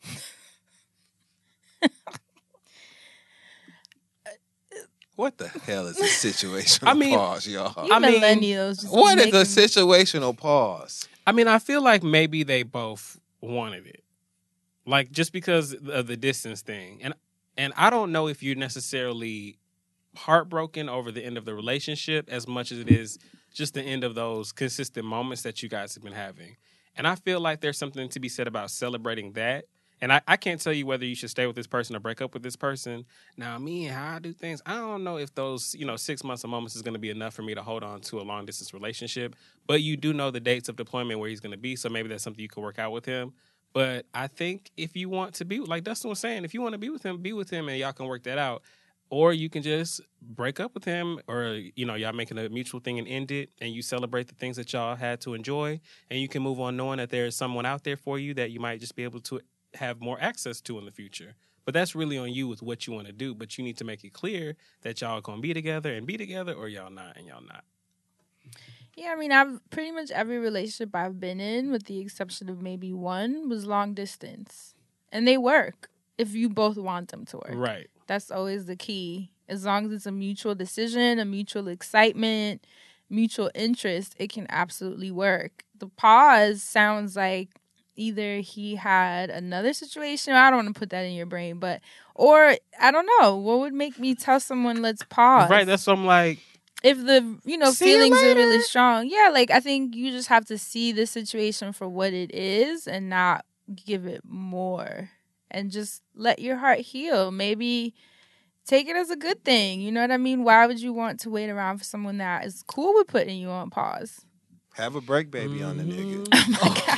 What the hell is a situational pause, y'all? You millennials. Just what is a situational pause? I mean, I feel like maybe they both wanted it. Like, just because of the distance thing. And I don't know if you're necessarily heartbroken over the end of the relationship as much as it is just the end of those consistent moments that you guys have been having. And I feel like there's something to be said about celebrating that. And I can't tell you whether you should stay with this person or break up with this person. Now, me and how I do things, I don't know if those, 6 months of moments is going to be enough for me to hold on to a long-distance relationship. But you do know the dates of deployment where he's going to be, so maybe that's something you can work out with him. But I think if you want to be, like Dustin was saying, if you want to be with him, and y'all can work that out. Or you can just break up with him, or, y'all making a mutual thing and end it, and you celebrate the things that y'all had to enjoy, and you can move on knowing that there's someone out there for you that you might just be able to have more access to in the future. But that's really on you with what you want to do, but you need to make it clear that y'all are going to be together, or y'all not, and y'all not. Yeah, I mean, I've pretty much every relationship I've been in, with the exception of maybe one, was long distance. And they work if you both want them to work. Right. That's always the key. As long as it's a mutual decision, a mutual excitement, mutual interest, it can absolutely work. The pause sounds like either he had another situation, I don't want to put that in your brain, or I don't know, what would make me tell someone let's pause? Right, that's what I'm like. If the, feelings are really strong. Yeah, like I think you just have to see the situation for what it is and not give it more. And just let your heart heal. Maybe take it as a good thing. You know what I mean? Why would you want to wait around for someone that is cool with putting you on pause? Have a break, baby, on the nigga. Oh my God.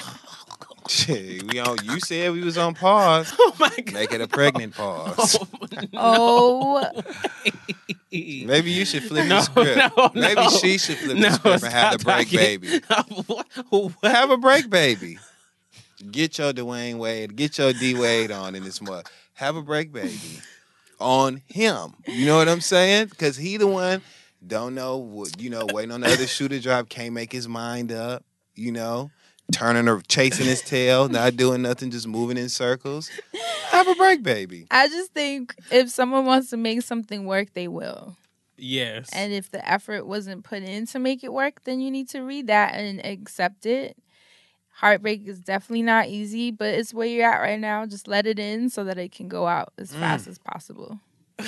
Shit, you said we was on pause. Oh my God. Make it a pregnant pause. Oh. Maybe you should flip No, the script. no, Maybe no. she should flip No, the script and have the stop break talking. baby. What? Have a break baby. Get your Dwayne Wade, get your D Wade on in this month. Have a break baby on him. You know what I'm saying? Because he the one don't know what, waiting on the other shoe to drop, can't make his mind up, turning or chasing his tail, not doing nothing, just moving in circles. Have a break baby. I just think if someone wants to make something work, they will. Yes. And if the effort wasn't put in to make it work, then you need to read that and accept it. Heartbreak is definitely not easy, but it's where you're at right now. Just let it in so that it can go out as fast as possible.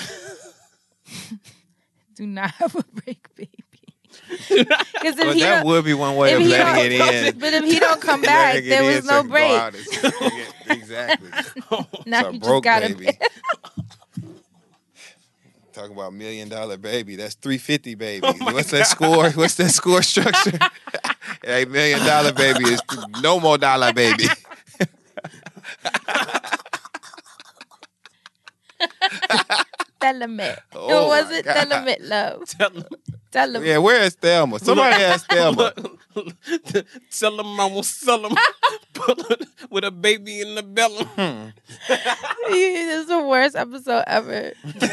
Do not have a break, baby. Because Well, that would be one way of letting it in. But if he don't come back, there was no break. Exactly. Now So you broke just gotta baby. Talking about $1 million baby. That's 350 baby. What's that score? What's that score structure? A $1 million baby is no more dollar baby. Telemit. Oh, It was my it God. Telemit, love. Telemit. Yeah, where is Thelma? Somebody ask Thelma. Sell him, I will sell him. With a baby in the belly. This is the worst episode ever.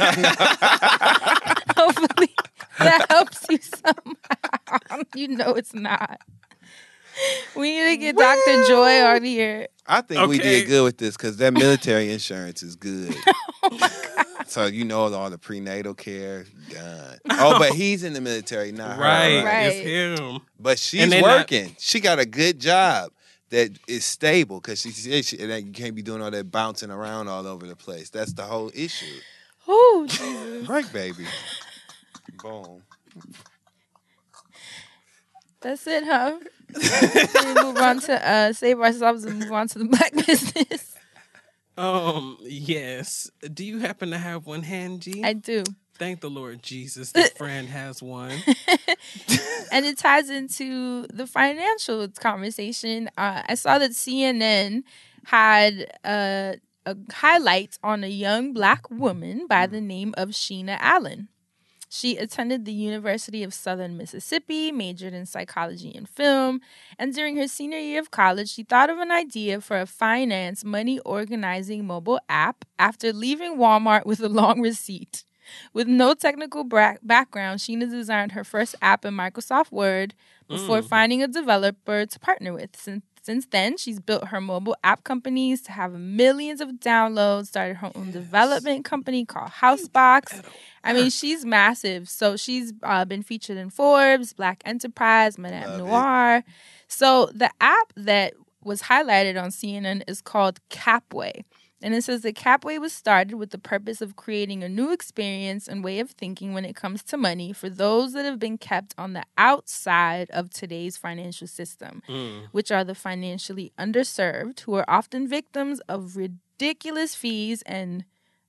Hopefully that helps you somehow. You know it's not. We need to get Dr. Joy on here. I think we Okay. did good with this because that military insurance is good. Oh my God. So all the prenatal care done. Oh, but he's in the military, not her. Right. Right. It's him. But she's And they working. She got a good job that is stable because she said you can't be doing all that bouncing around all over the place. That's the whole issue. Oh, Jesus. Break, baby. Boom. That's it, huh? We move on to save ourselves and move on to the black business. Yes. Do you happen to have one hand, G? I do. Thank the Lord Jesus that Fran has one. And it ties into the financial conversation. I saw that CNN had a highlight on a young black woman by the name of Sheena Allen. She attended the University of Southern Mississippi, majored in psychology and film, and during her senior year of college, she thought of an idea for a finance money organizing mobile app after leaving Walmart with a long receipt. With no technical background, Sheena designed her first app in Microsoft Word before finding a developer to partner with. Since then, she's built her mobile app companies to have millions of downloads, started her own development company called Housebox. I mean, she's massive. So she's been featured in Forbes, Black Enterprise, Madame Noir. So the app that was highlighted on CNN is called Capway. And it says that Capway was started with the purpose of creating a new experience and way of thinking when it comes to money for those that have been kept on the outside of today's financial system, which are the financially underserved, who are often victims of ridiculous fees and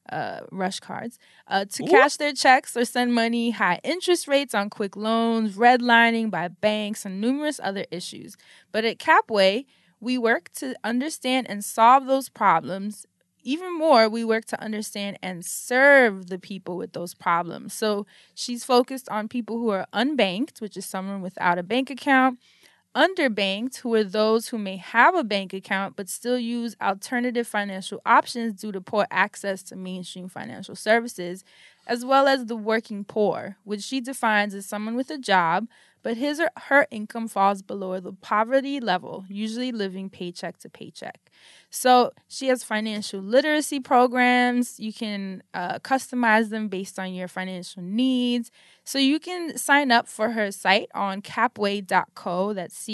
rush cards to cash their checks or send money, high interest rates on quick loans, redlining by banks, and numerous other issues. But at Capway, we work to understand and solve those problems. Even more, we work to understand and serve the people with those problems. So she's focused on people who are unbanked, which is someone without a bank account, underbanked, who are those who may have a bank account but still use alternative financial options due to poor access to mainstream financial services, as well as the working poor, which she defines as someone with a job, but his or her income falls below the poverty level, usually living paycheck to paycheck. So she has financial literacy programs. You can customize them based on your financial needs. So you can sign up for her site on capway.co, that's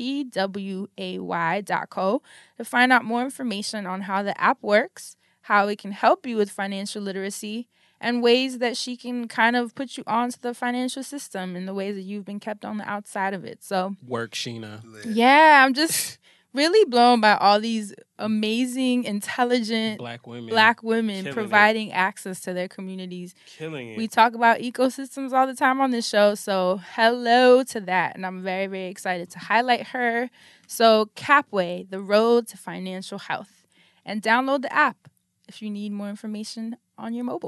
CAPWAY.co, to find out more information on how the app works, how it can help you with financial literacy, and ways that she can kind of put you onto the financial system in the ways that you've been kept on the outside of it. So Work, Sheena. yeah, I'm just really blown by all these amazing, intelligent Black women. Killing providing access to their communities. Killing it. We talk about ecosystems all the time on this show, so hello to that. And I'm very, very excited to highlight her. So Capway, the road to financial health. And download the app if you need more information on your mobile.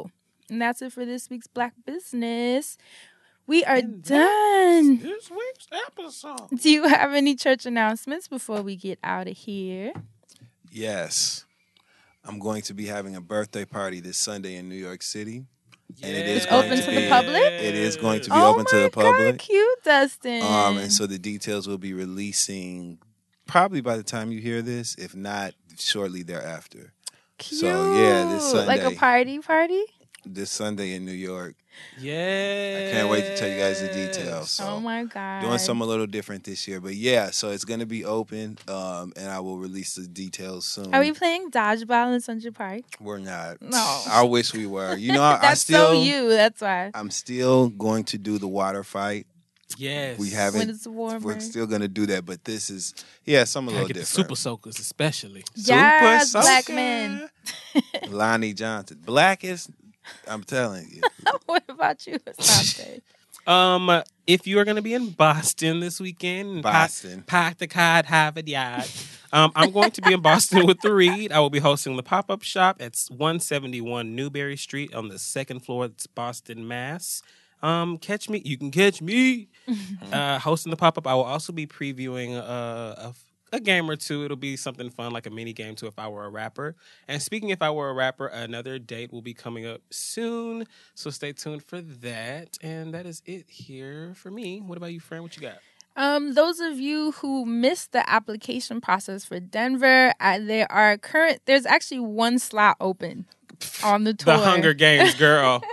And that's it for this week's Black Business. We are done. This week's episode. Do you have any church announcements before we get out of here? Yes. I'm going to be having a birthday party this Sunday in New York City. And it It's is going open to the be- public? It is going to be Oh open to my the public. God, cute, Dustin. And so the details will be releasing probably by the time you hear this, if not shortly thereafter. Cute. So yeah, this Sunday. Like a party? This Sunday in New York. Yeah. I can't wait to tell you guys the details. So Oh my God. doing something a little different this year. But yeah, so it's gonna be open. And I will release the details soon. Are we playing dodgeball in Central Park? We're not. No. I wish we were. You know, I That's still so you. That's why. I'm still going to do the water fight. Yes. We haven't. When it's warmer. We're still gonna do that, but this is something a Gotta little get the different. super soakers, especially. Yes, Super black soaker. men. Lonnie Johnson, blackest. I'm telling you. What about you, Asante? If you are going to be in Boston this weekend, Boston. Pack the Cod, Harvard Yard. I'm going to be in Boston with the Read. I will be hosting the pop-up shop at 171 Newberry Street on the second floor. It's Boston, Mass. Catch me. You can catch me hosting the pop-up. I will also be previewing a game or two. It'll be something fun, like a mini game to If I Were a Rapper. And speaking If I Were a Rapper, another date will be coming up soon. So stay tuned for that. And that is it here for me. What about you, Fran? What you got? Those of you who missed the application process for Denver, there's actually one slot open on the tour. The Hunger Games, girl.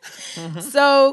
So,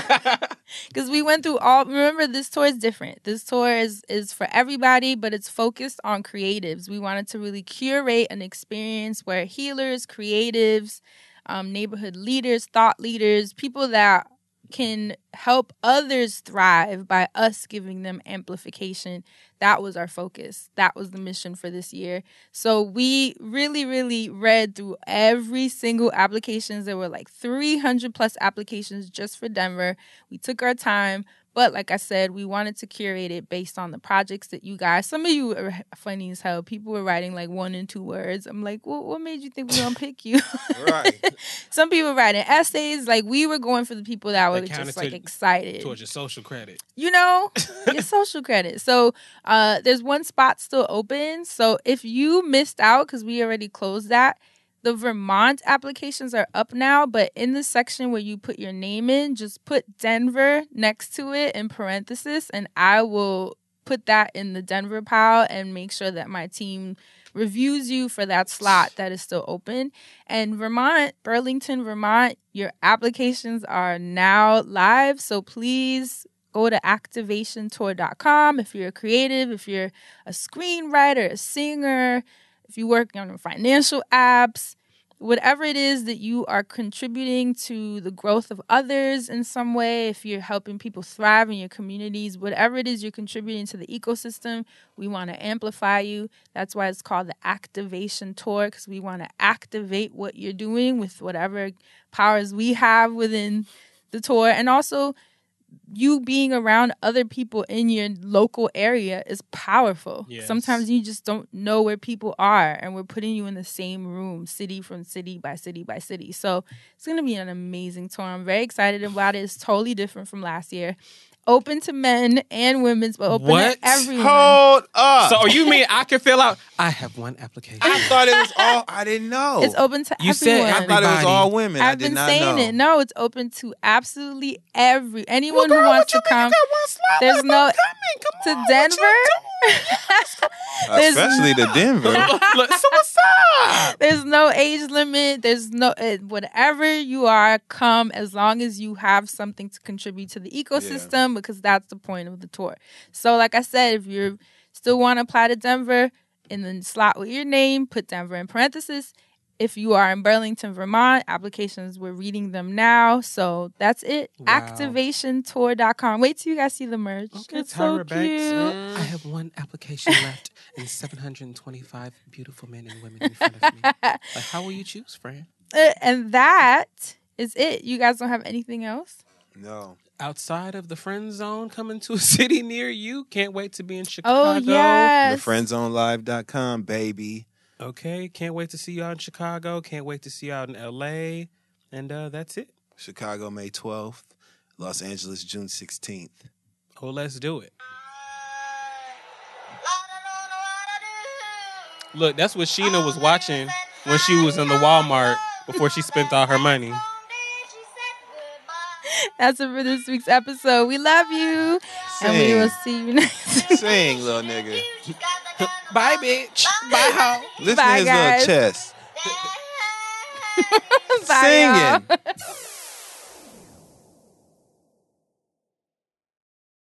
because we went through remember, this tour is different. This tour is for everybody, but it's focused on creatives. We wanted to really curate an experience where healers, creatives, neighborhood leaders, thought leaders, people that can help others thrive by us giving them amplification. That was our focus. That was the mission for this year. So we really, really read through every single applications. There were like 300 plus applications just for Denver. We took our time. But like I said, we wanted to curate it based on the projects that you guys, some of you are funny as hell. People were writing like 1 and 2 words. I'm like, well, what made you think we gonna pick you? Right. Some people were writing essays. Like we were going for the people that were just like excited. Towards your social credit. You know, your social credit. So there's one spot still open. So if you missed out, because we already closed that, the Vermont applications are up now, but in the section where you put your name in, just put Denver next to it in parentheses, and I will put that in the Denver pile and make sure that my team reviews you for that slot that is still open. And Vermont, Burlington, Vermont, your applications are now live, so please go to activationtour.com if you're a creative, if you're a screenwriter, a singer, if you work on financial apps, whatever it is that you are contributing to the growth of others in some way, if you're helping people thrive in your communities, whatever it is you're contributing to the ecosystem, we want to amplify you. That's why it's called the Activation Tour, because we want to activate what you're doing with whatever powers we have within the tour. And also, you being around other people in your local area is powerful. Yes. Sometimes you just don't know where people are, and we're putting you in the same room, city from city by city by city. So it's going to be an amazing tour. I'm very excited about it. It's totally different from last year. Open to men and women's, but open What? to everyone. Hold up. So you mean I can fill out? I have one application. I thought it was all. I didn't know. It's open to You everyone. said I thought it was everybody. all women. I I've did been not saying know. it. No, it's open to absolutely anyone who wants to come. There's no to Denver. There's Especially to Denver. Look, so what's up? There's no age limit. There's no whatever you are, come as long as you have something to contribute to the ecosystem, because that's the point of the tour. So like I said, if you still want to apply to Denver, in the slot with your name, put Denver in parentheses. If you are in Burlington, Vermont, applications, we're reading them now. So that's it. Wow. Activationtour.com. Wait till you guys see the merch. Okay, It's so Tyra Banks. cute. I have one application left and 725 beautiful men and women in front of me. Like, how will you choose, Fran? And that is it. You guys don't have anything else? No. Outside of the friend zone, coming to a city near you. Can't wait to be in Chicago. Oh, yes. TheFriendzonelive.com, baby. Okay, can't wait to see you out in Chicago. Can't wait to see you out in LA. And that's it. Chicago, May 12th. Los Angeles, June 16th. Oh, let's do it. Look, that's what Sheena was watching when she was in the Walmart before she spent all her money. That's it for this week's episode. We love you. Sing. And we will see you next week. Sing, little nigga. Bye, bitch. Bye, ho. Listen Bye, to his guys. little chest. Bye, Singing. y'all.